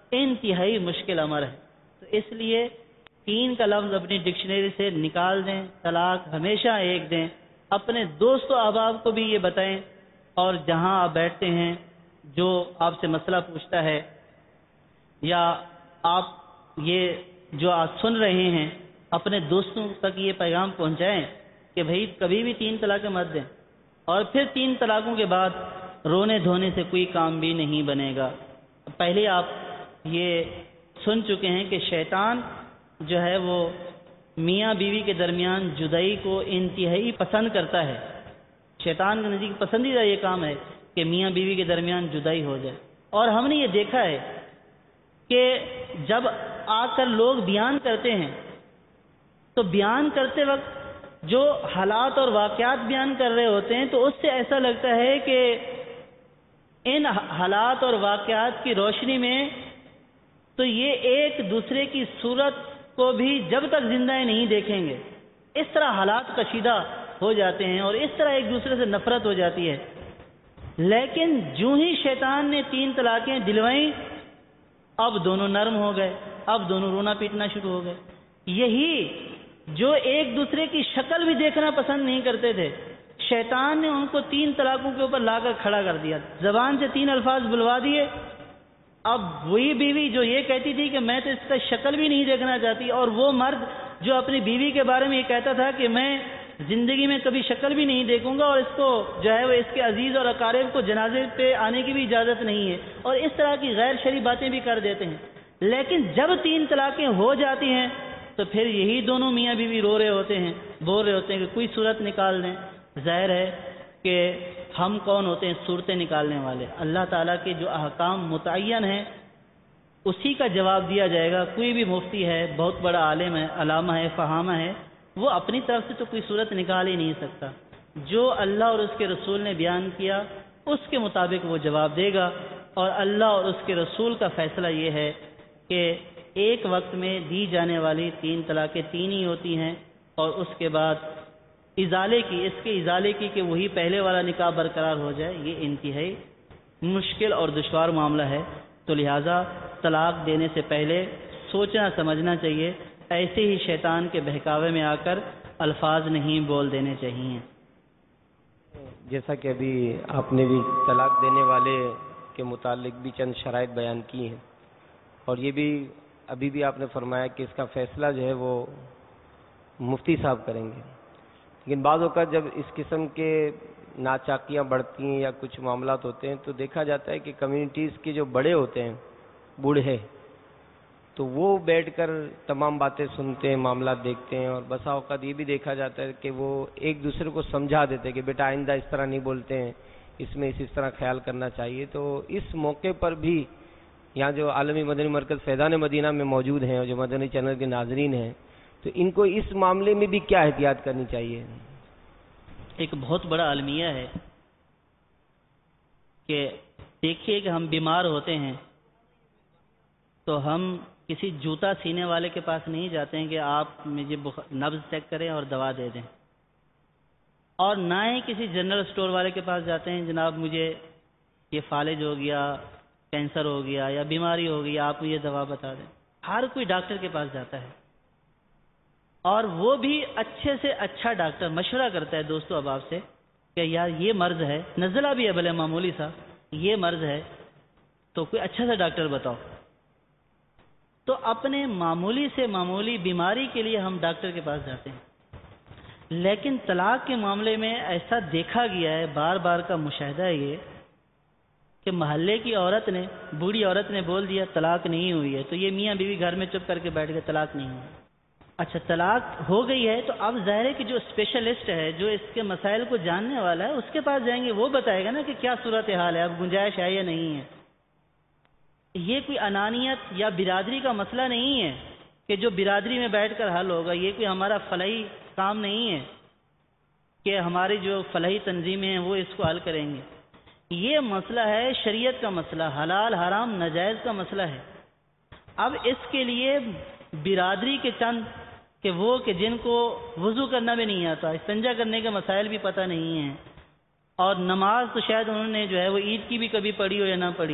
Speaker 1: انتہائی مشکل امر ہے. تو اس لیے 3 کا لفظ اپنی ڈکشنری سے نکال دیں. طلاق ہمیشہ ایک دیں. اپنے دوست و احباب کو بھی یہ بتائیں، اور جہاں آپ بیٹھتے ہیں جو آپ سے مسئلہ پوچھتا ہے یا آپ یہ جو آپ سن رہے ہیں اپنے دوستوں تک یہ پیغام پہنچائیں کہ بھئی کبھی بھی 3 طلاقیں مت دیں. اور پھر 3 طلاقوں کے بعد رونے دھونے سے کوئی کام بھی نہیں بنے گا. پہلے آپ یہ سن چکے ہیں کہ شیطان جو ہے وہ میاں بیوی کے درمیان جدائی کو انتہائی پسند کرتا ہے. شیطان کے نزدیک پسندیدہ یہ کام ہے کہ میاں بیوی کے درمیان جدائی ہو جائے. اور ہم نے یہ دیکھا ہے کہ جب آ کر لوگ بیان کرتے ہیں تو بیان کرتے وقت جو حالات اور واقعات بیان کر رہے ہوتے ہیں تو اس سے ایسا لگتا ہے کہ ان حالات اور واقعات کی روشنی میں تو یہ ایک دوسرے کی صورت کو بھی جب تک زندہ نہیں دیکھیں گے. اس طرح حالات کشیدہ ہو جاتے ہیں اور اس طرح ایک دوسرے سے نفرت ہو جاتی ہے. لیکن جو ہی شیطان نے 3 طلاقیں دلوائیں اب دونوں نرم ہو گئے، اب دونوں رونا پیٹنا شروع ہو گئے. یہی جو ایک دوسرے کی شکل بھی دیکھنا پسند نہیں کرتے تھے، شیطان نے ان کو 3 طلاقوں کے اوپر لا کر کھڑا کر دیا. زبان سے 3 الفاظ بلوا دیے. اب وہی بیوی جو یہ کہتی تھی کہ میں تو اس کا شکل بھی نہیں دیکھنا چاہتی، اور وہ مرد جو اپنی بیوی کے بارے میں یہ کہتا تھا کہ میں زندگی میں کبھی شکل بھی نہیں دیکھوں گا اور اس کو جو ہے وہ اس کے عزیز اور اقارب کو جنازے پہ آنے کی بھی اجازت نہیں ہے، اور اس طرح کی غیر شرعی باتیں بھی کر دیتے ہیں. لیکن جب 3 طلاقیں ہو جاتی ہیں تو پھر یہی دونوں میاں بیوی رو رہے ہوتے ہیں، بول رہے ہوتے ہیں کہ کوئی صورت نکال دیں. ظاہر ہے کہ ہم کون ہوتے ہیں صورتیں نکالنے والے؟ اللہ تعالیٰ کے جو احکام متعین ہیں اسی کا جواب دیا جائے گا. کوئی بھی مفتی ہے، بہت بڑا عالم ہے، علامہ ہے، فہامہ ہے، وہ اپنی طرف سے تو کوئی صورت نکال ہی نہیں سکتا. جو اللہ اور اس کے رسول نے بیان کیا اس کے مطابق وہ جواب دے گا. اور اللہ اور اس کے رسول کا فیصلہ یہ ہے کہ ایک وقت میں دی جانے والی 3 طلاقیں 3 ہی ہوتی ہیں، اور اس کے بعد ازالے کی کہ وہی پہلے والا نکاح برقرار ہو جائے، یہ انتہائی مشکل اور دشوار معاملہ ہے. تو لہٰذا طلاق دینے سے پہلے سوچنا سمجھنا چاہیے. ایسے ہی شیطان کے بہکاوے میں آ کر الفاظ نہیں بول دینے چاہیے.
Speaker 3: جیسا کہ ابھی آپ نے بھی طلاق دینے والے کے متعلق بھی چند شرائط بیان کی ہیں، اور یہ بھی ابھی بھی آپ نے فرمایا کہ اس کا فیصلہ جو ہے وہ مفتی صاحب کریں گے. لیکن بعض اوقات جب اس قسم کے ناچاکیاں بڑھتی ہیں یا کچھ معاملات ہوتے ہیں تو دیکھا جاتا ہے کہ کمیونٹیز کے جو بڑے ہوتے ہیں، بوڑھے، تو وہ بیٹھ کر تمام باتیں سنتے ہیں، معاملات دیکھتے ہیں، اور بسا اوقات یہ بھی دیکھا جاتا ہے کہ وہ ایک دوسرے کو سمجھا دیتے ہیں کہ بیٹا آئندہ اس طرح نہیں بولتے ہیں، اس میں اس طرح خیال کرنا چاہیے. تو اس موقع پر بھی یہاں جو عالمی مدنی مرکز فیضان مدینہ میں موجود ہیں اور جو مدنی چینل کے ناظرین ہیں، تو ان کو اس معاملے میں بھی کیا احتیاط کرنی چاہیے؟
Speaker 1: ایک بہت بڑا المیہ ہے کہ دیکھیے کہ ہم بیمار ہوتے ہیں تو ہم کسی جوتا سینے والے کے پاس نہیں جاتے ہیں کہ آپ مجھے نبض چیک کریں اور دوا دے دیں، اور نہ ہی کسی جنرل اسٹور والے کے پاس جاتے ہیں جناب مجھے یہ فالج ہو گیا، کینسر ہو گیا یا بیماری ہو گئی، آپ مجھے دوا بتا دیں. ہر کوئی ڈاکٹر کے پاس جاتا ہے، اور وہ بھی اچھے سے اچھا ڈاکٹر مشورہ کرتا ہے دوستو احباب سے کہ یار یہ مرض ہے، نزلہ بھی ہے بھلے معمولی سا، یہ مرض ہے تو کوئی اچھا سا ڈاکٹر بتاؤ. تو اپنے معمولی سے معمولی بیماری کے لیے ہم ڈاکٹر کے پاس جاتے ہیں. لیکن طلاق کے معاملے میں ایسا دیکھا گیا ہے، بار بار کا مشاہدہ ہے یہ کہ محلے کی عورت نے، بوڑھی عورت نے بول دیا طلاق نہیں ہوئی ہے، تو یہ میاں بیوی گھر میں چپ کر کے بیٹھ گئے طلاق نہیں ہوئی. اچھا طلاق ہو گئی ہے تو اب ظاہر ہے کہ جو اسپیشلسٹ ہے، جو اس کے مسائل کو جاننے والا ہے، اس کے پاس جائیں گے، وہ بتائے گا نا کہ کیا صورتحال ہے، اب گنجائش ہے یا نہیں ہے. یہ کوئی انانیت یا برادری کا مسئلہ نہیں ہے کہ جو برادری میں بیٹھ کر حل ہوگا. یہ کوئی ہمارا فلاحی کام نہیں ہے کہ ہماری جو فلاحی تنظیمیں ہیں وہ اس کو حل کریں گے. یہ مسئلہ ہے شریعت کا مسئلہ، حلال حرام ناجائز کا مسئلہ ہے. اب اس کے لیے برادری کے چند کہ جن کو وضو کرنا بھی نہیں آتا، استنجا کرنے کے مسائل بھی پتہ نہیں ہیں، اور نماز تو شاید انہوں نے جو ہے وہ عید کی بھی کبھی پڑھی ہو یا نہ پڑھی ہو،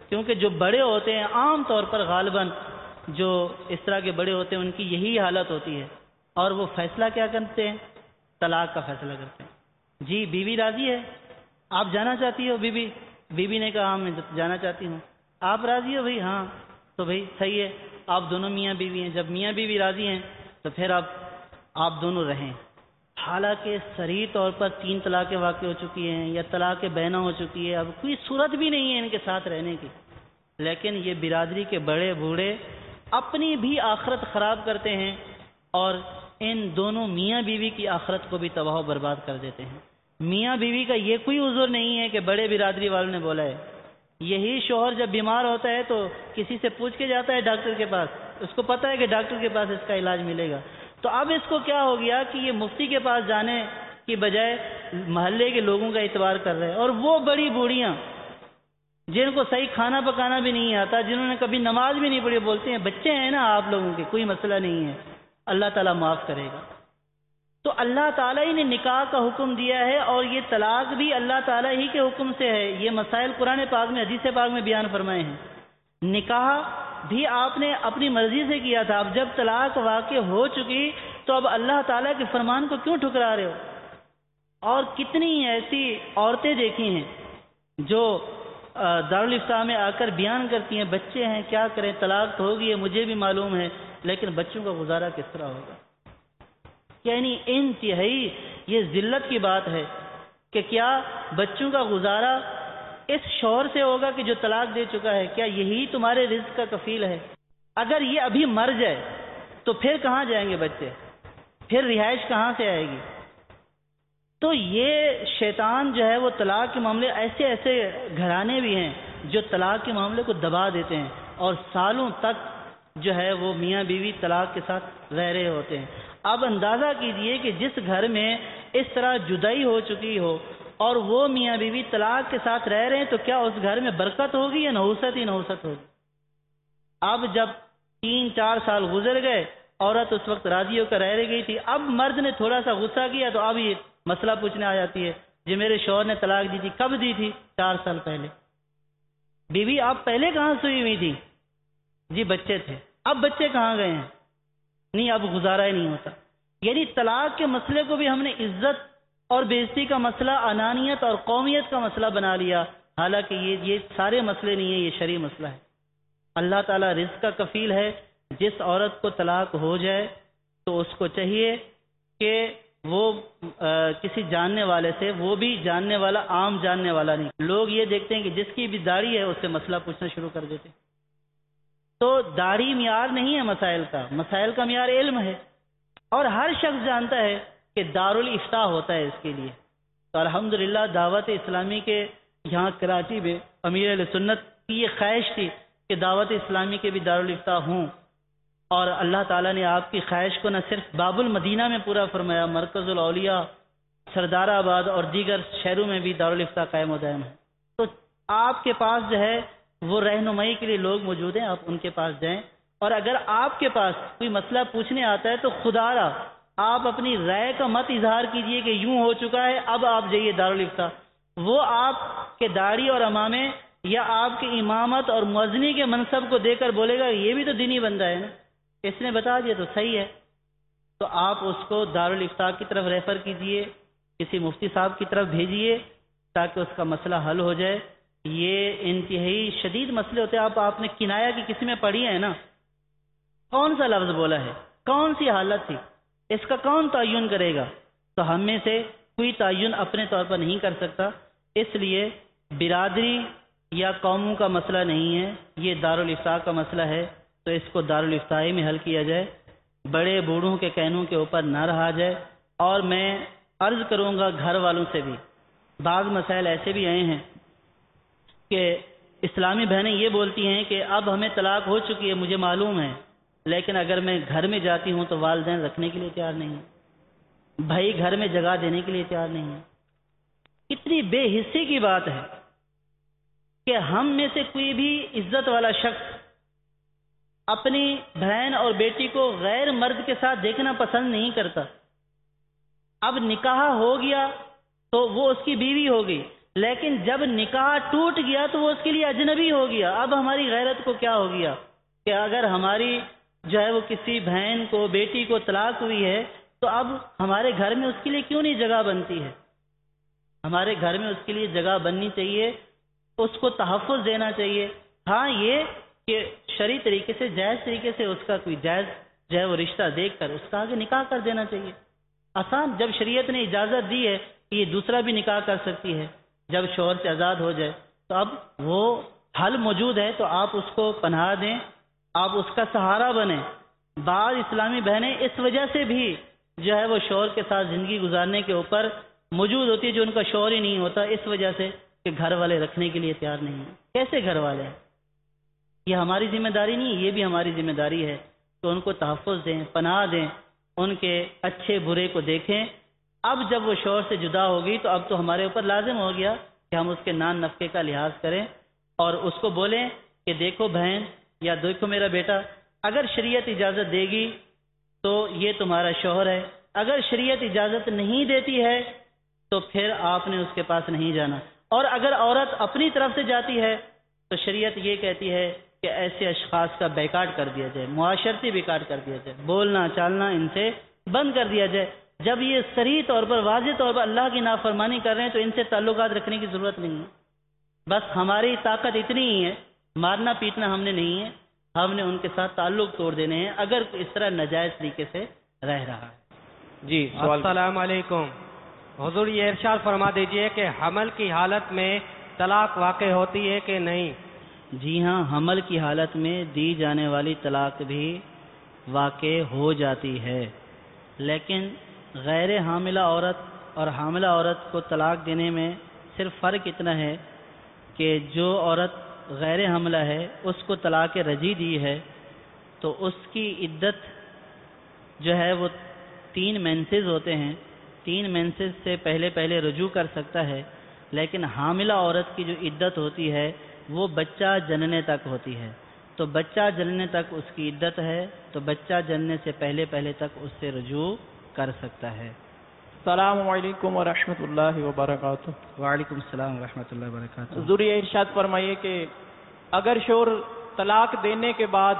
Speaker 1: کیونکہ جو بڑے ہوتے ہیں عام طور پر غالباً جو اس طرح کے بڑے ہوتے ہیں ان کی یہی حالت ہوتی ہے، اور وہ فیصلہ کیا کرتے ہیں؟ طلاق کا فیصلہ کرتے ہیں۔ جی بیوی راضی ہے، آپ جانا چاہتی ہو؟ بیوی نے کہا ہاں میں جانا چاہتی ہوں۔ آپ راضی ہو بھائی؟ ہاں، تو بھائی صحیح ہے، آپ دونوں میاں بیوی ہیں۔ جب میاں بیوی راضی ہیں تو پھر آپ دونوں رہیں۔ حالانکہ صریح طور پر 3 طلاقیں واقع ہو چکی ہیں یا طلاق بینہ ہو چکی ہے، اب کوئی صورت بھی نہیں ہے ان کے ساتھ رہنے کی، لیکن یہ برادری کے بڑے بوڑھے اپنی بھی آخرت خراب کرتے ہیں اور ان دونوں میاں بیوی کی آخرت کو بھی تباہ و برباد کر دیتے ہیں۔ میاں بیوی کا یہ کوئی عذر نہیں ہے کہ بڑے برادری والوں نے بولا ہے۔ یہی شوہر جب بیمار ہوتا ہے تو کسی سے پوچھ کے جاتا ہے ڈاکٹر کے پاس، اس کو پتا ہے کہ ڈاکٹر کے پاس اس کا علاج ملے گا۔ تو اب اس کو کیا ہو گیا کہ یہ مفتی کے پاس جانے کی بجائے محلے کے لوگوں کا اعتبار کر رہے ہیں، اور وہ بڑی بوڑھیاں جن کو صحیح کھانا پکانا بھی نہیں آتا، جنہوں نے کبھی نماز بھی نہیں پڑھی، بولتے ہیں بچے ہیں نا آپ لوگوں کے، کوئی مسئلہ نہیں ہے، اللہ تعالیٰ معاف کرے گا۔ تو اللہ تعالیٰ ہی نے نکاح کا حکم دیا ہے، اور یہ طلاق بھی اللہ تعالیٰ ہی کے حکم سے ہے۔ یہ مسائل قرآن پاک میں، حدیث پاک میں بیان فرمائے ہیں۔ نکاح بھی آپ نے اپنی مرضی سے کیا تھا، اب جب طلاق واقع ہو چکی تو اب اللہ تعالیٰ کے فرمان کو کیوں ٹھکرا رہے ہو؟ اور کتنی ایسی عورتیں دیکھی ہیں جو دارالافتاء میں آ کر بیان کرتی ہیں بچے ہیں کیا کریں، طلاق تو ہوگی ہے مجھے بھی معلوم ہے، لیکن بچوں کا گزارا کس طرح ہوگا؟ یعنی انتہائی یہ ذلت کی بات ہے کہ کیا بچوں کا گزارا اس شوہر سے ہوگا کہ جو طلاق دے چکا ہے؟ کیا یہی تمہارے رزق کا کفیل ہے؟ اگر یہ ابھی مر جائے تو پھر کہاں جائیں گے بچے؟ پھر رہائش کہاں سے آئے گی؟ تو یہ شیطان جو ہے وہ طلاق کے معاملے، ایسے ایسے گھرانے بھی ہیں جو طلاق کے معاملے کو دبا دیتے ہیں، اور سالوں تک جو ہے وہ میاں بیوی طلاق کے ساتھ رہ رہے ہوتے ہیں۔ اب اندازہ کیجئے کہ جس گھر میں اس طرح جدائی ہو چکی ہو اور وہ میاں بیوی طلاق کے ساتھ رہ رہے ہیں تو کیا اس گھر میں برکت ہوگی یا نحوست ہی نحوست ہوگی؟ اب جب 3-4 سال گزر گئے، عورت اس وقت راضی ہو کر رہ گئی تھی، اب مرد نے تھوڑا سا غصہ کیا تو اب یہ مسئلہ پوچھنے آ جاتی ہے جی میرے شوہر نے طلاق دی تھی، کب دی تھی؟ 4 سال پہلے۔ بیوی آپ پہلے کہاں سوئی ہوئی تھی؟ جی بچے تھے، اب بچے کہاں گئے ہیں؟ نہیں اب گزارا ہی نہیں ہوتا۔ یعنی طلاق کے مسئلے کو بھی ہم نے عزت اور بے عزتی کا مسئلہ، انانیت اور قومیت کا مسئلہ بنا لیا، حالانکہ یہ سارے مسئلے نہیں ہیں، یہ شرعی مسئلہ ہے۔ اللہ تعالیٰ رزق کا کفیل ہے۔ جس عورت کو طلاق ہو جائے تو اس کو چاہیے کہ وہ کسی جاننے والے سے، وہ بھی جاننے والا، عام جاننے والا نہیں۔ لوگ یہ دیکھتے ہیں کہ جس کی بھی داڑھی ہے اس سے مسئلہ پوچھنا شروع کر دیتے ہیں۔ تو داڑھی معیار نہیں ہے مسائل کا، مسائل کا معیار علم ہے، اور ہر شخص جانتا ہے کہ دارالافتاء ہوتا ہے اس کے لیے۔ تو الحمدللہ دعوت اسلامی کے یہاں کراچی میں امیر اہل سنت کی یہ خواہش تھی کہ دعوت اسلامی کے بھی دارالافتاء ہوں، اور اللہ تعالیٰ نے آپ کی خواہش کو نہ صرف باب المدینہ میں پورا فرمایا، مرکز الاولیاء، سردار آباد اور دیگر شہروں میں بھی دارالافتاء قائم و دائم ہے۔ تو آپ کے پاس جو ہے وہ رہنمائی کے لیے لوگ موجود ہیں، آپ ان کے پاس جائیں، اور اگر آپ کے پاس کوئی مسئلہ پوچھنے آتا ہے تو خدا را آپ اپنی رائے کا مت اظہار کیجئے کہ یوں ہو چکا ہے اب آپ جائیے دارالافتاء۔ وہ آپ کے داڑھی اور عمامے یا آپ کی امامت اور مؤذنی کے منصب کو دے کر بولے گا یہ بھی تو دینی بندہ ہے نا، اس نے بتا دیا تو صحیح ہے، تو آپ اس کو دارالافتاء کی طرف ریفر کیجئے، کسی مفتی صاحب کی طرف بھیجئے تاکہ اس کا مسئلہ حل ہو جائے۔ یہ انتہائی شدید مسئلے ہوتے ہیں۔ آپ نے کنایا کی کسی میں پڑھی ہے نا، کون سا لفظ بولا ہے، کون سی حالت تھی، اس کا کون تعین کرے گا؟ تو ہم میں سے کوئی تعین اپنے طور پر نہیں کر سکتا، اس لیے برادری یا قوموں کا مسئلہ نہیں ہے، یہ دارالافتاء کا مسئلہ ہے، تو اس کو دارالافتاء میں حل کیا جائے، بڑے بوڑھوں کے کہنوں کے اوپر نہ رہا جائے۔ اور میں عرض کروں گا گھر والوں سے بھی، بعض مسائل ایسے بھی آئے ہیں کہ اسلامی بہنیں یہ بولتی ہیں کہ اب ہمیں طلاق ہو چکی ہے، مجھے معلوم ہے، لیکن اگر میں گھر میں جاتی ہوں تو والدین رکھنے کے لیے تیار نہیں ہیں، بھائی گھر میں جگہ دینے کے لیے تیار نہیں ہیں۔ کتنی بے حسی کی بات ہے کہ ہم میں سے کوئی بھی عزت والا شخص اپنی بہن اور بیٹی کو غیر مرد کے ساتھ دیکھنا پسند نہیں کرتا۔ اب نکاح ہو گیا تو وہ اس کی بیوی ہو گئی، لیکن جب نکاح ٹوٹ گیا تو وہ اس کے لیے اجنبی ہو گیا. اب ہماری غیرت کو کیا ہو گیا کہ اگر ہماری جو ہے وہ کسی بہن کو بیٹی کو طلاق ہوئی ہے تو اب ہمارے گھر میں اس کے لیے کیوں نہیں جگہ بنتی ہے؟ ہمارے گھر میں اس کے لیے جگہ بننی چاہیے، اس کو تحفظ دینا چاہیے. ہاں یہ کہ شرعی طریقے سے جائز طریقے سے اس کا کوئی جائز جو ہے وہ رشتہ دیکھ کر اس کا آگے نکاح کر دینا چاہیے. آسان. جب شریعت نے اجازت دی ہے کہ یہ دوسرا بھی نکاح کر سکتی ہے جب شوہر سے آزاد ہو جائے، تو اب وہ حل موجود ہے تو آپ اس کو پناہ دیں، آپ اس کا سہارا بنیں. بعض اسلامی بہنیں اس وجہ سے بھی جو ہے وہ شوہر کے ساتھ زندگی گزارنے کے اوپر موجود ہوتی ہے جو ان کا شوہر ہی نہیں ہوتا، اس وجہ سے کہ گھر والے رکھنے کے لیے تیار نہیں ہیں. کیسے گھر والے ہیں؟ یہ ہماری ذمہ داری نہیں، یہ بھی ہماری ذمہ داری ہے کہ ان کو تحفظ دیں، پناہ دیں، ان کے اچھے برے کو دیکھیں. اب جب وہ شوہر سے جدا ہوگی تو اب تو ہمارے اوپر لازم ہو گیا کہ ہم اس کے نان نفقے کا لحاظ کریں اور اس کو بولیں کہ دیکھو بہن یا دیکھو میرا بیٹا، اگر شریعت اجازت دے گی تو یہ تمہارا شوہر ہے، اگر شریعت اجازت نہیں دیتی ہے تو پھر آپ نے اس کے پاس نہیں جانا. اور اگر عورت اپنی طرف سے جاتی ہے تو شریعت یہ کہتی ہے کہ ایسے اشخاص کا بیکاٹ کر دیا جائے، معاشرتی بیکاٹ کر دیا جائے، بولنا چالنا ان سے بند کر دیا جائے. جب یہ صریح طور پر واضح طور پر اللہ کی نافرمانی کر رہے ہیں تو ان سے تعلقات رکھنے کی ضرورت نہیں ہے. بس ہماری طاقت اتنی ہی ہے، مارنا پیٹنا ہم نے نہیں ہے، ہم نے ان کے ساتھ تعلق توڑ دینے ہیں اگر اس طرح ناجائز طریقے سے رہ رہا ہے.
Speaker 3: جی
Speaker 2: السلام علیکم. حضور یہ ارشاد فرما دیجئے کہ حمل کی حالت میں طلاق واقع ہوتی ہے کہ نہیں؟
Speaker 1: جی ہاں، حمل کی حالت میں دی جانے والی طلاق بھی واقع ہو جاتی ہے، لیکن غیر حاملہ عورت اور حاملہ عورت کو طلاق دینے میں صرف فرق اتنا ہے کہ جو عورت غیر حاملہ ہے اس کو طلاق رجعی دی ہے تو اس کی عدت جو ہے وہ 3 مینسز ہوتے ہیں، 3 مینسز سے پہلے رجوع کر سکتا ہے. لیکن حاملہ عورت کی جو عدت ہوتی ہے وہ بچہ جننے تک ہوتی ہے. تو بچہ جننے تک اس کی عدت ہے، تو بچہ جننے سے پہلے تک اس سے رجوع کر سکتا ہے.
Speaker 4: السلام علیکم ورحمۃ اللہ وبرکاتہ.
Speaker 1: وعلیکم السلام ورحمۃ اللہ وبرکاتہ.
Speaker 4: حضور یہ ارشاد فرمائیے کہ اگر شوہر طلاق دینے کے بعد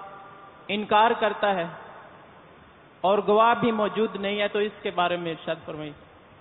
Speaker 4: انکار کرتا ہے اور گواہ بھی موجود نہیں ہے تو اس کے بارے میں ارشاد فرمائیے.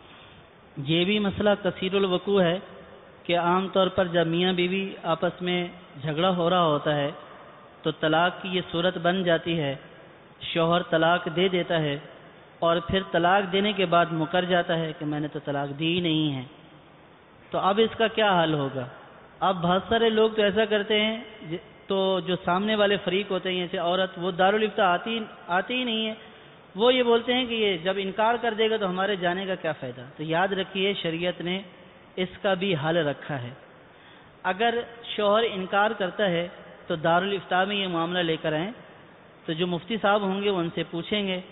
Speaker 1: یہ بھی مسئلہ کثیر الوقوع ہے کہ عام طور پر جب میاں بیوی آپس میں جھگڑا ہو رہا ہوتا ہے تو طلاق کی یہ صورت بن جاتی ہے. شوہر طلاق دے دیتا ہے اور پھر طلاق دینے کے بعد مکر جاتا ہے کہ میں نے تو طلاق دی ہی نہیں ہے. تو اب اس کا کیا حل ہوگا؟ اب بہت سارے لوگ تو ایسا کرتے ہیں تو جو سامنے والے فریق ہوتے ہیں جیسے عورت، وہ دارالفتہ آتی ہی نہیں ہے، وہ یہ بولتے ہیں کہ یہ جب انکار کر دے گا تو ہمارے جانے کا کیا فائدہ. تو یاد رکھیے شریعت نے اس کا بھی حل رکھا ہے. اگر شوہر انکار کرتا ہے تو دارالفتہ میں یہ معاملہ لے کر آئیں تو جو مفتی صاحب ہوں گے وہ ان سے پوچھیں گے.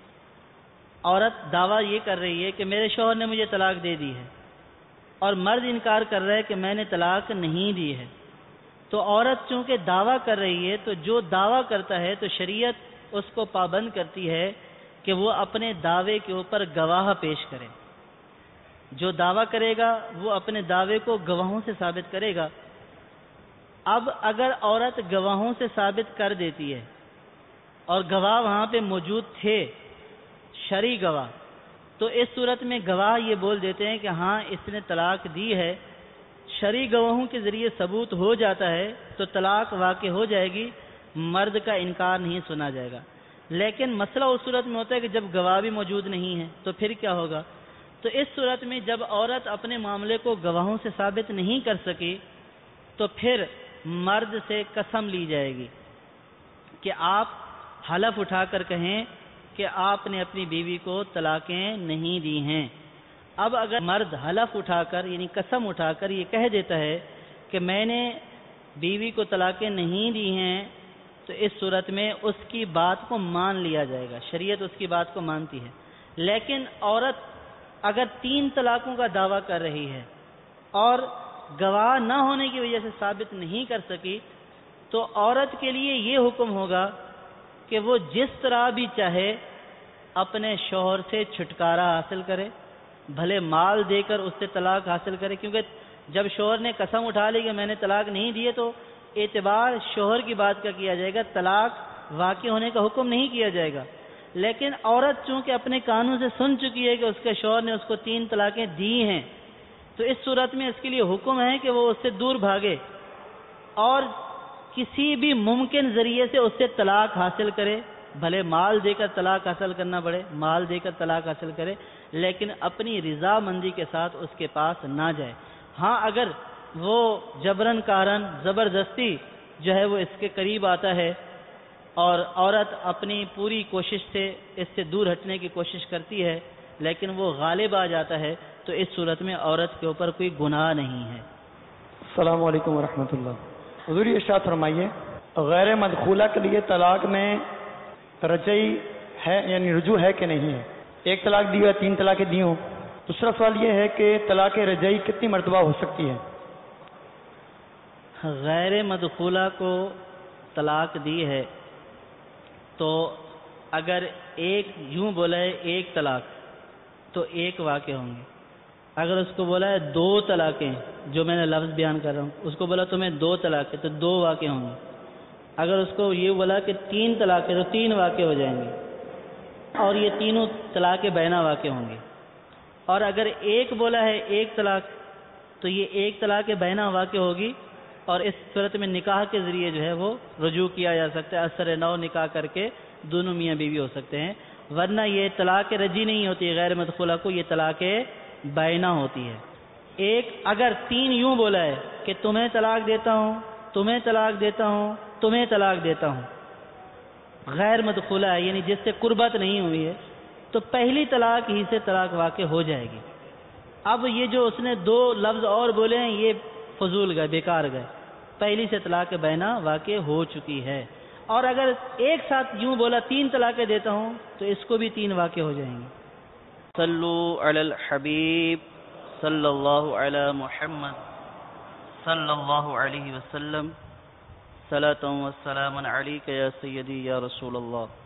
Speaker 1: عورت دعویٰ یہ کر رہی ہے کہ میرے شوہر نے مجھے طلاق دے دی ہے اور مرد انکار کر رہا ہے کہ میں نے طلاق نہیں دی ہے. تو عورت چونکہ دعویٰ کر رہی ہے تو جو دعویٰ کرتا ہے تو شریعت اس کو پابند کرتی ہے کہ وہ اپنے دعوے کے اوپر گواہ پیش کرے. جو دعویٰ کرے گا وہ اپنے دعوے کو گواہوں سے ثابت کرے گا. اب اگر عورت گواہوں سے ثابت کر دیتی ہے اور گواہ وہاں پہ موجود تھے، شرعی گواہ، تو اس صورت میں گواہ یہ بول دیتے ہیں کہ ہاں اس نے طلاق دی ہے، شرعی گواہوں کے ذریعے ثبوت ہو جاتا ہے تو طلاق واقع ہو جائے گی، مرد کا انکار نہیں سنا جائے گا. لیکن مسئلہ اس صورت میں ہوتا ہے کہ جب گواہ بھی موجود نہیں ہے تو پھر کیا ہوگا؟ تو اس صورت میں جب عورت اپنے معاملے کو گواہوں سے ثابت نہیں کر سکی تو پھر مرد سے قسم لی جائے گی کہ آپ حلف اٹھا کر کہیں کہ آپ نے اپنی بیوی کو طلاقیں نہیں دی ہیں. اب اگر مرد حلف اٹھا کر یعنی قسم اٹھا کر یہ کہہ دیتا ہے کہ میں نے بیوی کو طلاقیں نہیں دی ہیں تو اس صورت میں اس کی بات کو مان لیا جائے گا، شریعت اس کی بات کو مانتی ہے. لیکن عورت اگر 3 طلاقوں کا دعویٰ کر رہی ہے اور گواہ نہ ہونے کی وجہ سے ثابت نہیں کر سکی تو عورت کے لیے یہ حکم ہوگا کہ وہ جس طرح بھی چاہے اپنے شوہر سے چھٹکارا حاصل کرے بھلے مال دے کر اس سے طلاق حاصل کرے، کیونکہ جب شوہر نے قسم اٹھا لی کہ میں نے طلاق نہیں دیے تو اعتبار شوہر کی بات کا کیا جائے گا، طلاق واقع ہونے کا حکم نہیں کیا جائے گا۔ لیکن عورت چونکہ اپنے کانوں سے سن چکی ہے کہ اس کے شوہر نے اس کو 3 طلاقیں دی ہیں، تو اس صورت میں اس کے لیے حکم ہے کہ وہ اس سے دور بھاگے اور کسی بھی ممکن ذریعے سے اس سے طلاق حاصل کرے، بھلے مال دے کر طلاق حاصل کرنا پڑے، مال دے کر طلاق حاصل کرے، لیکن اپنی رضا مندی کے ساتھ اس کے پاس نہ جائے۔ ہاں اگر وہ جبرن کارن زبردستی جو ہے وہ اس کے قریب آتا ہے اور عورت اپنی پوری کوشش سے اس سے دور ہٹنے کی کوشش کرتی ہے لیکن وہ غالب آ جاتا ہے، تو اس صورت میں عورت کے اوپر کوئی گناہ نہیں ہے۔
Speaker 5: السلام علیکم ورحمۃ اللہ۔ حضور ارشاد فرمائیے، غیر مدخولہ کے لیے طلاق میں رجعی ہے یعنی رجوع ہے کہ نہیں ہے؟ 1 طلاق دی ہے، 3 طلاقیں دی ہوں۔ دوسرا سوال یہ ہے کہ طلاق رجعی کتنی مرتبہ ہو سکتی ہے؟
Speaker 1: غیر مدخولہ کو طلاق دی ہے تو اگر ایک یوں بولا ہے 1 طلاق تو 1 واقع ہوں گے، اگر اس کو بولا ہے 2 طلاقیں جو میں نے لفظ بیان کر رہا ہوں، اس کو بولا تمہیں 2 طلاقیں تو 2 واقع ہوں گے، اگر اس کو یہ بولا کہ 3 طلاقیں تو 3 واقع ہو جائیں گے اور یہ تینوں طلاق بینہ واقع ہوں گے، اور اگر 1 بولا ہے 1 طلاق تو یہ 1 طلاق بینہ واقع ہوگی اور اس صورت میں نکاح کے ذریعے جو ہے وہ رجوع کیا جا سکتا ہے، اثر نو نکاح کر کے دونوں میاں بیوی ہو سکتے ہیں، ورنہ یہ طلاق رجعی نہیں ہوتی غیر مدخولہ کو، یہ طلاق بینہ ہوتی ہے۔ اگر 3 یوں بولا ہے کہ تمہیں طلاق دیتا ہوں، تمہیں طلاق دیتا ہوں، تمہیں طلاق دیتا ہوں، غیر مدخولہ ہے یعنی جس سے قربت نہیں ہوئی ہے، تو پہلی طلاق ہی سے طلاق واقع ہو جائے گی۔ اب یہ جو اس نے 2 لفظ اور بولے ہیں یہ فضول گئے، بیکار گئے، پہلی سے طلاق بینہ واقع ہو چکی ہے، اور اگر ایک ساتھ یوں بولا 3 طلاقیں دیتا ہوں تو اس کو بھی 3 واقع ہو جائیں گے۔
Speaker 6: صلو علی الحبیب صلی اللہ علی محمد صلی اللہ علیہ وسلم، صلاۃ و سلام علیک یا سیدی یا رسول اللہ۔